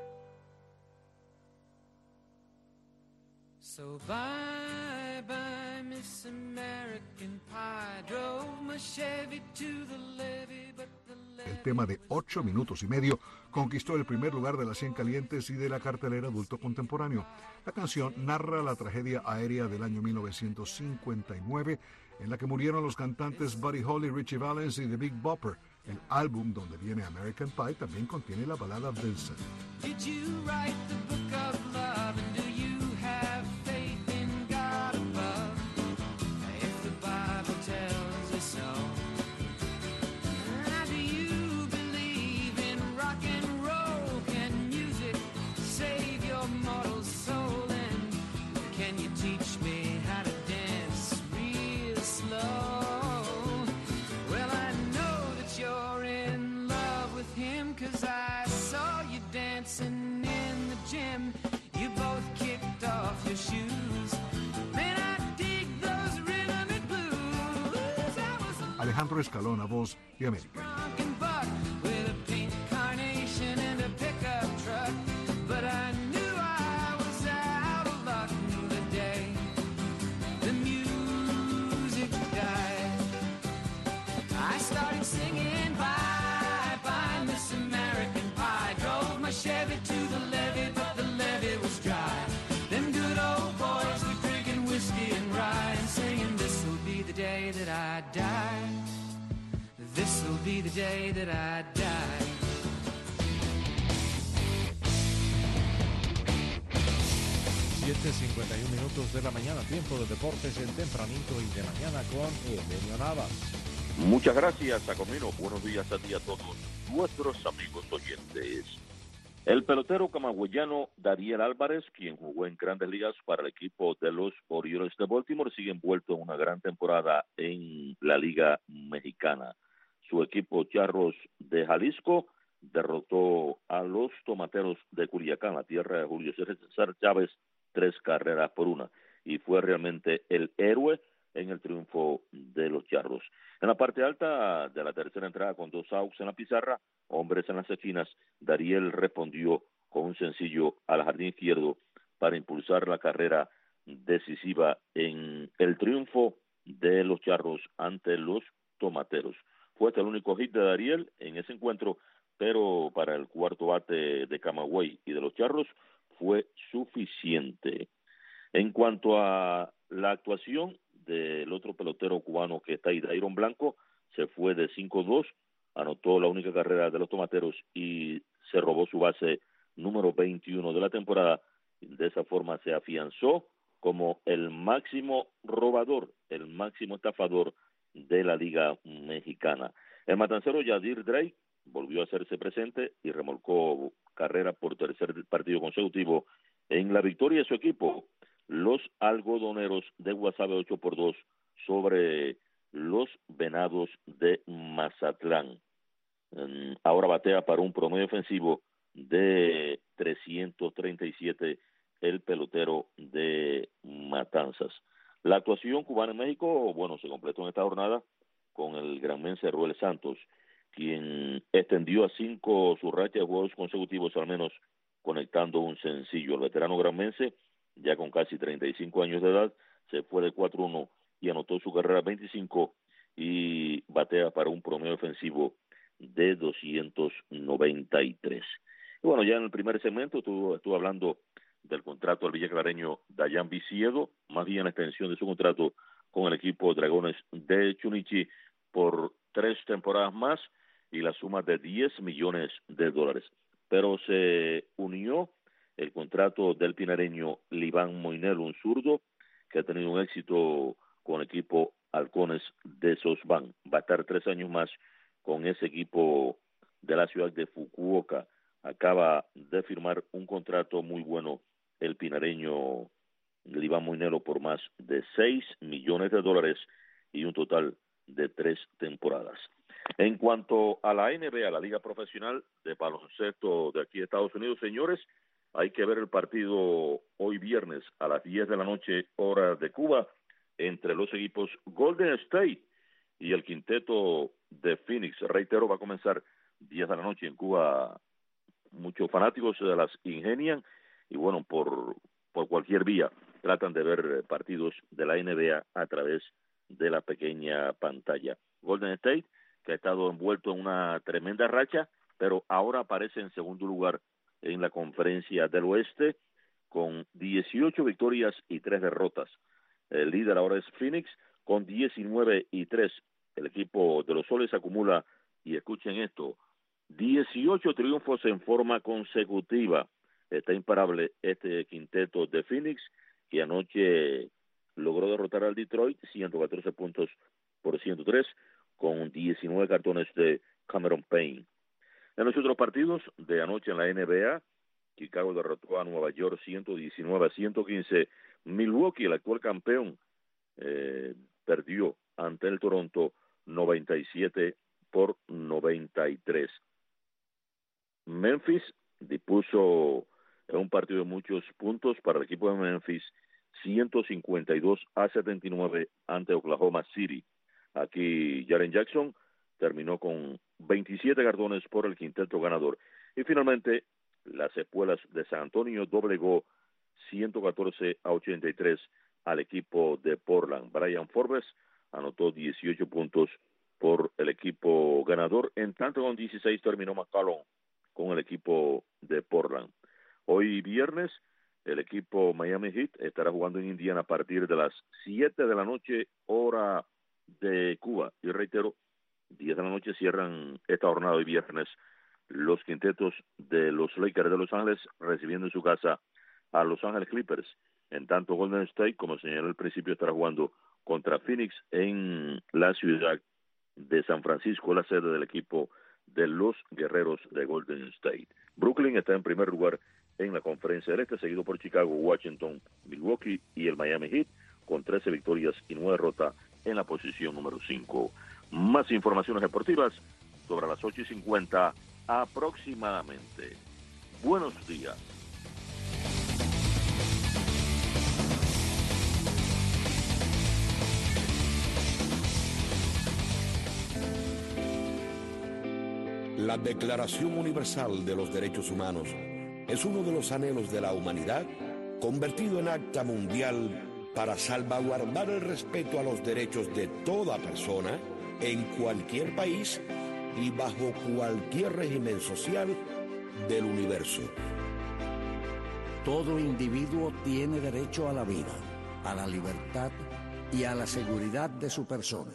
Speaker 8: So bye bye Miss American Pie, drove my Chevy to the levee, but the levee...
Speaker 17: El tema de ocho minutos y medio conquistó el primer lugar de las cien calientes y de la cartelera adulto contemporáneo. La canción narra la tragedia aérea del año mil novecientos cincuenta y nueve, en la que murieron los cantantes Buddy Holly, Richie Valens y The Big Bopper. El álbum donde viene American Pie también contiene la balada Vincent.
Speaker 8: Did you write the book of love, and do you have faith in God above? If the Bible tells you so. Now do you believe in rock and roll? Can music save your mortal soul? And can you teach me how to dance real slow? Cause I saw you dancing in the gym. You both kicked off your shoes. Man, I dig those rhythm and blues. I was
Speaker 17: Alejandro Escalona, Voz de América.
Speaker 8: drunken buck with a pink carnation and a pickup truck. But I knew I was out of luck the day the music died. I started singing bye. Chevy to the levee, but the levee was dry. Them good old boys were drinking whiskey and rye and singing, this'll be the day that I die. This'll be the day that I die.
Speaker 3: siete cincuenta y uno minutos de la mañana, tiempo de deportes en Tempranito y de mañana con Elenio Navas.
Speaker 7: Muchas gracias, Jacomino. Buenos días a ti y a todos nuestros amigos oyentes. El pelotero camagüeyano Dariel Álvarez, quien jugó en Grandes Ligas para el equipo de los Orioles de Baltimore, sigue envuelto en una gran temporada en la Liga Mexicana. Su equipo Charros de Jalisco derrotó a los Tomateros de Culiacán, la tierra de Julio César Chávez, tres carreras por una, y fue realmente el héroe en el triunfo de los Charros. En la parte alta de la tercera entrada, con dos outs en la pizarra, hombres en las esquinas, Dariel respondió con un sencillo al jardín izquierdo para impulsar la carrera decisiva en el triunfo de los Charros ante los Tomateros. Fue este el único hit de Dariel en ese encuentro, pero para el cuarto bate de Camagüey y de los Charros fue suficiente. En cuanto a la actuación del otro pelotero cubano que está ahí, Dairon Blanco, se fue de cinco dos, anotó la única carrera de los Tomateros y se robó su base número veintiuno de la temporada. De esa forma se afianzó como el máximo robador, el máximo estafador de la Liga Mexicana. El matancero Yadir Drake volvió a hacerse presente y remolcó carrera por tercer partido consecutivo en la victoria de su equipo, los algodoneros de Guasave ocho por dos sobre los Venados de Mazatlán. Ahora batea para un promedio ofensivo de trescientos treinta y siete el pelotero de Matanzas. La actuación cubana en México, bueno, se completó en esta jornada con el granmense Roel Santos, quien extendió a cinco su racha de juegos consecutivos, al menos conectando un sencillo. El veterano granmense, ya con casi treinta y cinco años de edad, se fue de cuatro uno y anotó su carrera veinticinco y batea para un promedio ofensivo de doscientos noventa y tres. Y bueno, ya en el primer segmento estuve, estuve hablando del contrato del villaclareño Dayan Viciedo, más bien la extensión de su contrato con el equipo Dragones de Chunichi por tres temporadas más y la suma de diez millones de dólares. Pero se unió el contrato del pinareño Libán Moinel, un zurdo que ha tenido un éxito con el equipo Halcones de Sosban. Va a estar tres años más con ese equipo de la ciudad de Fukuoka. Acaba de firmar un contrato muy bueno el pinareño Libán Moinelo por más de seis millones de dólares y un total de tres temporadas. En cuanto a la N B A, la Liga Profesional de Baloncesto de aquí de Estados Unidos, señores, hay que ver el partido hoy viernes a las diez de la noche, hora de Cuba, entre los equipos Golden State y el quinteto de Phoenix. Reitero, va a comenzar diez de la noche en Cuba. Muchos fanáticos se las ingenian y bueno, por, por cualquier vía tratan de ver partidos de la N B A a través de la pequeña pantalla. Golden State, que ha estado envuelto en una tremenda racha, pero ahora aparece en segundo lugar en la Conferencia del Oeste con dieciocho victorias y tres derrotas. El líder ahora es Phoenix con diecinueve y tres. El equipo de los Soles acumula, y escuchen esto, dieciocho triunfos en forma consecutiva. Está imparable este quinteto de Phoenix, que anoche logró derrotar al Detroit ciento catorce puntos por ciento tres con diecinueve cartones de Cameron Payne. En los otros partidos de anoche en la N B A, Chicago derrotó a Nueva York ciento diecinueve a ciento quince. Milwaukee, el actual campeón, eh, perdió ante el Toronto noventa y siete por noventa y tres. Memphis dispuso en un partido de muchos puntos para el equipo de Memphis, ciento cincuenta y dos a setenta y nueve ante Oklahoma City. Aquí Jaren Jackson terminó con veintisiete cartones por el quinteto ganador. Y finalmente, las Espuelas de San Antonio doblegó ciento catorce a ochenta y tres al equipo de Portland. Brian Forbes anotó dieciocho puntos por el equipo ganador, en tanto con dieciséis terminó McCollum con el equipo de Portland. Hoy viernes, el equipo Miami Heat estará jugando en Indiana a partir de las siete de la noche, hora de Cuba. Y reitero, diez de la noche cierran esta jornada hoy viernes los quintetos de los Lakers de Los Ángeles, recibiendo en su casa a Los Ángeles Clippers. En tanto, Golden State, como señalé al principio, estará jugando contra Phoenix en la ciudad de San Francisco, la sede del equipo de los Guerreros de Golden State. Brooklyn está en primer lugar en la Conferencia del Este, seguido por Chicago, Washington, Milwaukee y el Miami Heat, con trece victorias y nueve derrotas en la posición número cinco. Más informaciones deportivas sobre las ocho y cincuenta aproximadamente. Buenos días.
Speaker 9: La Declaración Universal de los Derechos Humanos es uno de los anhelos de la humanidad convertido en acta mundial para salvaguardar el respeto a los derechos de toda persona en cualquier país y bajo cualquier régimen social del universo.
Speaker 20: Todo individuo tiene derecho a la vida, a la libertad y a la seguridad de su persona.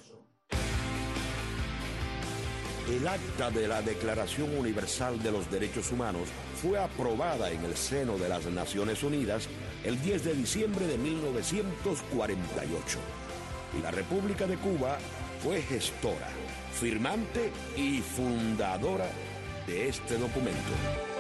Speaker 9: El acta de la Declaración Universal de los Derechos Humanos fue aprobada en el seno de las Naciones Unidas el diez de diciembre de mil novecientos cuarenta y ocho. Y la República de Cuba fue gestora, firmante y fundadora de este documento.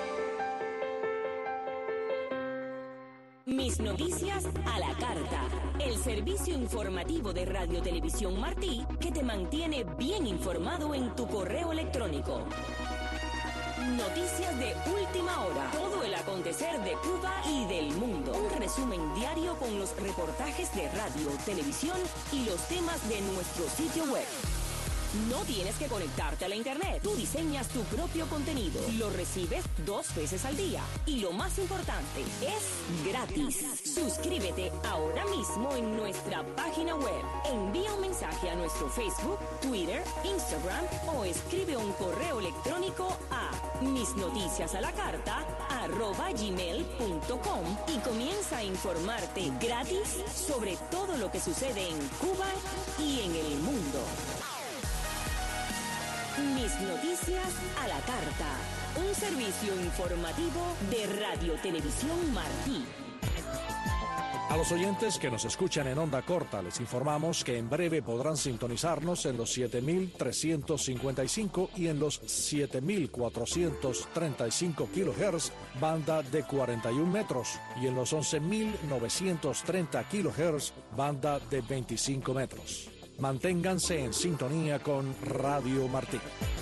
Speaker 6: Mis noticias a la carta. El servicio informativo de Radio Televisión Martí que te mantiene bien informado en tu correo electrónico. Noticias de última hora. Todo el acontecer de Cuba y del mundo. Un resumen diario con los reportajes de radio, televisión y los temas de nuestro sitio web. No tienes que conectarte a la internet. Tú diseñas tu propio contenido. Lo recibes dos veces al día. Y lo más importante, es gratis. Suscríbete ahora mismo en nuestra página web. Envía un mensaje a nuestro Facebook, Twitter, Instagram o escribe un correo electrónico a misnoticiasalacarta arroba gmail punto com y comienza a informarte gratis sobre todo lo que sucede en Cuba y en el mundo. Mis noticias a la carta. Un servicio informativo de Radio Televisión Martí.
Speaker 11: A los oyentes que nos escuchan en onda corta, les informamos que en breve podrán sintonizarnos en los siete mil trescientos cincuenta y cinco y en los siete mil cuatrocientos treinta y cinco kilohertz, banda de cuarenta y un metros, y en los once mil novecientos treinta kilohertz, banda de veinticinco metros. Manténganse en sintonía con Radio Martí.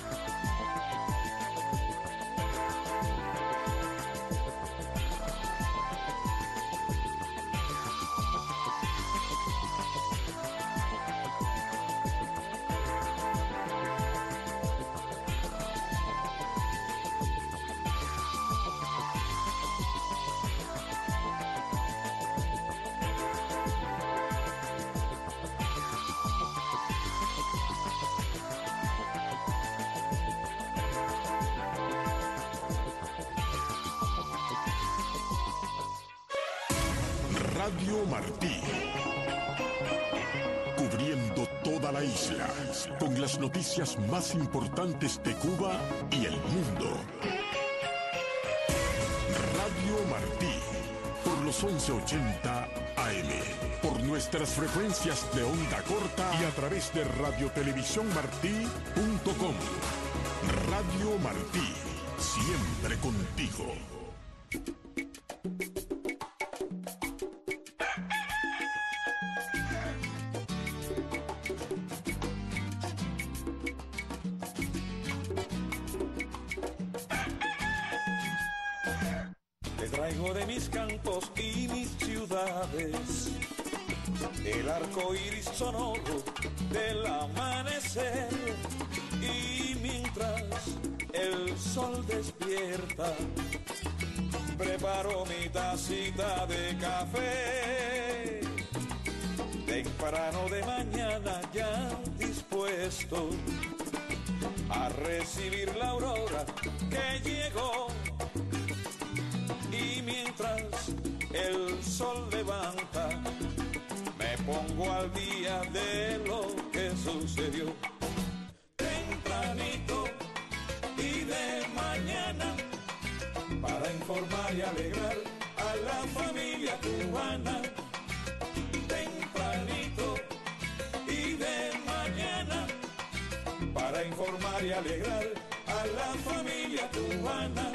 Speaker 1: Radio Martí, cubriendo toda la isla, con las noticias más importantes de Cuba y el mundo. Radio Martí, por los once ochenta A M, por nuestras frecuencias de onda corta y a través de radio televisión martí punto com. Radio Martí, siempre contigo.
Speaker 2: Traigo de mis campos y mis ciudades el arco iris sonoro del amanecer, y mientras el sol despierta preparo mi tacita de café temprano de mañana, ya dispuesto a recibir la aurora que llegó. Y mientras el sol levanta, me pongo al día de lo que sucedió. Tempranito y de mañana, para informar y alegrar a la familia cubana. Tempranito y de mañana, para informar y alegrar a la familia cubana.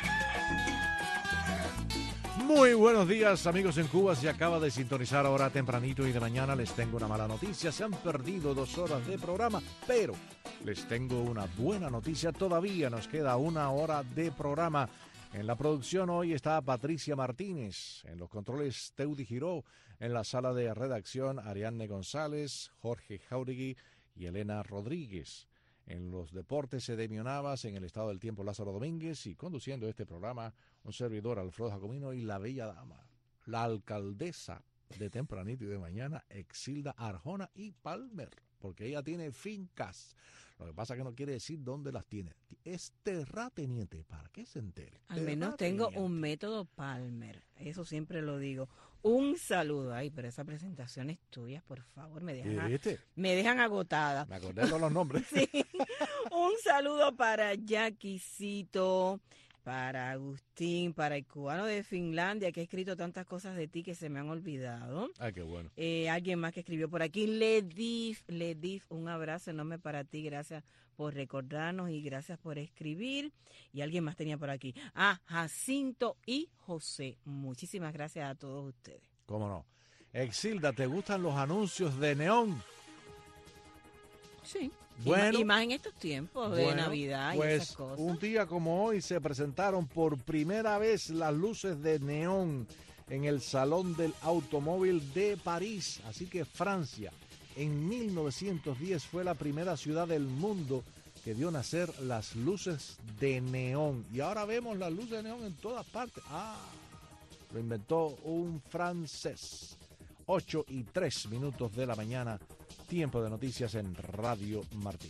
Speaker 3: Muy buenos días, amigos en Cuba. Si acaba de sintonizar ahora tempranito y de mañana, les tengo una mala noticia. Se han perdido dos horas de programa, pero les tengo una buena noticia. Todavía nos queda una hora de programa. En la producción hoy está Patricia Martínez, en los controles Teudi Giró, en la sala de redacción Ariadne González, Jorge Jauregui y Elena Rodríguez. En los deportes, Edemio Navas, en el estado del tiempo, Lázaro Domínguez, y conduciendo este programa, un servidor, Alfredo Jacomino, y la bella dama, la alcaldesa de tempranito y de mañana, Exilda Arjona y Palmer, porque ella tiene fincas. Lo que pasa es que no quiere decir dónde las tiene. Es terrateniente, para que se entere.
Speaker 4: Al menos tengo un método Palmer, eso siempre lo digo. Un saludo. Ay, pero esas presentaciones tuyas, por favor, me dejan,
Speaker 3: ¿Viste?
Speaker 4: me dejan agotada.
Speaker 3: Me acordé de todos los nombres.
Speaker 4: Sí. Un saludo para Jaquicito, para Agustín, para el cubano de Finlandia, que ha escrito tantas cosas de ti que se me han olvidado.
Speaker 3: Ay, qué bueno.
Speaker 4: Eh, alguien más que escribió por aquí, Ledif, Ledif, un abrazo enorme para ti, gracias por recordarnos y gracias por escribir. Y alguien más tenía por aquí, ah, Jacinto y José. Muchísimas gracias a todos ustedes.
Speaker 3: ¿Cómo no? Exilda, ¿te gustan los anuncios de neón?
Speaker 4: Sí.
Speaker 3: Bueno,
Speaker 4: y más en estos tiempos de
Speaker 3: bueno,
Speaker 4: Navidad
Speaker 3: pues,
Speaker 4: y esas cosas.
Speaker 3: Un día como hoy se presentaron por primera vez las luces de neón en el Salón del Automóvil de París. Así que Francia, en mil novecientos diez, fue la primera ciudad del mundo que dio nacer las luces de neón. Y ahora vemos las luces de neón en todas partes. Ah, lo inventó un francés. ocho y tres minutos de la mañana. Tiempo de noticias en Radio Martí.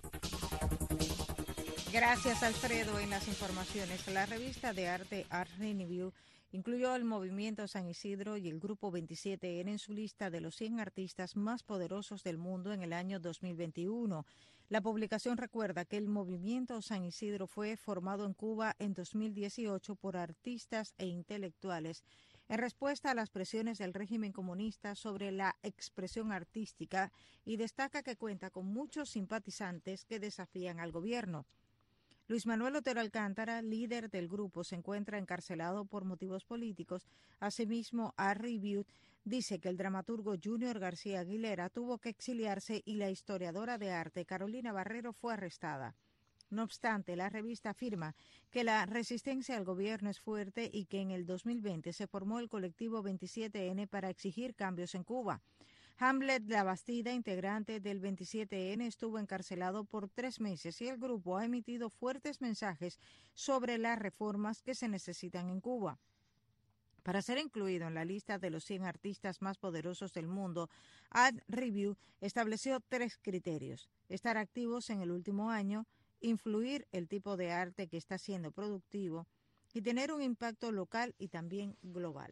Speaker 5: Gracias, Alfredo. En las informaciones, la revista de arte Art Review incluyó el Movimiento San Isidro y el Grupo veintisiete ene en su lista de los cien artistas más poderosos del mundo en el año dos mil veintiuno. La publicación recuerda que el Movimiento San Isidro fue formado en Cuba en dos mil dieciocho por artistas e intelectuales en respuesta a las presiones del régimen comunista sobre la expresión artística, y destaca que cuenta con muchos simpatizantes que desafían al gobierno. Luis Manuel Otero Alcántara, líder del grupo, se encuentra encarcelado por motivos políticos. Asimismo, Art Review dice que el dramaturgo Junior García Aguilera tuvo que exiliarse y la historiadora de arte Carolina Barrero fue arrestada. No obstante, la revista afirma que la resistencia al gobierno es fuerte y que en el dos mil veinte se formó el colectivo veintisiete ene para exigir cambios en Cuba. Hamlet Labastida, integrante del veintisiete ene, estuvo encarcelado por tres meses y el grupo ha emitido fuertes mensajes sobre las reformas que se necesitan en Cuba. Para ser incluido en la lista de los cien artistas más poderosos del mundo, Art Review estableció tres criterios: estar activos en el último año, influir el tipo de arte que está siendo productivo y tener un impacto local y también global.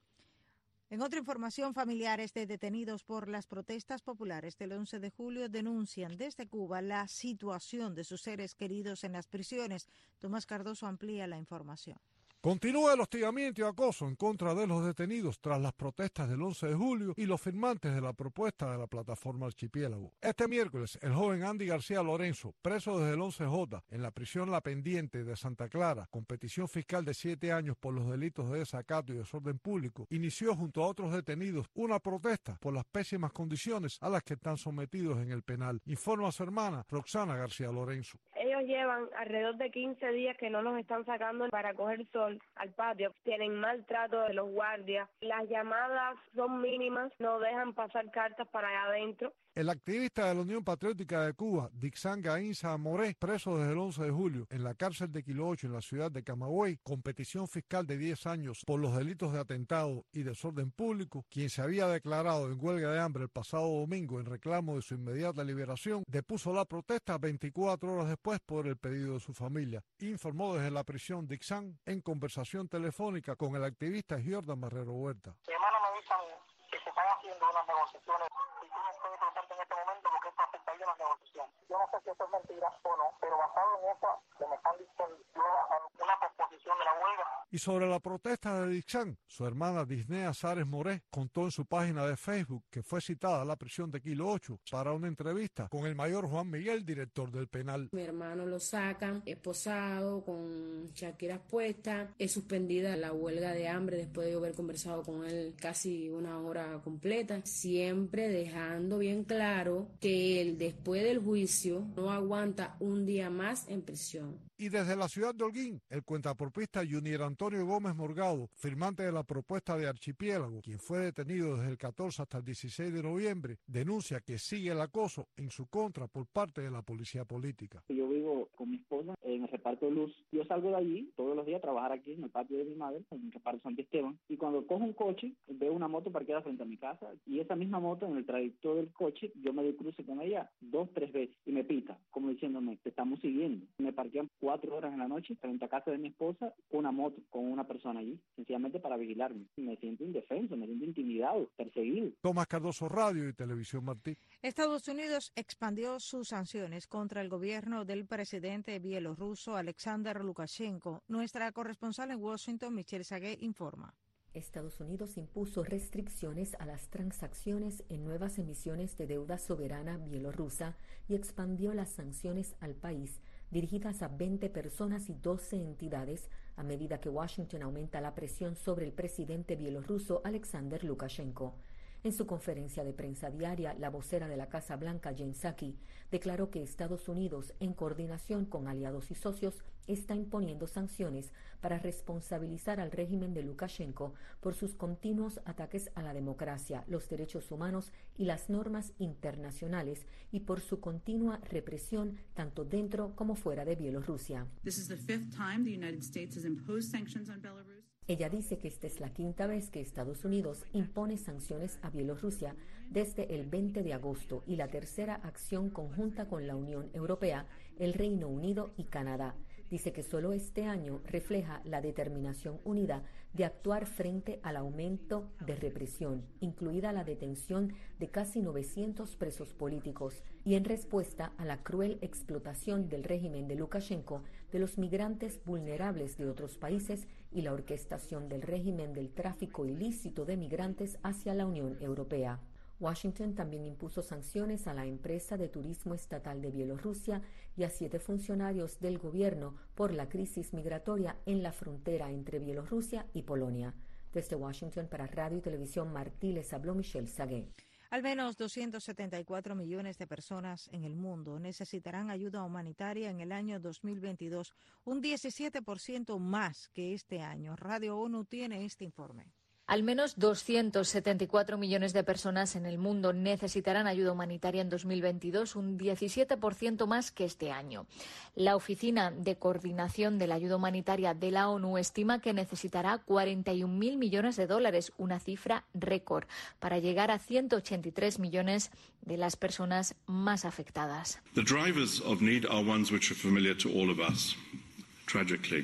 Speaker 5: En otra información, familiares de detenidos por las protestas populares del once de julio denuncian desde Cuba la situación de sus seres queridos en las prisiones. Tomás Cardoso amplía la información.
Speaker 10: Continúa el hostigamiento y acoso en contra de los detenidos tras las protestas del once de julio y los firmantes de la propuesta de la plataforma Archipiélago. Este miércoles, el joven Andy García Lorenzo, preso desde el once J en la prisión La Pendiente de Santa Clara, con petición fiscal de siete años por los delitos de desacato y desorden público, inició junto a otros detenidos una protesta por las pésimas condiciones a las que están sometidos en el penal. Informa su hermana, Roxana García Lorenzo.
Speaker 21: Ellos llevan alrededor de quince días que no nos están sacando para coger sol al patio. Tienen maltrato de los guardias. Las llamadas son mínimas, no dejan pasar cartas para allá adentro.
Speaker 10: El activista de la Unión Patriótica de Cuba, Dixan Gainza Moré, preso desde el once de julio en la cárcel de Kilo ocho en la ciudad de Camagüey, con petición fiscal de diez años por los delitos de atentado y desorden público, quien se había declarado en huelga de hambre el pasado domingo en reclamo de su inmediata liberación, depuso la protesta veinticuatro horas después por el pedido de su familia. Informó desde la prisión Dixan en conversación telefónica con el activista Jordan Barrero Huerta.
Speaker 22: Mi hermano me dice que se están haciendo unas negociaciones y tú no puedes presente en este momento porque esto afectaría las negociaciones. Yo no sé si esto es mentira o no, pero basado en eso, que me están diciendo una posposición de la huelga.
Speaker 10: Y sobre la protesta de Dixan, su hermana Disnea Sares Moré contó en su página de Facebook que fue citada a la prisión de Kilo ocho para una entrevista con el mayor Juan Miguel, director del penal.
Speaker 24: Mi hermano lo sacan esposado, con chaqueras puestas, es suspendida la huelga de hambre después de haber conversado con él casi una hora completa, siempre dejando bien claro que él después del juicio no aguanta un día más en prisión.
Speaker 10: Y desde la ciudad de Holguín, el cuentapropista Junior Antonio Gómez Morgado, firmante de la propuesta de Archipiélago, quien fue detenido desde el catorce hasta el dieciséis de noviembre, denuncia que sigue el acoso en su contra por parte de la policía política.
Speaker 25: Yo vivo con mi esposa en el reparto de luz. Yo salgo de allí todos los días a trabajar aquí en el patio de mi madre, en el reparto Santi Esteban, y cuando cojo un coche, veo una moto parqueada frente a mi casa, y esa misma moto, en el trayecto del coche, yo me doy cruce con ella dos, tres veces, y me pita, como diciéndome, te estamos siguiendo. Me parquean cuatro veinticuatro horas en la noche frente a casa de mi esposa, una moto con una persona allí, sencillamente para vigilarme. Me siento indefenso, me siento intimidado, perseguido.
Speaker 10: Tomás Cardoso, Radio y Televisión Martí.
Speaker 5: Estados Unidos expandió sus sanciones contra el gobierno del presidente bielorruso Alexander Lukashenko. Nuestra corresponsal en Washington, Michelle Sagué, informa.
Speaker 12: Estados Unidos impuso restricciones a las transacciones en nuevas emisiones de deuda soberana bielorrusa y expandió las sanciones al país, dirigidas a veinte personas y doce entidades, a medida que Washington aumenta la presión sobre el presidente bielorruso Alexander Lukashenko. En su conferencia de prensa diaria, la vocera de la Casa Blanca, Jen Psaki, declaró que Estados Unidos, en coordinación con aliados y socios, está imponiendo sanciones para responsabilizar al régimen de Lukashenko por sus continuos ataques a la democracia, los derechos humanos y las normas internacionales y por su continua represión tanto dentro como fuera de Bielorrusia.
Speaker 13: This is the fifth time the United States has imposed sanctions on Belarus.
Speaker 12: Ella dice que esta es la quinta vez que Estados Unidos impone sanciones a Bielorrusia desde el veinte de agosto y la tercera acción conjunta con la Unión Europea, el Reino Unido y Canadá. Dice que solo este año refleja la determinación unida de actuar frente al aumento de represión, incluida la detención de casi novecientos presos políticos, y en respuesta a la cruel explotación del régimen de Lukashenko de los migrantes vulnerables de otros países y la orquestación del régimen del tráfico ilícito de migrantes hacia la Unión Europea. Washington también impuso sanciones a la empresa de turismo estatal de Bielorrusia y a siete funcionarios del gobierno por la crisis migratoria en la frontera entre Bielorrusia y Polonia. Desde Washington para Radio y Televisión Martí les habló Michelle Sagué.
Speaker 5: Al menos doscientos setenta y cuatro millones de personas en el mundo necesitarán ayuda humanitaria en el año dos mil veintidós, un diecisiete por ciento más que este año. Radio ONU tiene este informe.
Speaker 14: Al menos doscientos setenta y cuatro millones de personas en el mundo necesitarán ayuda humanitaria en dos mil veintidós, un diecisiete por ciento más que este año. La Oficina de Coordinación de la Ayuda Humanitaria de la ONU estima que necesitará cuarenta y un mil millones de dólares, una cifra récord, para llegar a ciento ochenta y tres millones de las personas más afectadas.
Speaker 15: The drivers of need are ones which are familiar to all of us, tragically.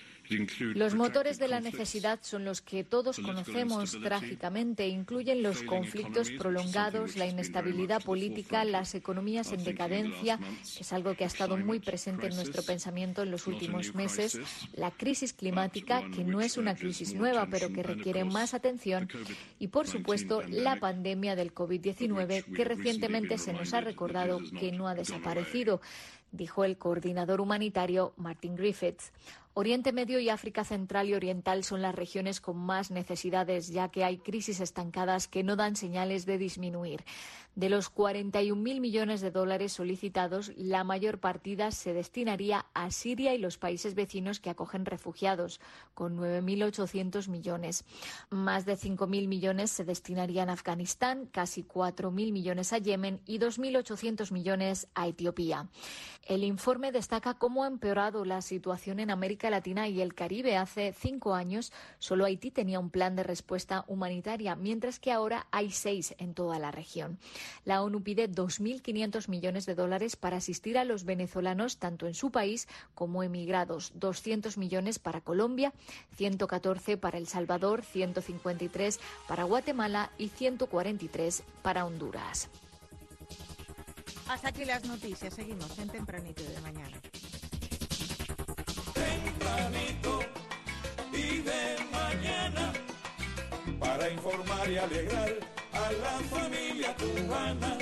Speaker 14: Los motores de la necesidad son los que todos conocemos trágicamente. Incluyen los conflictos prolongados, la inestabilidad política, las economías en decadencia, que es algo que ha estado muy presente en nuestro pensamiento en los últimos meses, la crisis climática, que no es una crisis nueva, pero que requiere más atención, y, por supuesto, la pandemia del COVID diecinueve, que recientemente se nos ha recordado que no ha desaparecido, dijo el coordinador humanitario Martin Griffiths. Oriente Medio y África Central y Oriental son las regiones con más necesidades, ya que hay crisis estancadas que no dan señales de disminuir. De los cuarenta y un mil millones de dólares solicitados, la mayor partida se destinaría a Siria y los países vecinos que acogen refugiados, con nueve mil ochocientos millones. Más de cinco mil millones se destinarían a Afganistán, casi cuatro mil millones a Yemen y dos mil ochocientos millones a Etiopía. El informe destaca cómo ha empeorado la situación en América Latina y el Caribe. Hace cinco años, solo Haití tenía un plan de respuesta humanitaria, mientras que ahora hay seis en toda la región. La ONU pide dos mil quinientos millones de dólares para asistir a los venezolanos tanto en su país como emigrados, doscientos millones para Colombia, ciento catorce para El Salvador, ciento cincuenta y tres para Guatemala y ciento cuarenta y tres para Honduras.
Speaker 5: Hasta aquí las noticias. Seguimos en Tempranito de Mañana.
Speaker 2: Tempranito y de mañana, para informar y alegrar a la familia cubana.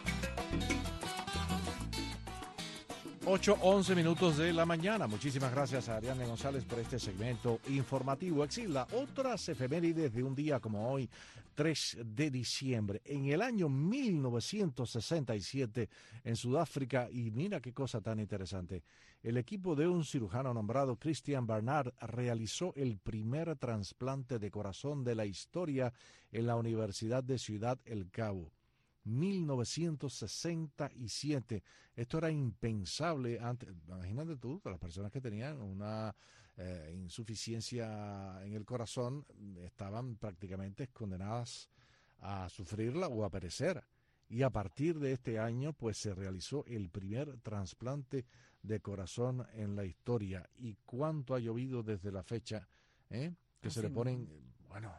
Speaker 3: ocho once minutos de la mañana. Muchísimas gracias a Ariane González por este segmento informativo. Exilda, otras efemérides de un día como hoy, tres de diciembre. En el año mil novecientos sesenta y siete, en Sudáfrica, y mira qué cosa tan interesante, el equipo de un cirujano nombrado Christian Barnard realizó el primer trasplante de corazón de la historia en la Universidad de Ciudad El Cabo. mil novecientos sesenta y siete. Esto era impensable antes. Imagínate tú, las personas que tenían una eh, insuficiencia en el corazón estaban prácticamente condenadas a sufrirla o a perecer. y a partir de este año pues se realizó el primer trasplante de corazón en la historia. ¿Y cuánto ha llovido desde la fecha? ¿eh? Que Así se le ponen, bueno,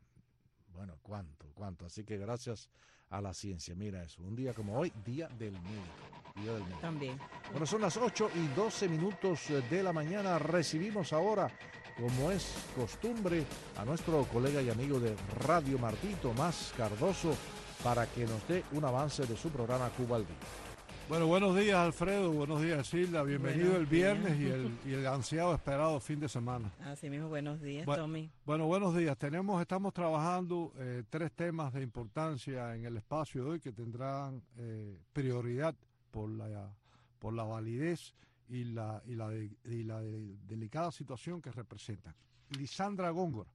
Speaker 3: bueno, cuánto, cuánto. Así que gracias a la ciencia. Mira eso, un día como hoy, Día del Médico. Día del Médico.
Speaker 4: También.
Speaker 3: Bueno, son las ocho y doce minutos de la mañana. Recibimos ahora, como es costumbre, a nuestro colega y amigo de Radio Martí, Tomás Cardoso, para que nos dé un avance de su programa Cuba al Día.
Speaker 10: Bueno, buenos días, Alfredo, buenos días, Silda, bienvenido
Speaker 4: Buenos
Speaker 10: el viernes y
Speaker 4: días.
Speaker 10: el, y el ansiado esperado fin de semana.
Speaker 4: Así mismo, buenos días,
Speaker 10: Bueno,
Speaker 4: Tommy.
Speaker 10: Bueno, buenos días. Tenemos, estamos trabajando eh, tres temas de importancia en el espacio de hoy que tendrán eh, prioridad por la por la validez y la y la, de, y la de, delicada situación que representan. Lisandra Góngora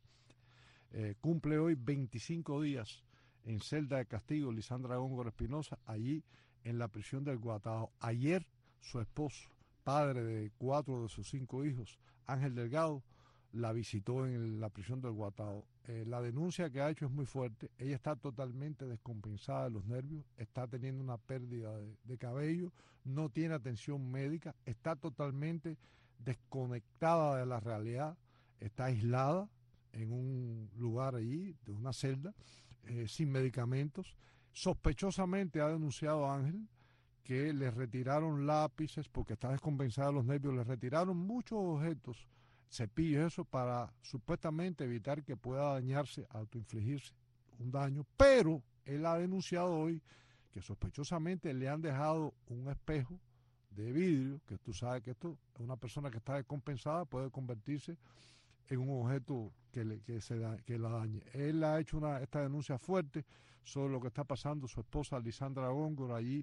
Speaker 10: eh, cumple hoy veinticinco días en celda de castigo. Lisandra Góngora Espinosa, allí en la prisión del Guatao. Ayer su esposo, padre de cuatro de sus cinco hijos, Ángel Delgado, la visitó en la prisión del Guatao. Eh, la denuncia que ha hecho es muy fuerte. Ella está totalmente descompensada de los nervios, está teniendo una pérdida de, de cabello, no tiene atención médica, está totalmente desconectada de la realidad, está aislada en un lugar allí, de una celda, eh, sin medicamentos. Sospechosamente ha denunciado a Ángel que le retiraron lápices porque está descompensada de los nervios, le retiraron muchos objetos, cepillos, eso, para supuestamente evitar que pueda dañarse, autoinfligirse un daño, pero él ha denunciado hoy que sospechosamente le han dejado un espejo de vidrio, que tú sabes que esto, una persona que está descompensada puede convertirse en un objeto que, le, que, se da, que la dañe. Él ha hecho una, esta denuncia fuerte sobre lo que está pasando su esposa Lisandra Góngora allí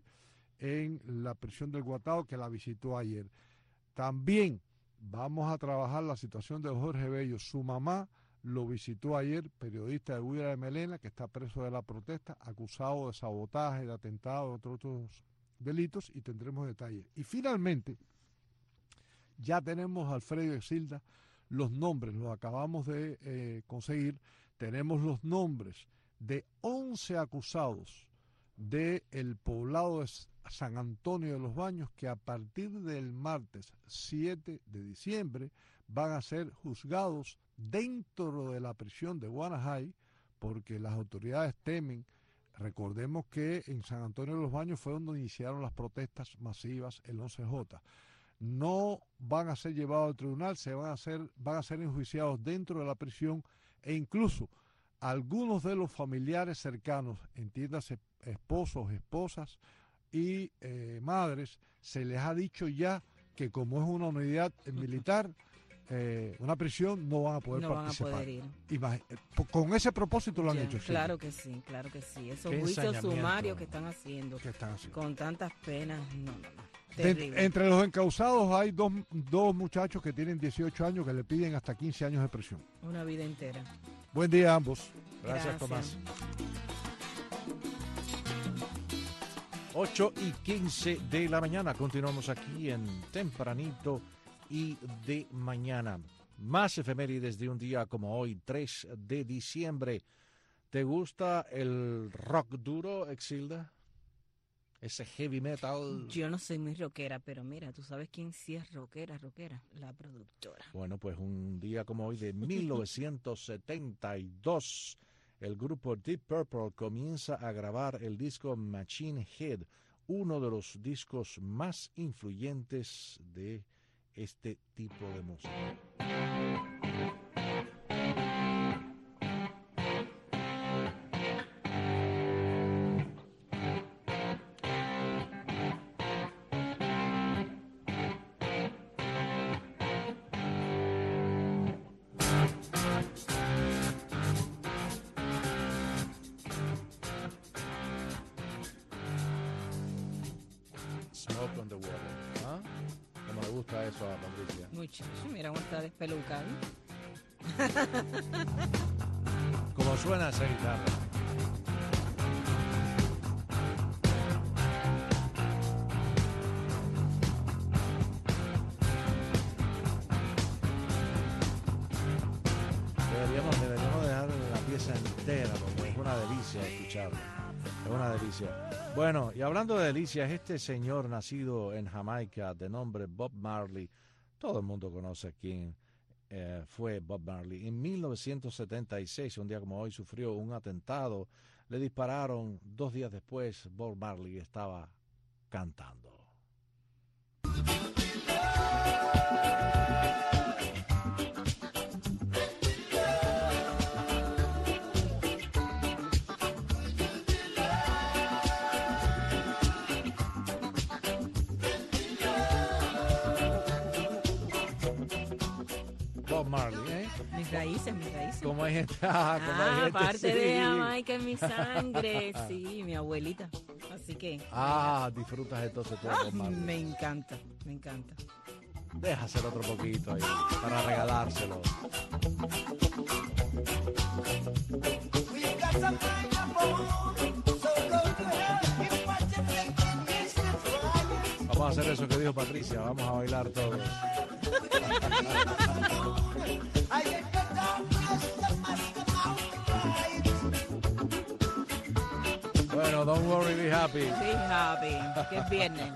Speaker 10: en la prisión del Guatao, que la visitó ayer. También vamos a trabajar la situación de Jorge Bello. Su mamá lo visitó ayer, periodista de Huira de Melena, que está preso de la protesta, acusado de sabotaje, de atentado, entre otros delitos, y tendremos detalles. Y finalmente, ya tenemos, Alfredo y Silda, los nombres, los acabamos de eh, conseguir, tenemos los nombres de once acusados del poblado de San Antonio de los Baños, que a partir del martes siete de diciembre van a ser juzgados dentro de la prisión de Guanajay, porque las autoridades temen. Recordemos que en San Antonio de los Baños fue donde iniciaron las protestas masivas el once J. No van a ser llevados al tribunal, se van a hacer, van a ser enjuiciados dentro de la prisión, e incluso algunos de los familiares cercanos, entiéndase esposos, esposas y eh, madres, se les ha dicho ya que como es una unidad militar, eh, una prisión, no van a poder
Speaker 4: no
Speaker 10: participar.
Speaker 4: Van a poder ir.
Speaker 10: Imag- con ese propósito lo han
Speaker 4: ya,
Speaker 10: hecho.
Speaker 4: Claro
Speaker 10: sí.
Speaker 4: que sí, claro que sí. Esos
Speaker 3: Qué
Speaker 4: juicios sumarios que están haciendo,
Speaker 10: que están haciendo
Speaker 4: con tantas penas, no, no, no.
Speaker 10: De, entre los encausados hay dos, dos muchachos que tienen dieciocho años que le piden hasta quince años de prisión.
Speaker 4: Una vida entera.
Speaker 10: Buen día a ambos.
Speaker 3: Gracias,
Speaker 4: Gracias.
Speaker 3: Tomás. ocho y quince de la mañana. Continuamos aquí en Tempranito y de mañana. Más efemérides de un día como hoy, tres de diciembre. ¿Te gusta el rock duro, Exilda? Ese heavy metal.
Speaker 4: Yo no soy muy rockera, pero mira, tú sabes quién sí es rockera, rockera, la productora.
Speaker 3: Bueno, pues un día como hoy de mil novecientos setenta y dos, el grupo Deep Purple comienza a grabar el disco Machine Head, uno de los discos más influyentes de este tipo de música. Smoke on the Water. ¿Ah? ¿Cómo le gusta eso a Patricia?
Speaker 4: Muchacho, mira cómo está despelucado.
Speaker 3: ¿Cómo suena esa guitarra? Deberíamos, deberíamos dejar la pieza entera porque es una delicia escucharla. Es una delicia. Bueno, y hablando de delicias, este señor nacido en Jamaica de nombre Bob Marley, todo el mundo conoce quién eh, fue Bob Marley. En mil novecientos setenta y seis, un día como hoy, sufrió un atentado. Le dispararon. Dos días después, Bob Marley estaba cantando. Bob Marley, ¿eh?
Speaker 4: Mis raíces, mis raíces.
Speaker 3: Como hay gente, ah, como
Speaker 4: Ah,
Speaker 3: hay gente,
Speaker 4: parte
Speaker 3: sí.
Speaker 4: de Jamaica en mi sangre. Sí, mi abuelita. Así que.
Speaker 3: Ah, disfrutas entonces todo,
Speaker 4: Ah,
Speaker 3: Bob Marley.
Speaker 4: me encanta, me encanta.
Speaker 3: Deja hacer otro poquito ahí para regalárselo. Vamos a hacer eso que dijo Patricia, vamos a bailar todos. Bueno, don't worry, be happy.
Speaker 4: Be happy, que es viernes.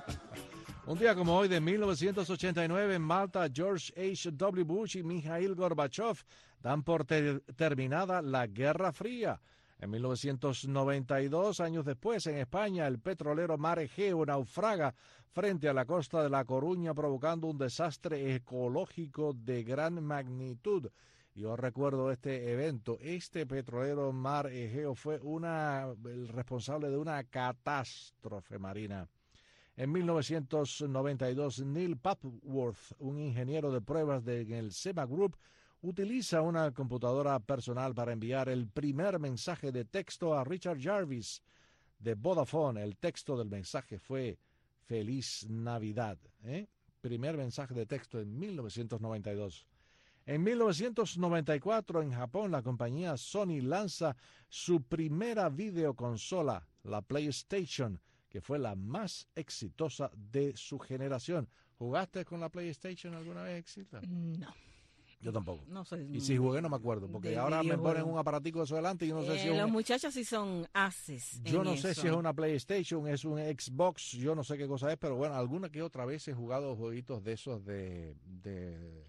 Speaker 3: Un día como hoy de mil novecientos ochenta y nueve en Malta, George H W Bush y Mikhail Gorbachev dan por ter- terminada la Guerra Fría. En mil novecientos noventa y dos, años después, en España, el petrolero Mar Egeo naufraga frente a la costa de La Coruña, provocando un desastre ecológico de gran magnitud. Yo recuerdo este evento. Este petrolero Mar Egeo fue una, el responsable de una catástrofe marina. En mil novecientos noventa y dos, Neil Papworth, un ingeniero de pruebas del SEMA Group, utiliza una computadora personal para enviar el primer mensaje de texto a Richard Jarvis de Vodafone. El texto del mensaje fue Feliz Navidad. ¿eh? Primer mensaje de texto en mil novecientos noventa y dos. En mil novecientos noventa y cuatro, en Japón, la compañía Sony lanza su primera videoconsola, la PlayStation, que fue la más exitosa de su generación. ¿Jugaste con la PlayStation alguna vez, Exilda?
Speaker 4: No.
Speaker 3: Yo tampoco.
Speaker 4: No soy
Speaker 3: Y si jugué no me acuerdo, porque
Speaker 4: de
Speaker 3: ahora me
Speaker 4: videojuego.
Speaker 3: ponen un aparatico de eso delante y yo no sé
Speaker 4: Eh,
Speaker 3: si es
Speaker 4: los
Speaker 3: un,
Speaker 4: muchachos sí son haces.
Speaker 3: yo
Speaker 4: en
Speaker 3: no sé
Speaker 4: eso.
Speaker 3: si es una PlayStation, es un Xbox, yo no sé qué cosa es, pero bueno, alguna que otra vez he jugado jueguitos de esos de, de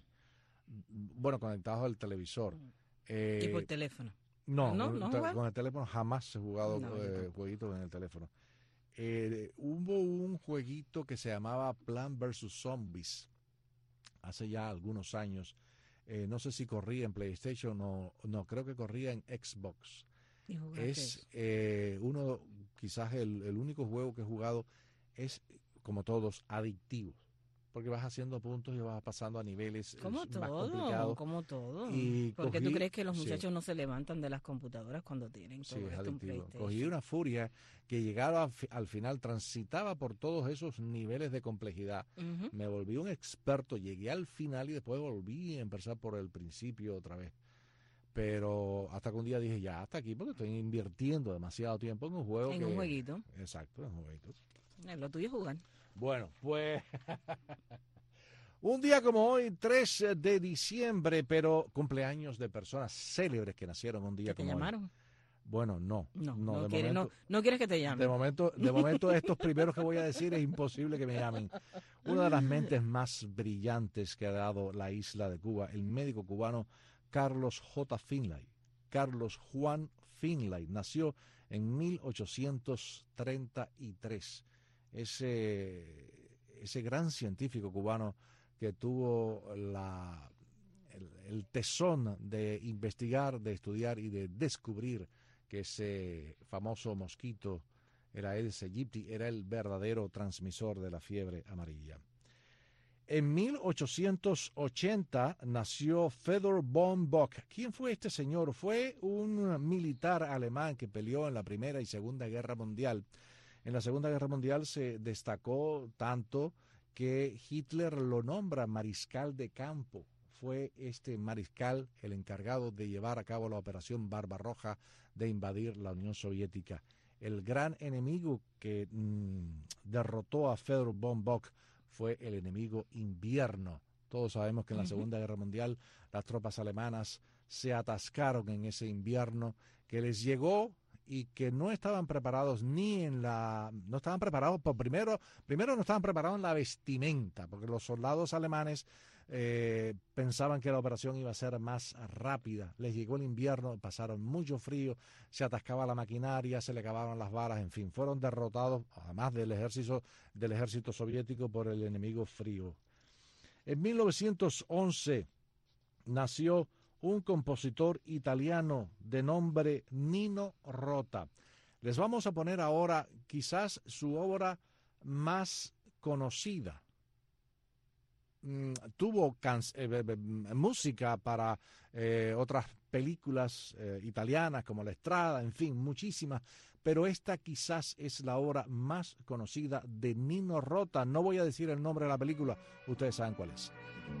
Speaker 3: bueno, conectados al televisor. Eh,
Speaker 4: Y por teléfono.
Speaker 3: No,
Speaker 4: ¿No?
Speaker 3: con,
Speaker 4: ¿No
Speaker 3: te-
Speaker 4: jugar?
Speaker 3: con el teléfono jamás he jugado
Speaker 4: No, yo
Speaker 3: eh,
Speaker 4: tampoco.
Speaker 3: jueguitos en el teléfono. Eh, hubo un jueguito que se llamaba Plan versus Zombies hace ya algunos años. Eh, no sé si corría en PlayStation o no, creo que corría en Xbox.
Speaker 4: ¿Y jugaste
Speaker 3: Es
Speaker 4: eso?
Speaker 3: eh, uno, quizás el, el único juego que he jugado es, como todos, adictivo. Porque vas haciendo puntos y vas pasando a niveles eh,
Speaker 4: Como
Speaker 3: más
Speaker 4: todo,
Speaker 3: complicados.
Speaker 4: como todo.
Speaker 3: Y
Speaker 4: ¿Por qué tú
Speaker 3: cogí-
Speaker 4: crees que los
Speaker 3: sí.
Speaker 4: muchachos no se levantan de las computadoras cuando tienen
Speaker 3: Sí,
Speaker 4: todo
Speaker 3: es
Speaker 4: esto en
Speaker 3: adictivo.
Speaker 4: PlayStation?
Speaker 3: Cogí una furia que llegaba a fi- al final, transitaba por todos esos niveles de complejidad.
Speaker 4: Ujú.
Speaker 3: Me volví un experto, llegué al final y después volví a empezar por el principio otra vez. Pero hasta que un día dije, ya, hasta aquí, porque estoy invirtiendo demasiado tiempo en un juego
Speaker 4: En
Speaker 3: que...
Speaker 4: un jueguito.
Speaker 3: Exacto, en un jueguito.
Speaker 4: Eh, Lo tuyo es jugar.
Speaker 3: Bueno, pues... Un día como hoy, tres de diciembre, pero cumpleaños de personas célebres que nacieron un día
Speaker 4: ¿Que te
Speaker 3: como hoy.
Speaker 4: llamaron?
Speaker 3: Bueno, no.
Speaker 4: No,
Speaker 3: no,
Speaker 4: no,
Speaker 3: de
Speaker 4: quiere- no,
Speaker 3: momento,
Speaker 4: no quieres que te llamen.
Speaker 3: de momento, de momento estos primeros que voy a decir es imposible que me llamen. Una de las mentes más brillantes que ha dado la isla de Cuba, el médico cubano Carlos J. Finlay. Carlos Juan Finlay nació en mil ochocientos treinta y tres. Ese, ese gran científico cubano que tuvo la, el, el tesón de investigar, de estudiar y de descubrir que ese famoso mosquito era Aedes aegypti, era el verdadero transmisor de la fiebre amarilla. En mil ochocientos ochenta nació Fedor von Bock. ¿Quién fue este señor? Fue un militar alemán que peleó en la Primera y Segunda Guerra Mundial. En la Segunda Guerra Mundial se destacó tanto que Hitler lo nombra mariscal de campo. Fue este mariscal el encargado de llevar a cabo la operación Barbarroja de invadir la Unión Soviética. El gran enemigo que mmm, derrotó a Fedor von Bock fue el enemigo invierno. Todos sabemos que en la Segunda Guerra Mundial las tropas alemanas se atascaron en ese invierno que les llegó y que no estaban preparados ni en la, no estaban preparados, por primero, primero no estaban preparados en la vestimenta, porque los soldados alemanes eh, pensaban que la operación iba a ser más rápida. Les llegó el invierno, pasaron mucho frío, se atascaba la maquinaria, se le acabaron las balas, en fin, fueron derrotados, además del ejército, del ejército soviético, por el enemigo frío. En mil novecientos once nació un compositor italiano de nombre Nino Rota. Les vamos a poner ahora quizás su obra más conocida. Mm, tuvo can- eh, eh, música para eh, otras películas eh, italianas como La Estrada, en fin, muchísimas, pero esta quizás es la obra más conocida de Nino Rota. No voy a decir el nombre de la película, ustedes saben cuál es.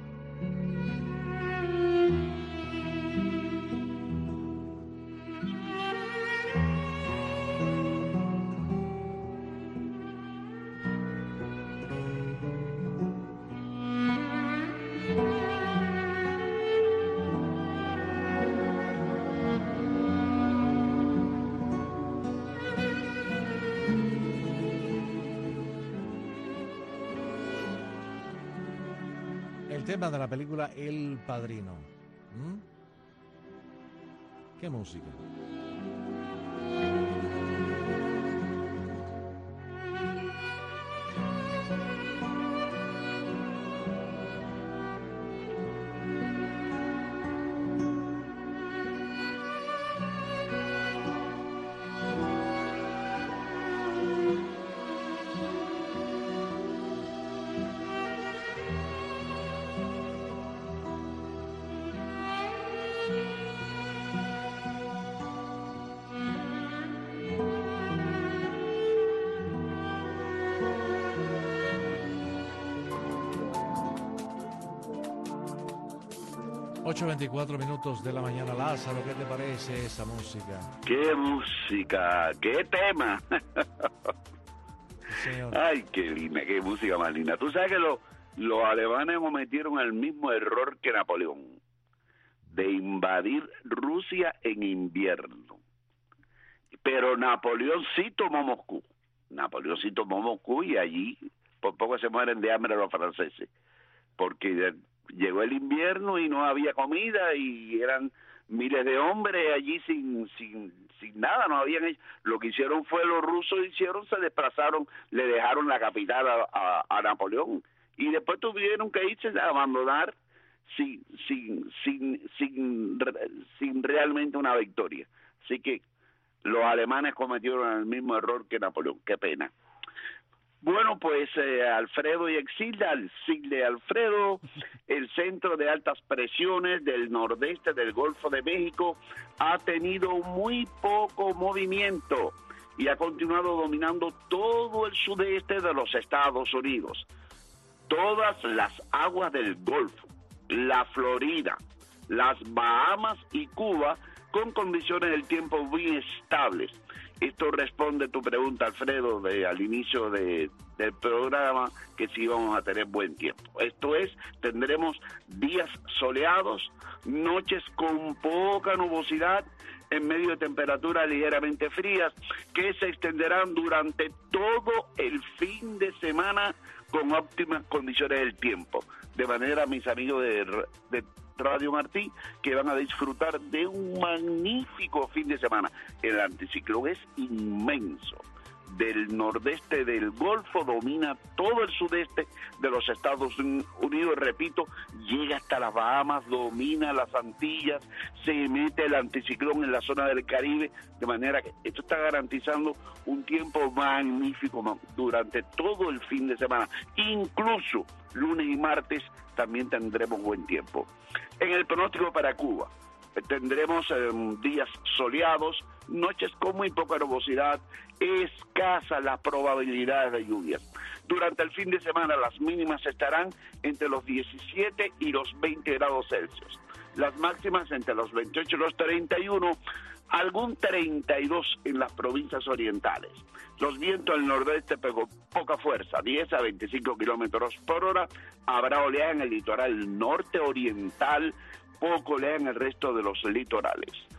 Speaker 3: El tema de la película El Padrino. ¿Mm? ¿Qué música? ocho veinticuatro minutos de la mañana. Lázaro, ¿qué te parece esa música?
Speaker 16: ¡Qué música! ¡Qué tema!
Speaker 3: Señor.
Speaker 16: ¡Ay, qué linda! ¡Qué música más linda! Tú sabes que lo, los alemanes cometieron el mismo error que Napoleón, de invadir Rusia en invierno. Pero Napoleón sí tomó Moscú. Napoleón sí tomó Moscú y allí por poco se mueren de hambre los franceses, porque llegó el invierno y no había comida y eran miles de hombres allí sin sin sin nada, no habían hecho. Lo que hicieron fue, los rusos hicieron, se desplazaron, le dejaron la capital a, a, a Napoleón y después tuvieron que irse a abandonar sin sin sin sin sin realmente una victoria. Así que los alemanes cometieron el mismo error que Napoleón. Qué pena. Bueno, pues eh, Alfredo y Exilda, Exilda Alfredo, el centro de altas presiones del nordeste del Golfo de México ha tenido muy poco movimiento y ha continuado dominando todo el sudeste de los Estados Unidos. Todas las aguas del Golfo, la Florida, las Bahamas y Cuba, con condiciones del tiempo muy estables. Esto responde a tu pregunta, Alfredo, de, al inicio de, del programa, que sí vamos a tener buen tiempo. Esto es, tendremos días soleados, noches con poca nubosidad, en medio de temperaturas ligeramente frías, que se extenderán durante todo el fin de semana con óptimas condiciones del tiempo. De manera, mis amigos de, de Radio Martí, que van a disfrutar de un magnífico fin de semana. El anticiclón es inmenso. Del nordeste del Golfo domina todo el sudeste de los Estados Unidos, repito, llega hasta las Bahamas, domina las Antillas, se mete el anticiclón en la zona del Caribe, de manera que esto está garantizando un tiempo magnífico durante todo el fin de semana. Incluso lunes y martes también tendremos buen tiempo. En el pronóstico para Cuba, tendremos eh, días soleados, noches con muy poca nubosidad, escasa la probabilidad de lluvias. Durante el fin de semana las mínimas estarán entre los diecisiete y los veinte grados Celsius. Las máximas entre los veintiocho y los treinta y uno, algún treinta y dos en las provincias orientales. Los vientos del nordeste con poca fuerza, diez a veinticinco kilómetros por hora. Habrá oleaje en el litoral norte oriental, poco oleaje en el resto de los litorales.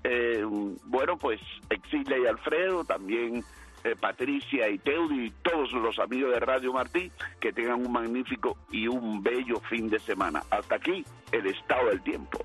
Speaker 16: Eh, bueno, pues Exilia y Alfredo, también eh, Patricia y Teudi y todos los amigos de Radio Martí, que tengan un magnífico y un bello fin de semana. Hasta aquí el estado del tiempo.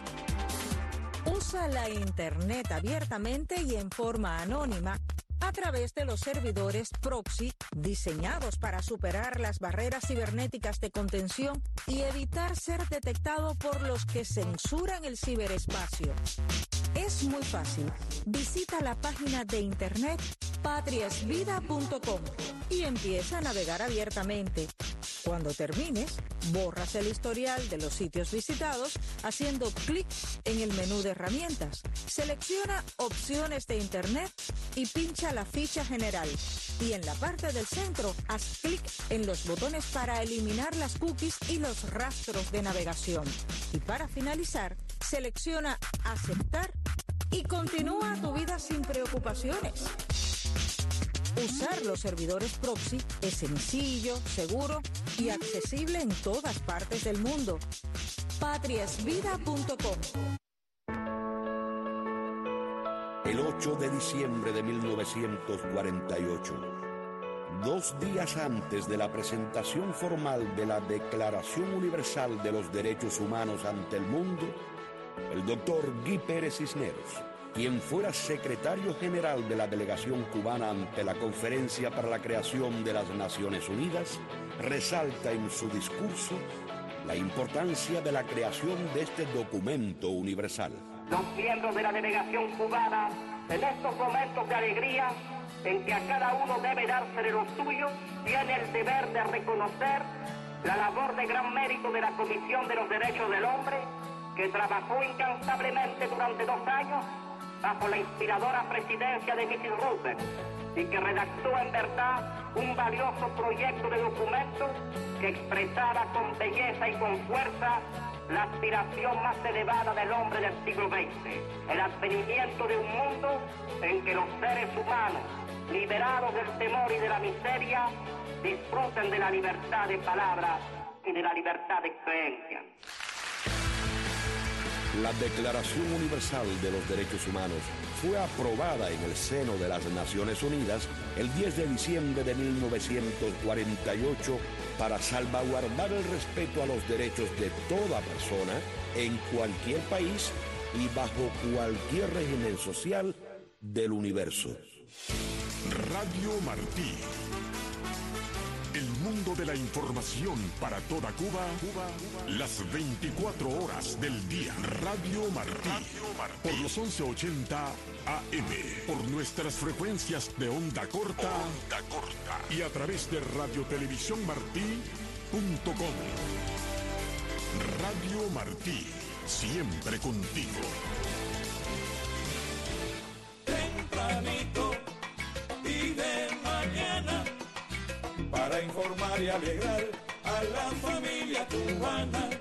Speaker 5: Usa la Internet abiertamente y en forma anónima a través de los servidores proxy diseñados para superar las barreras cibernéticas de contención y evitar ser detectado por los que censuran el ciberespacio. Es muy fácil. Visita la página de internet patriasvida punto com y empieza a navegar abiertamente. Cuando termines, borras el historial de los sitios visitados haciendo clic en el menú de herramientas. Selecciona opciones de internet y pincha la ficha general. Y en la parte del centro, haz clic en los botones para eliminar las cookies y los rastros de navegación. Y para finalizar, selecciona aceptar y continúa tu vida sin preocupaciones. Usar los servidores proxy es sencillo, seguro y accesible en todas partes del mundo. patriasvida punto com.
Speaker 9: El ocho de diciembre de mil novecientos cuarenta y ocho, dos días antes de la presentación formal de la Declaración Universal de los Derechos Humanos ante el mundo, el doctor Guy Pérez Cisneros, quien fuera secretario general de la delegación cubana ante la Conferencia para la Creación de las Naciones Unidas, resalta en su discurso la importancia de la creación de este documento universal.
Speaker 22: Los miembros de la delegación cubana, en estos momentos de alegría, en que a cada uno debe dársele lo suyo, tiene el deber de reconocer la labor de gran mérito de la Comisión de los Derechos del Hombre, que trabajó incansablemente durante dos años bajo la inspiradora presidencia de missus Roosevelt y que redactó en verdad un valioso proyecto de documento que expresaba con belleza y con fuerza la aspiración más elevada del hombre del siglo veinte, el advenimiento de un mundo en que los seres humanos, liberados del temor y de la miseria, disfruten de la libertad de palabra y de la libertad de creencia.
Speaker 9: La Declaración Universal de los Derechos Humanos fue aprobada en el seno de las Naciones Unidas el diez de diciembre de mil novecientos cuarenta y ocho para salvaguardar el respeto a los derechos de toda persona en cualquier país y bajo cualquier régimen social del universo.
Speaker 1: Radio Martí. El mundo de la información para toda Cuba, Cuba, las veinticuatro horas del día. Radio Martí, por los once ochenta A M, por nuestras frecuencias de onda corta, onda corta y a través de radiotelevisión martí punto com. Radio Martí, siempre contigo.
Speaker 2: Tempranito y de mañana, para informar y alegrar a la familia cubana.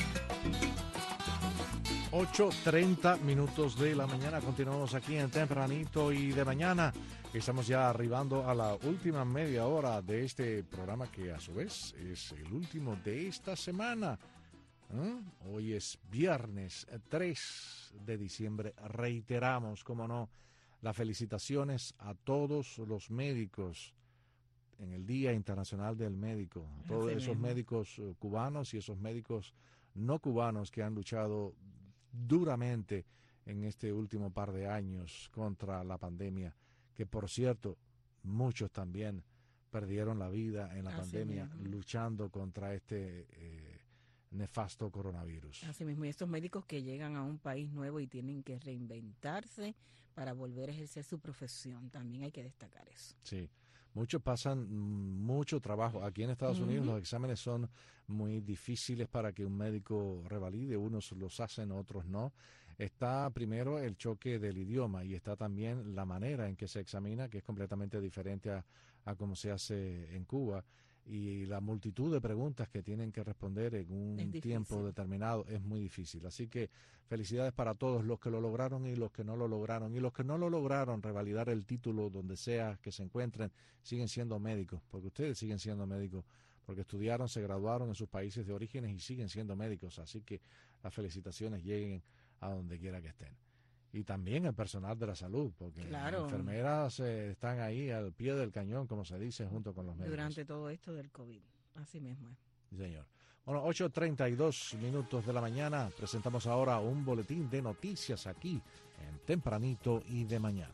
Speaker 3: ocho treinta minutos de la mañana, continuamos aquí en Tempranito y de mañana. Estamos ya arribando a la última media hora de este programa que a su vez es el último de esta semana. ¿Eh? Hoy es viernes tres de diciembre. Reiteramos, como no, las felicitaciones a todos los médicos en el Día Internacional del Médico, a todos esos médicos uh, cubanos y esos médicos no cubanos que han luchado duramente en este último par de años contra la pandemia, que por cierto, muchos también perdieron la vida en la Así pandemia mismo. luchando contra este eh, nefasto coronavirus.
Speaker 4: Así mismo, y estos médicos que llegan a un país nuevo y tienen que reinventarse para volver a ejercer su profesión, también hay que destacar eso.
Speaker 3: Sí. Muchos pasan mucho trabajo. Aquí en Estados uh-huh. Unidos los exámenes son muy difíciles para que un médico revalide. Unos los hacen, otros no. Está primero el choque del idioma y está también la manera en que se examina, que es completamente diferente a, a cómo se hace en Cuba. Y la multitud de preguntas que tienen que responder en un tiempo determinado es muy difícil. Así que felicidades para todos los que lo lograron y los que no lo lograron. Y los que no lo lograron revalidar el título donde sea que se encuentren, siguen siendo médicos, porque ustedes siguen siendo médicos, porque estudiaron, se graduaron en sus países de orígenes y siguen siendo médicos. Así que las felicitaciones lleguen a donde quiera que estén. Y también el personal de la salud, porque
Speaker 4: Claro.
Speaker 3: las enfermeras eh, están ahí al pie del cañón, como se dice, junto con los médicos.
Speaker 4: Durante todo esto del COVID. Así mismo es.
Speaker 3: Sí, señor. Bueno, ocho treinta y dos minutos de la mañana. Presentamos ahora un boletín de noticias aquí en Tempranito y de Mañana.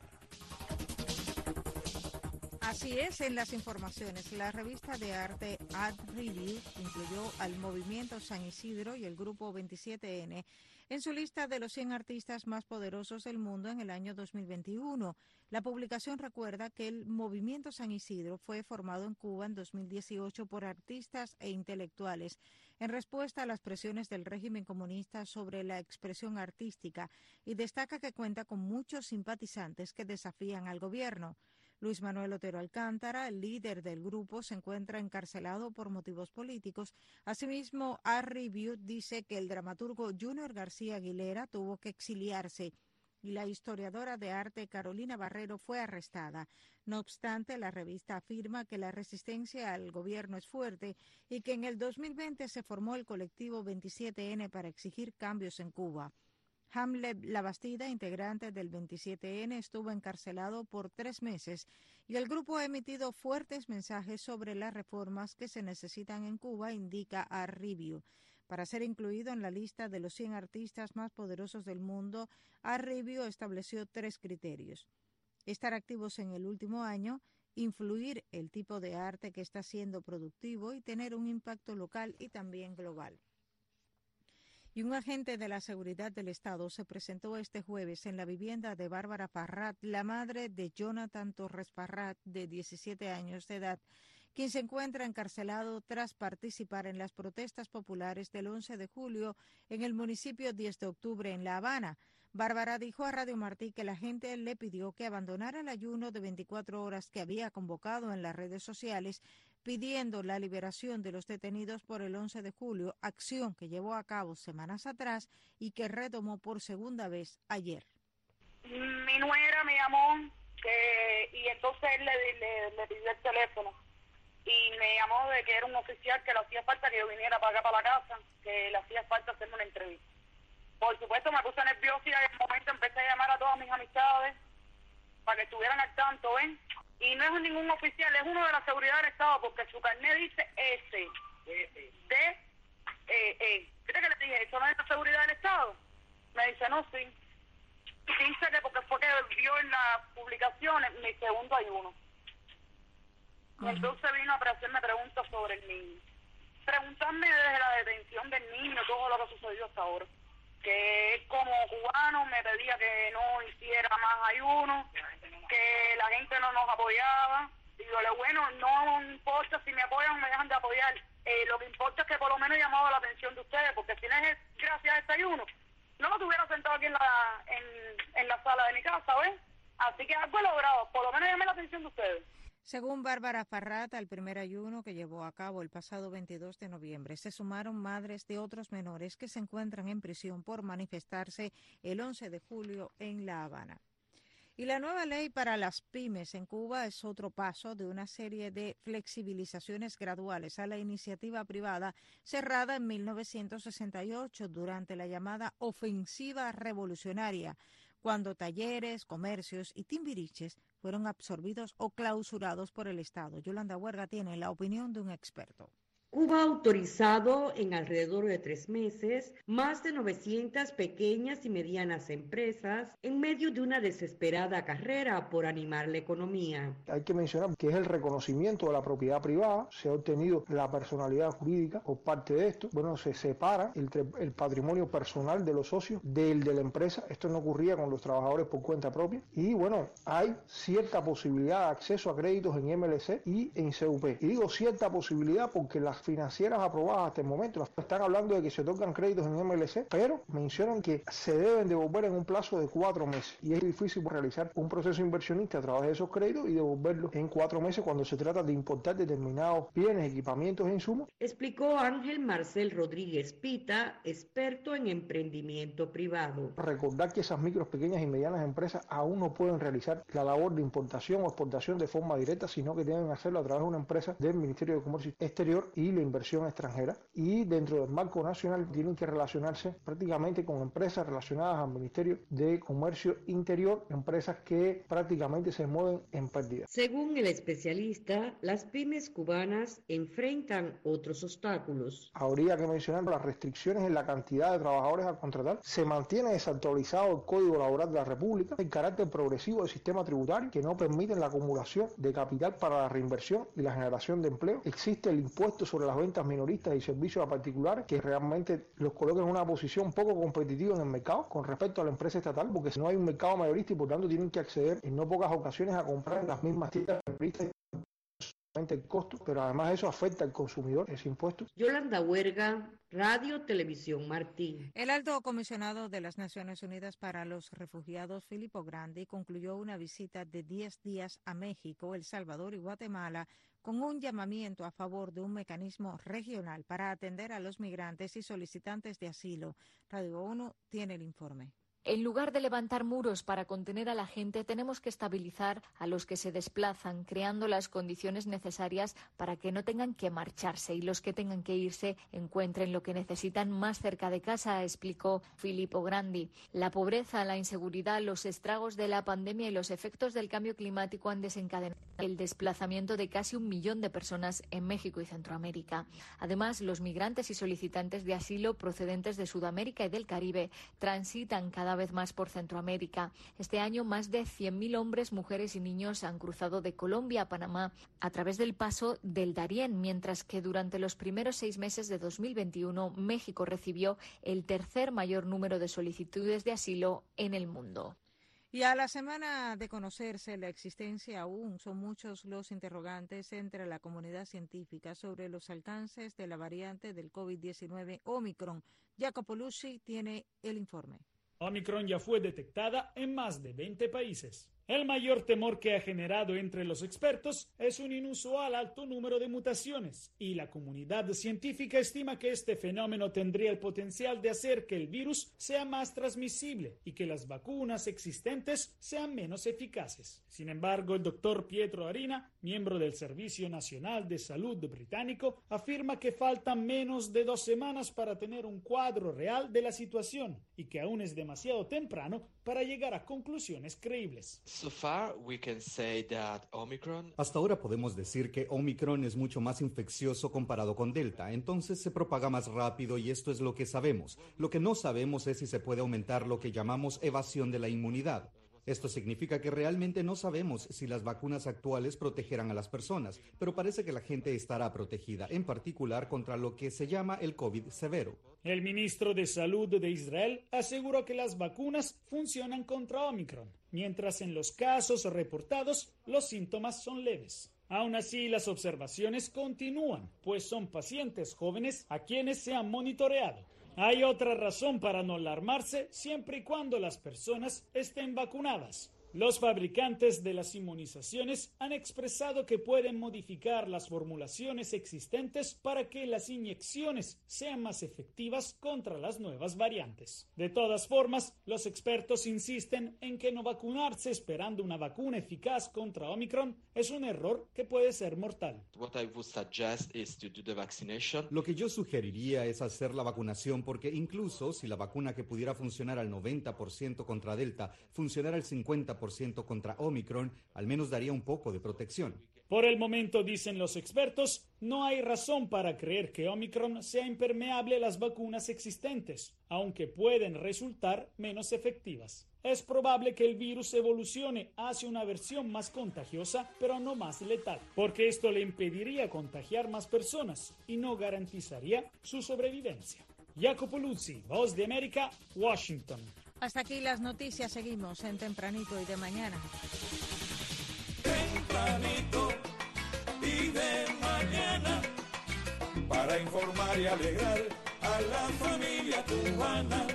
Speaker 5: Así es, en las informaciones, la revista de arte Art Review incluyó al Movimiento San Isidro y el Grupo veintisiete ene en su lista de los cien artistas más poderosos del mundo en el año dos mil veintiuno. La publicación recuerda que el Movimiento San Isidro fue formado en Cuba en dos mil dieciocho por artistas e intelectuales en respuesta a las presiones del régimen comunista sobre la expresión artística y destaca que cuenta con muchos simpatizantes que desafían al gobierno. Luis Manuel Otero Alcántara, el líder del grupo, se encuentra encarcelado por motivos políticos. Asimismo, Art Review dice que el dramaturgo Junior García Aguilera tuvo que exiliarse y la historiadora de arte Carolina Barrero fue arrestada. No obstante, la revista afirma que la resistencia al gobierno es fuerte y que en el dos mil veinte se formó el colectivo veintisiete ene para exigir cambios en Cuba. Hamlet Labastida, integrante del veintisiete ene, estuvo encarcelado por tres meses y el grupo ha emitido fuertes mensajes sobre las reformas que se necesitan en Cuba, indica Art Review. Para ser incluido en la lista de los cien artistas más poderosos del mundo, Art Review estableció tres criterios: estar activos en el último año, influir el tipo de arte que está siendo productivo y tener un impacto local y también global. Y un agente de la seguridad del Estado se presentó este jueves en la vivienda de Bárbara Parrat, la madre de Jonathan Torres Parrat, de diecisiete años de edad, quien se encuentra encarcelado tras participar en las protestas populares del once de julio en el municipio diez de octubre en La Habana. Bárbara dijo a Radio Martí que la gente le pidió que abandonara el ayuno de veinticuatro horas que había convocado en las redes sociales, pidiendo la liberación de los detenidos por el once de julio, acción que llevó a cabo semanas atrás y que retomó por segunda vez ayer.
Speaker 22: Mi nuera me llamó que, y entonces él le, le, le pidió el teléfono y me llamó de que era un oficial que le hacía falta que yo viniera para acá, para la casa, que le hacía falta hacerme una entrevista. Por supuesto me puse nerviosa y en el momento empecé a llamar a todas mis amistades para que estuvieran al tanto, ¿ven? Y no es ningún oficial, es uno de la seguridad del Estado, porque su carnet dice S, D, E, E. ¿Crees que le dije, eso no es la seguridad del Estado? Me dice, no, sí. Dice que porque fue que vio en las publicaciones mi segundo ayuno. Uh-huh. Entonces vino a hacerme preguntas sobre el niño. Preguntarme desde la detención del niño, todo lo que sucedió hasta ahora. Que él como cubano me pedía que no hiciera más ayuno, que la gente no nos apoyaba. Digo, bueno, no importa si me apoyan o me dejan de apoyar. Eh, lo que importa es que por lo menos he llamado la atención de ustedes, porque si no es gracias a este ayuno, no lo tuviera sentado aquí en la en, en la sala de mi casa, ¿ves? Así que algo he logrado, por lo menos llamé la atención de ustedes.
Speaker 5: Según Bárbara Parrat, al primer ayuno que llevó a cabo el pasado veintidós de noviembre, se sumaron madres de otros menores que se encuentran en prisión por manifestarse el once de julio en La Habana. Y la nueva ley para las pymes en Cuba es otro paso de una serie de flexibilizaciones graduales a la iniciativa privada cerrada en mil novecientos sesenta y ocho durante la llamada ofensiva revolucionaria, cuando talleres, comercios y timbiriches fueron absorbidos o clausurados por el Estado. Yolanda Huerga tiene la opinión de un experto.
Speaker 8: Cuba ha autorizado en alrededor de tres meses más de novecientas pequeñas y medianas empresas en medio de una desesperada carrera por animar la economía.
Speaker 17: Hay que mencionar que es el reconocimiento de la propiedad privada, se ha obtenido la personalidad jurídica por parte de esto. Bueno, se separa el, el patrimonio personal de los socios del de la empresa. Esto no ocurría con los trabajadores por cuenta propia. Y bueno, hay cierta posibilidad de acceso a créditos en M L C y en C U P. Y digo cierta posibilidad porque las financieras aprobadas hasta el momento están hablando de que se otorgan créditos en M L C, pero mencionan que se deben devolver en un plazo de cuatro meses y es difícil realizar un proceso inversionista a través de esos créditos y devolverlos en cuatro meses cuando se trata de importar determinados bienes, equipamientos e insumos.
Speaker 8: Explicó Ángel Marcel Rodríguez Pita, experto en emprendimiento privado.
Speaker 17: Recordar que esas micros, pequeñas y medianas empresas aún no pueden realizar la labor de importación o exportación de forma directa, sino que deben hacerlo a través de una empresa del Ministerio de Comercio Exterior y y la inversión extranjera, y dentro del marco nacional tienen que relacionarse prácticamente con empresas relacionadas al Ministerio de Comercio Interior, empresas que prácticamente se mueven en pérdida.
Speaker 8: Según el especialista, las pymes cubanas enfrentan otros obstáculos.
Speaker 17: Habría que mencionar las restricciones en la cantidad de trabajadores a contratar. Se mantiene desactualizado el Código Laboral de la República, el carácter progresivo del sistema tributario que no permiten la acumulación de capital para la reinversión y la generación de empleo. Existe el impuesto sobre las ventas minoristas y servicios a particulares que realmente los coloca en una posición poco competitiva en el mercado con respecto a la empresa estatal, porque si no hay un mercado mayorista y por tanto tienen que acceder en no pocas ocasiones a comprar en las mismas tiendas mayoristas el costo, pero además eso afecta al consumidor, ese impuesto.
Speaker 8: Yolanda Huerga, Radio Televisión Martí.
Speaker 5: El alto comisionado de las Naciones Unidas para los Refugiados, Filippo Grandi, concluyó una visita de diez días a México, El Salvador y Guatemala con un llamamiento a favor de un mecanismo regional para atender a los migrantes y solicitantes de asilo. Radio ONU tiene el informe.
Speaker 14: En lugar de levantar muros para contener a la gente, tenemos que estabilizar a los que se desplazan, creando las condiciones necesarias para que no tengan que marcharse y los que tengan que irse encuentren lo que necesitan más cerca de casa, explicó Filippo Grandi. La pobreza, la inseguridad, los estragos de la pandemia y los efectos del cambio climático han desencadenado el desplazamiento de casi un millón de personas en México y Centroamérica. Además, los migrantes y solicitantes de asilo procedentes de Sudamérica y del Caribe transitan cada vez más por Centroamérica. Este año más de cien mil hombres, mujeres y niños han cruzado de Colombia a Panamá a través del paso del Darién, mientras que durante los primeros seis meses de dos mil veintiuno México recibió el tercer mayor número de solicitudes de asilo en el mundo.
Speaker 5: Y a la semana de conocerse la existencia aún, son muchos los interrogantes entre la comunidad científica sobre los alcances de la variante del COVID diecinueve Omicron. Jacopo Luzzi tiene el informe.
Speaker 7: Omicron ya fue detectada en más de veinte países. El mayor temor que ha generado entre los expertos es un inusual alto número de mutaciones, y la comunidad científica estima que este fenómeno tendría el potencial de hacer que el virus sea más transmisible y que las vacunas existentes sean menos eficaces. Sin embargo, el doctor Pietro Arina, miembro del Servicio Nacional de Salud británico, afirma que faltan menos de dos semanas para tener un cuadro real de la situación y que aún es demasiado temprano para llegar a conclusiones creíbles.
Speaker 18: So far, we can say that Omicron...
Speaker 19: Hasta ahora podemos decir que Omicron es mucho más infeccioso comparado con Delta, entonces se propaga más rápido y esto es lo que sabemos. Lo que no sabemos es si se puede aumentar lo que llamamos evasión de la inmunidad. Esto significa que realmente no sabemos si las vacunas actuales protegerán a las personas, pero parece que la gente estará protegida, en particular contra lo que se llama el COVID severo.
Speaker 7: El ministro de Salud de Israel aseguró que las vacunas funcionan contra Omicron, mientras en los casos reportados los síntomas son leves. Aún así, las observaciones continúan, pues son pacientes jóvenes a quienes se han monitoreado. Hay otra razón para no alarmarse siempre y cuando las personas estén vacunadas. Los fabricantes de las inmunizaciones han expresado que pueden modificar las formulaciones existentes para que las inyecciones sean más efectivas contra las nuevas variantes. De todas formas, los expertos insisten en que no vacunarse esperando una vacuna eficaz contra Omicron es un error que puede ser mortal.
Speaker 18: What I would suggest is to do the vaccination.
Speaker 19: Lo que yo sugeriría es hacer la vacunación porque incluso si la vacuna que pudiera funcionar al noventa por ciento contra Delta funcionara al cincuenta por ciento contra Omicron, al menos daría un poco de protección.
Speaker 7: Por el momento, dicen los expertos, no hay razón para creer que Omicron sea impermeable a las vacunas existentes, aunque pueden resultar menos efectivas. Es probable que el virus evolucione hacia una versión más contagiosa, pero no más letal, porque esto le impediría contagiar más personas y no garantizaría su sobrevivencia. Jacopo Luzzi, Voz de América, Washington.
Speaker 5: Hasta aquí las noticias, seguimos en Tempranito y de Mañana.
Speaker 2: Tempranito y de mañana, para informar y alegrar a la familia cubana.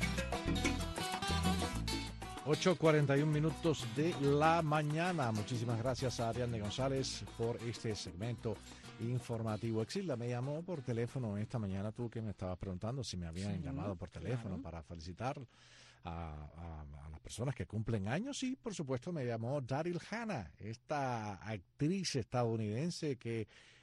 Speaker 3: ocho cuarenta y un minutos de la mañana. Muchísimas gracias a Ariadne González por este segmento informativo. Exilda me llamó por teléfono esta mañana, tú que me estabas preguntando si me habían sí, llamado por teléfono claro. para felicitar a, a, a las personas que cumplen años y por supuesto me llamó Daryl Hannah, esta actriz estadounidense que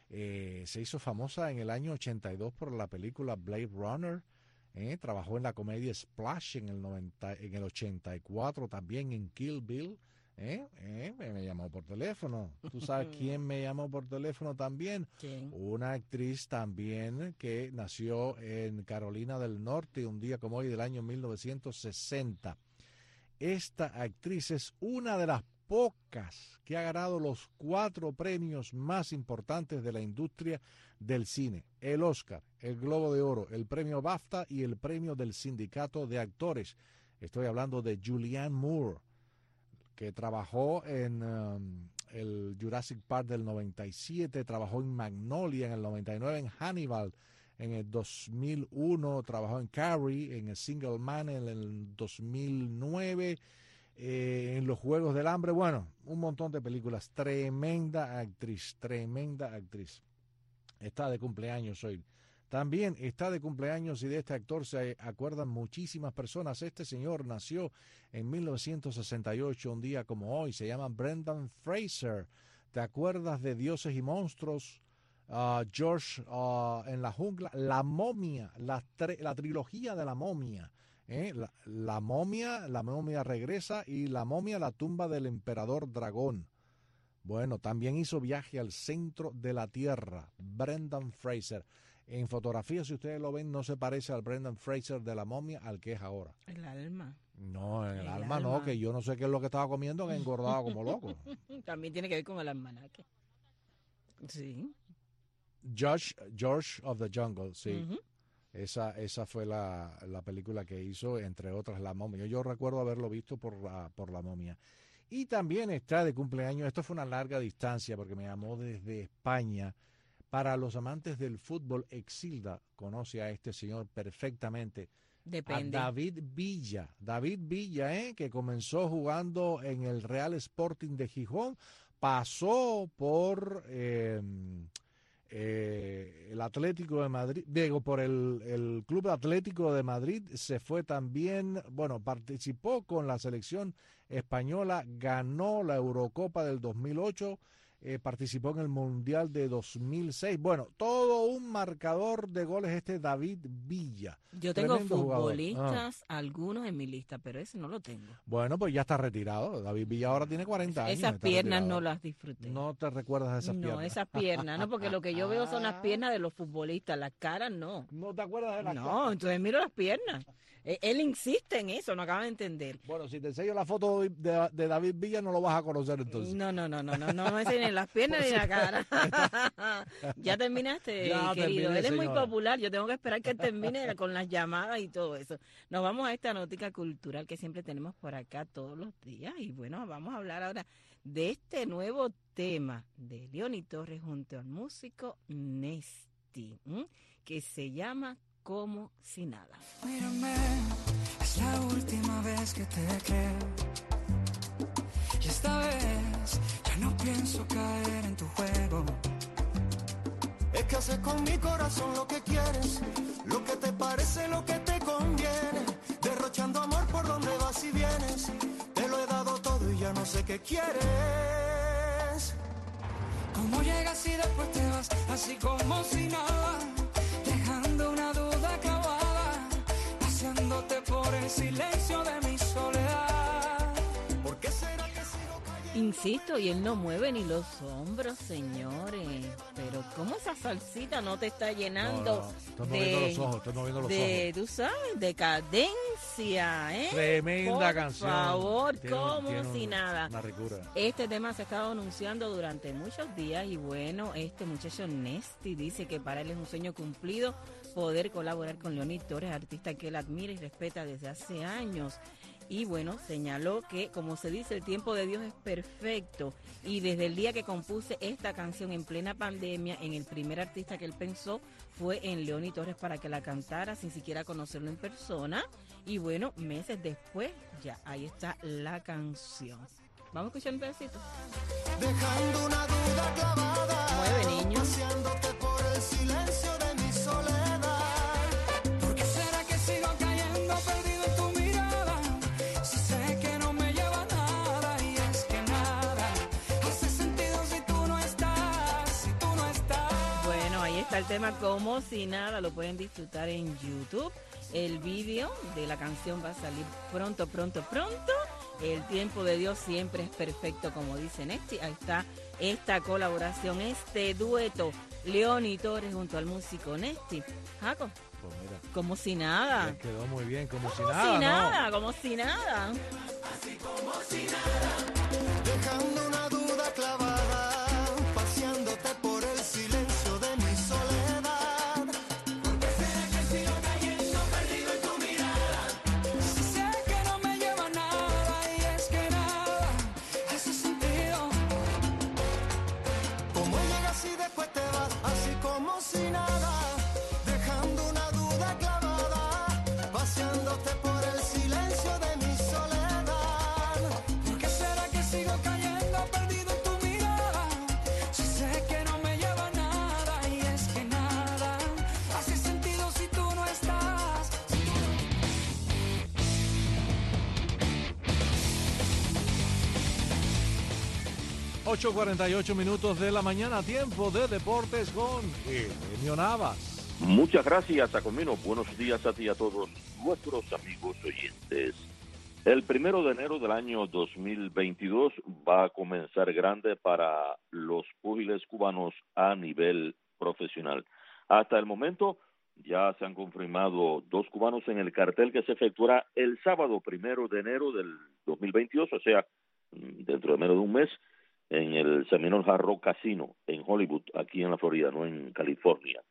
Speaker 3: Eh, se hizo famosa en el año ochenta y dos por la película Blade Runner. Eh, trabajó en la comedia Splash en el, noventa, en el ochenta y cuatro, también en Kill Bill. Eh, eh, me llamó por teléfono. ¿Tú sabes quién me llamó por teléfono también?
Speaker 4: ¿Quién?
Speaker 3: Una actriz también que nació en Carolina del Norte un día como hoy del año mil novecientos sesenta. Esta actriz es una de las pocas que ha ganado los cuatro premios más importantes de la industria del cine: el Oscar, el Globo de Oro, el premio BAFTA y el premio del Sindicato de Actores. Estoy hablando de Julianne Moore, que trabajó en um, el Jurassic Park del noventa y siete, trabajó en Magnolia en el noventa y nueve, en Hannibal en el dos mil uno, trabajó en Carrie, en el Single Man en el dos mil nueve, eh, en Los Juegos del Hambre, bueno, un montón de películas. Tremenda actriz, tremenda actriz. Está de cumpleaños hoy. También está de cumpleaños, y de este actor se acuerdan muchísimas personas. Este señor nació en mil novecientos sesenta y ocho, un día como hoy. Se llama Brendan Fraser. ¿Te acuerdas de Dioses y Monstruos? Uh, George uh, en la jungla, La Momia, la, tre- la trilogía de La Momia. ¿eh? La, la Momia, La Momia regresa, y La Momia, la tumba del emperador dragón. Bueno, también hizo Viaje al centro de la Tierra. Brendan Fraser. En fotografía, si ustedes lo ven, no se parece al Brendan Fraser de La Momia al que es ahora.
Speaker 4: El alma.
Speaker 3: No, en el,
Speaker 4: El
Speaker 3: alma,
Speaker 4: alma
Speaker 3: no, que yo no sé qué es lo que estaba comiendo, que engordaba como loco.
Speaker 4: También tiene que ver con el almanaque. Sí.
Speaker 3: George, George of the Jungle, sí.
Speaker 4: Uh-huh.
Speaker 3: Esa, esa fue la, la película que hizo, entre otras, La Momia. Yo recuerdo haberlo visto por la, por La Momia. Y también está de cumpleaños, esto fue una larga distancia porque me llamó desde España. Para los amantes del fútbol, Exilda conoce a este señor perfectamente.
Speaker 4: Depende.
Speaker 3: A David Villa. David Villa, ¿eh? que comenzó jugando en el Real Sporting de Gijón, pasó por eh, eh, el Atlético de Madrid, digo, por el, el Club Atlético de Madrid, se fue también, bueno, participó con la selección española, ganó la Eurocopa del dos mil ocho, Eh, participó en el Mundial de dos mil seis. Bueno, todo un marcador de goles este David Villa.
Speaker 4: Yo tengo
Speaker 3: Tremendo
Speaker 4: futbolistas,
Speaker 3: ah.
Speaker 4: algunos en mi lista, pero ese no lo tengo.
Speaker 3: Bueno, pues ya está retirado. David Villa ahora tiene cuarenta años.
Speaker 4: Esas piernas
Speaker 3: retirado.
Speaker 4: No las disfruté.
Speaker 3: No te recuerdas de esas
Speaker 4: no,
Speaker 3: piernas.
Speaker 4: No, esas piernas, no, porque lo que yo veo son las piernas de los futbolistas, las caras no.
Speaker 3: ¿No te acuerdas de las
Speaker 4: No,
Speaker 3: caras?
Speaker 4: entonces miro las piernas. Él insiste en eso, no acaba de entender.
Speaker 3: Bueno, si te enseño la foto de, de David Villa, no lo vas a conocer entonces.
Speaker 4: No, no, no, no, no, no me enseñen las piernas ni la cara. Ya terminaste,
Speaker 3: ya
Speaker 4: querido.
Speaker 3: terminé,
Speaker 4: Él es muy
Speaker 3: señora.
Speaker 4: popular, yo tengo que esperar que él termine con las llamadas y todo eso. Nos vamos a esta nótica cultural que siempre tenemos por acá todos los días. Y bueno, vamos a hablar ahora de este nuevo tema de Leoni Torres junto al músico Nesty, ¿m? que se llama Como si nada.
Speaker 6: Mírame, es la última vez que te creo. Y esta vez ya no pienso caer en tu juego.
Speaker 11: Es que haces con mi corazón lo que quieres, lo que te parece, lo que te conviene. Derrochando amor por donde vas y vienes. Te lo he dado todo y ya no sé qué quieres.
Speaker 6: ¿Cómo llegas y después te vas así como si nada? Dejando una duda clavada, paseándote por el silencio de mi soledad.
Speaker 11: ¿Por qué será que sigo cayendo?
Speaker 4: Insisto, y él no mueve ni los hombros, señores. Pero ¿cómo esa salsita no te está llenando?
Speaker 3: No, no. Estoy
Speaker 4: de,
Speaker 3: moviendo los ojos, estoy moviendo los
Speaker 4: de,
Speaker 3: ojos.
Speaker 4: tú sabes, de cadencia, ¿eh?
Speaker 3: Tremenda
Speaker 4: por
Speaker 3: canción.
Speaker 4: Por favor,
Speaker 3: Tiene un-
Speaker 4: como
Speaker 3: tiene
Speaker 4: si
Speaker 3: un-
Speaker 4: nada.
Speaker 3: Una ricura.
Speaker 4: Este tema se ha estado anunciando durante muchos días y bueno, este muchacho Nesty dice que para él es un sueño cumplido poder colaborar con Leoni Torres, artista que él admira y respeta desde hace años. Y bueno, señaló que, como se dice, el tiempo de Dios es perfecto. Y desde el día que compuse esta canción en plena pandemia, en el primer artista que él pensó fue en Leoni Torres para que la cantara sin siquiera conocerlo en persona. Y bueno, meses después, ya ahí está la canción. Vamos a escuchar un pedacito.
Speaker 11: Dejando una duda clavada.
Speaker 4: Mueve, niño.
Speaker 11: Paseándote por el silencio de mi soledad.
Speaker 6: ¿Por qué será que sigo cayendo perdido en tu mirada? Si sé que no me lleva a nada y es que nada hace sentido si tú no estás, si tú no estás.
Speaker 4: el tema Como Si Nada, lo pueden disfrutar en YouTube. El vídeo de la canción va a salir pronto, pronto, pronto. El tiempo de Dios siempre es perfecto, como dice Nesti. Ahí está esta colaboración, este dueto, Leoni Torres junto al músico Nesti. Jaco,
Speaker 3: Pues mira,
Speaker 4: como si nada.
Speaker 3: les quedó muy bien, como, si
Speaker 4: Como
Speaker 3: nada,
Speaker 4: si nada,
Speaker 3: ¿no?
Speaker 4: como si nada.
Speaker 11: Así como si nada, dejando una duda clavada, paseándote por el silencio de mi soledad. ¿Por qué será que sigo cayendo perdido en tu mirada? Si sé que no me lleva a nada y es que nada hace sentido. ¿Cómo llegas y después te vas? Así como si nada, dejando una duda clavada, paseándote por el silencio de mi soledad. ¿Por qué será que sigo cayendo perdido en tu mirada? Si sé que no me lleva a nada y es que nada hace sentido si tú no estás.
Speaker 10: ocho cuarenta y ocho minutos de la mañana, tiempo de deportes con Eugenio Navas.
Speaker 20: Muchas gracias, Jacomino. Buenos días a ti y a todos nuestros amigos oyentes. El primero de enero del año dos mil veintidós va a comenzar grande para los púgiles cubanos a nivel profesional. Hasta el momento ya se han confirmado dos cubanos en el cartel que se efectuará el sábado primero de enero del dos mil veintidós, o sea, dentro de menos de un mes, en el Seminole Hard Rock Casino en Hollywood, aquí en la Florida, no en California.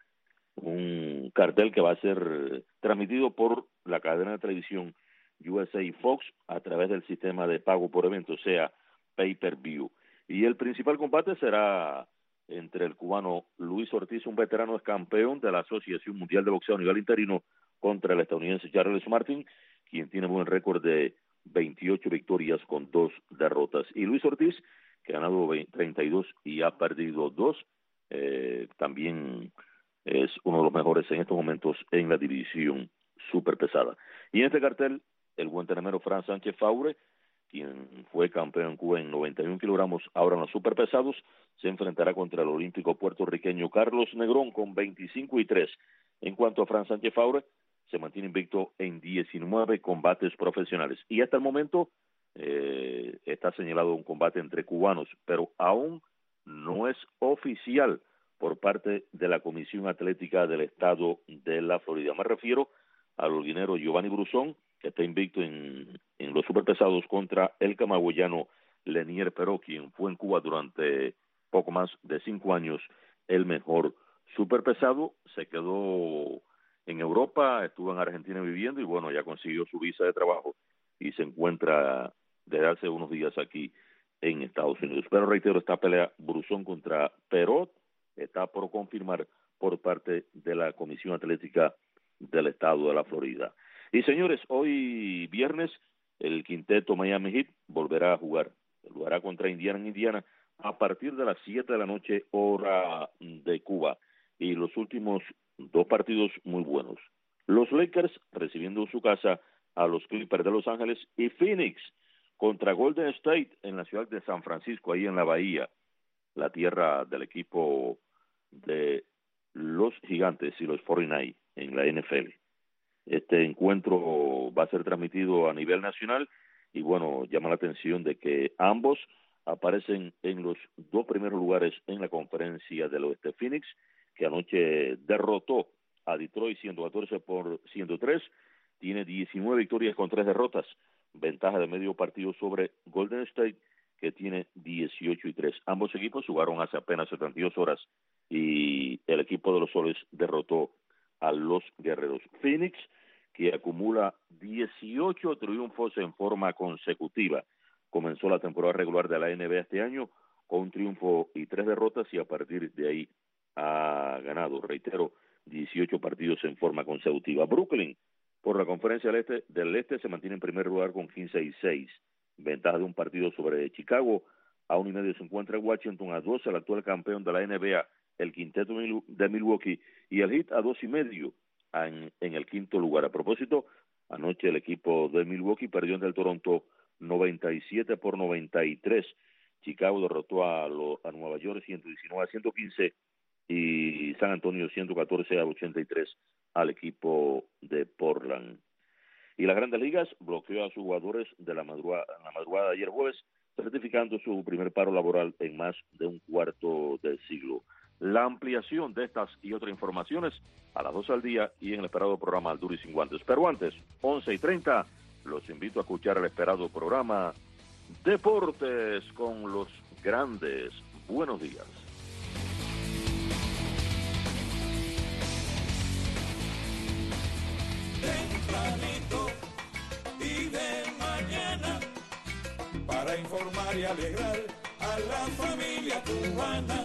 Speaker 20: Un cartel que va a ser transmitido por la cadena de televisión U S A Fox a través del sistema de pago por evento, o sea, pay-per-view. Y el principal combate será entre el cubano Luis Ortiz, un veterano ex campeón de la Asociación Mundial de Boxeo a nivel interino, contra el estadounidense Charles Martin, quien tiene buen récord de veintiocho victorias con dos derrotas. Y Luis Ortiz, que ha ganado treinta y dos y ha perdido dos, eh, también es uno de los mejores en estos momentos en la división superpesada. Y en este cartel, el buen tenemero Fran Sánchez Faure, quien fue campeón en Cuba en noventa y un kilogramos, ahora en los superpesados, se enfrentará contra el olímpico puertorriqueño Carlos Negrón con veinticinco y tres. En cuanto a Fran Sánchez Faure, se mantiene invicto en diecinueve combates profesionales. Y hasta el momento eh, está señalado un combate entre cubanos, pero aún no es oficial por parte de la Comisión Atlética del Estado de la Florida. Me refiero al holguinero Giovanni Brusón, que está invicto en, en los superpesados contra el camagüeyano Lenier Peró, quien fue en Cuba durante poco más de cinco años el mejor superpesado. Se quedó en Europa, estuvo en Argentina viviendo y bueno, ya consiguió su visa de trabajo y se encuentra desde hace unos días aquí en Estados Unidos. Pero reitero, esta pelea Brusón contra Peró está por confirmar por parte de la Comisión Atlética del Estado de la Florida. Y señores, hoy viernes el quinteto Miami Heat volverá a jugar, lo hará contra Indiana en Indiana a partir de las siete de la noche hora de Cuba. Y los últimos dos partidos muy buenos. Los Lakers recibiendo en su casa a los Clippers de Los Ángeles y Phoenix contra Golden State en la ciudad de San Francisco, ahí en la Bahía, la tierra del equipo de los Gigantes y los cuarenta y nueve en la N F L. Este encuentro va a ser transmitido a nivel nacional y bueno, llama la atención de que ambos aparecen en los dos primeros lugares en la conferencia del oeste. Phoenix, que anoche derrotó a Detroit ciento catorce por ciento tres, tiene diecinueve victorias con tres derrotas, ventaja de medio partido sobre Golden State, que tiene dieciocho y tres. Ambos equipos jugaron hace apenas setenta y dos horas y el equipo de los Soles derrotó a los Guerreros. Phoenix, que acumula dieciocho triunfos en forma consecutiva, comenzó la temporada regular de la N B A este año con un triunfo y tres derrotas y a partir de ahí ha ganado, reitero, dieciocho partidos en forma consecutiva. Brooklyn, por la conferencia del este, del este se mantiene en primer lugar con quince y seis, ventaja de un partido sobre Chicago. A uno y medio se encuentra Washington, a dos el actual campeón de la N B A, el quinteto de Milwaukee, y el Heat a dos y medio en, en el quinto lugar. A propósito, anoche el equipo de Milwaukee perdió ante el Toronto noventa y siete por noventa y tres. Chicago derrotó a, lo, a Nueva York ciento diecinueve a ciento quince y San Antonio ciento catorce a ochenta y tres al equipo de Portland. Y las Grandes Ligas bloqueó a sus jugadores de la madrugada, la madrugada de ayer jueves, certificando su primer paro laboral en más de un cuarto de siglo. La ampliación de estas y otras informaciones a las dos al día y en el esperado programa Al Duro y Sin Guantes. Pero antes, once y treinta, los invito a escuchar el esperado programa Deportes con los Grandes. Buenos días.
Speaker 2: Tempranito y de mañana, para informar y alegrar a la familia cubana.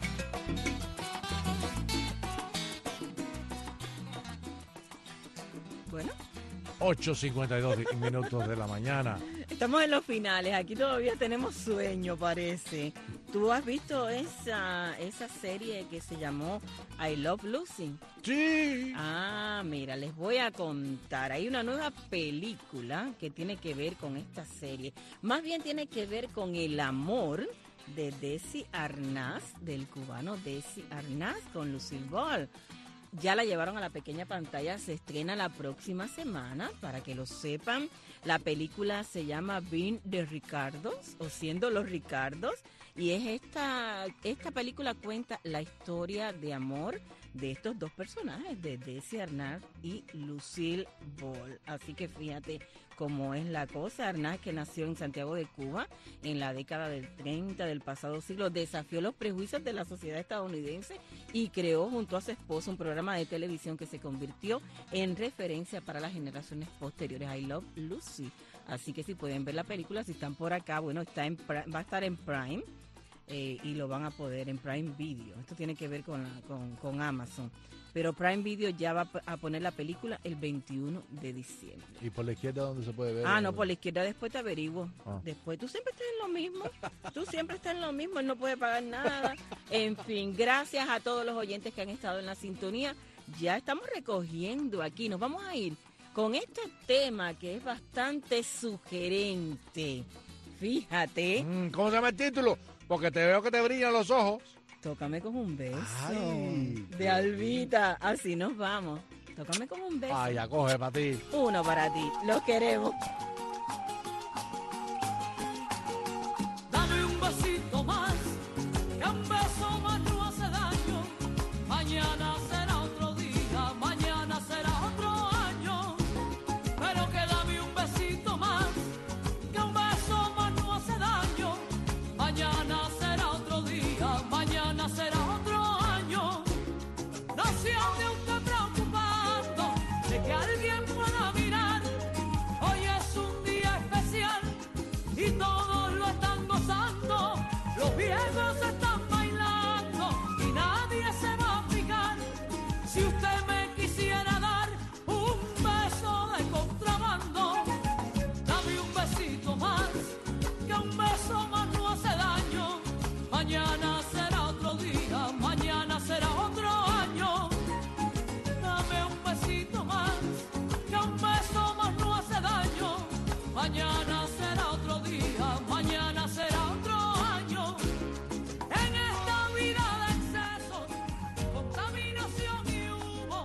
Speaker 4: Bueno,
Speaker 3: ocho cincuenta y dos minutos de la mañana.
Speaker 4: Estamos en los finales, aquí todavía tenemos sueño, parece. ¿Tú has visto esa, esa serie que se llamó I Love Lucy?
Speaker 3: Sí.
Speaker 4: Ah, mira, les voy a contar. Hay una nueva película que tiene que ver con esta serie. Más bien tiene que ver con el amor de Desi Arnaz, del cubano Desi Arnaz, con Lucille Ball. Ya la llevaron a la pequeña pantalla, se estrena la próxima semana, para que lo sepan. La película se llama Being the Ricardos, o Siendo los Ricardos, y es esta, esta película cuenta la historia de amor de estos dos personajes, de Desi Arnaz y Lucille Ball. Así que fíjate cómo es la cosa. Arnaz, que nació en Santiago de Cuba en la década del treinta del pasado siglo, desafió los prejuicios de la sociedad estadounidense y creó junto a su esposo un programa de televisión que se convirtió en referencia para las generaciones posteriores, I Love Lucy. Así que si pueden ver la película, si están por acá, bueno, está en, va a estar en Prime. Eh, y lo van a poder en Prime Video. Esto tiene que ver con, la, con, con Amazon. Pero Prime Video ya va a poner la película el veintiuno de diciembre.
Speaker 3: ¿Y por la izquierda dónde se puede ver?
Speaker 4: Ah, no, por la izquierda después te averiguo.
Speaker 3: Ah.
Speaker 4: Después, tú siempre estás en lo mismo. Tú siempre estás en lo mismo, él no puede pagar nada. En fin, gracias a todos los oyentes que han estado en la sintonía. Ya estamos recogiendo aquí. Nos vamos a ir con este tema que es bastante sugerente. Fíjate.
Speaker 3: Mm, ¿Cómo se llama el título? Porque te veo que te brillan los ojos.
Speaker 4: Tócame con un beso.
Speaker 3: Ay,
Speaker 4: de Albita. Así nos vamos. Tócame con un beso.
Speaker 3: Ay, ya coge para ti.
Speaker 4: Uno para ti. Los queremos.
Speaker 6: Dame un besito más, que un beso más no hace daño. Mañana será otro día, mañana será otro año. Pero que dame un besito más, que un beso más no hace daño. Mañana será otro día, mañana será otro año. No se ande usted preocupando de que alguien pueda mirar. Hoy es un día especial y todos lo están gozando. Los viejos están bailando y nadie se va a fijar. Si usted me quisiera dar un beso de contrabando, dame un besito más, que un beso más no hace daño. Mañana será otro día, mañana será otro año. Dame un besito más, que un beso más no hace daño. Mañana será otro día, mañana será otro año. En esta vida de excesos, contaminación y humo,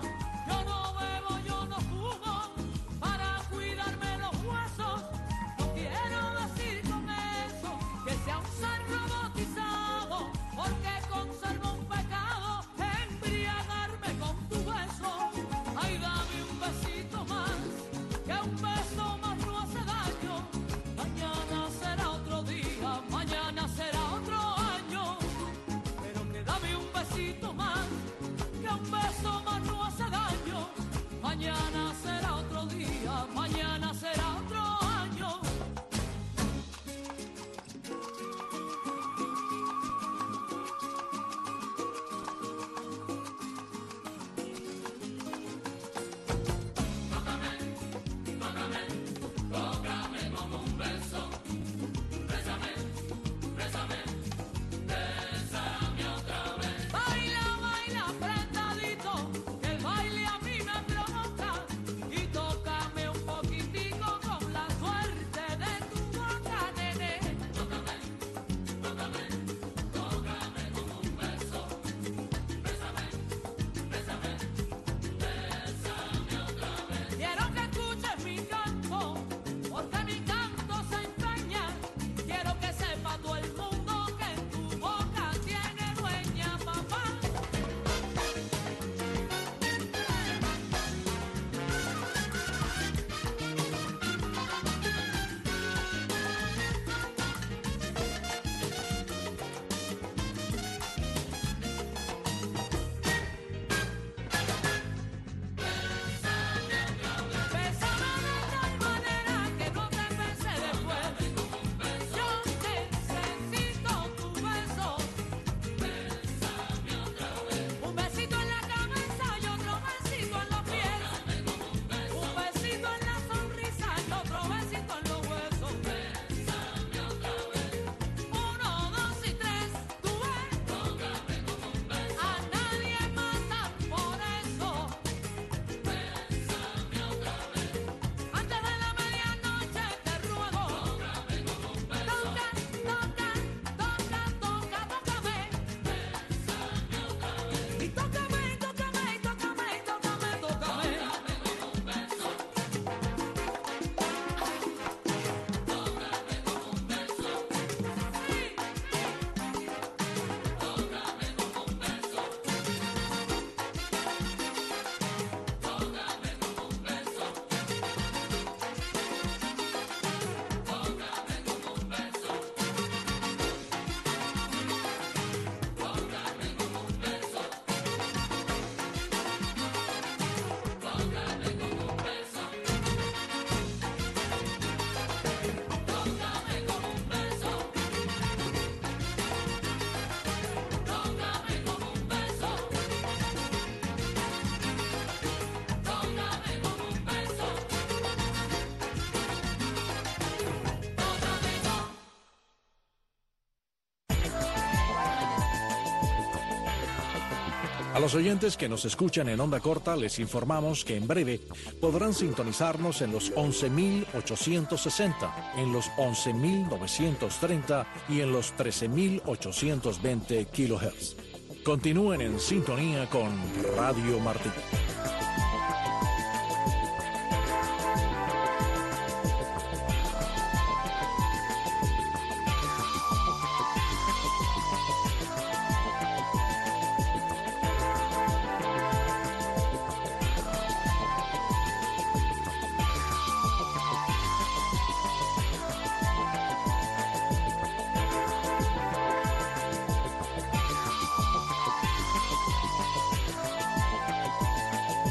Speaker 13: A los oyentes que nos escuchan en onda corta les informamos que en breve podrán sintonizarnos en los once mil ochocientos sesenta, en los once mil novecientos treinta y en los trece mil ochocientos veinte kilohertz. Continúen en sintonía con Radio Martí.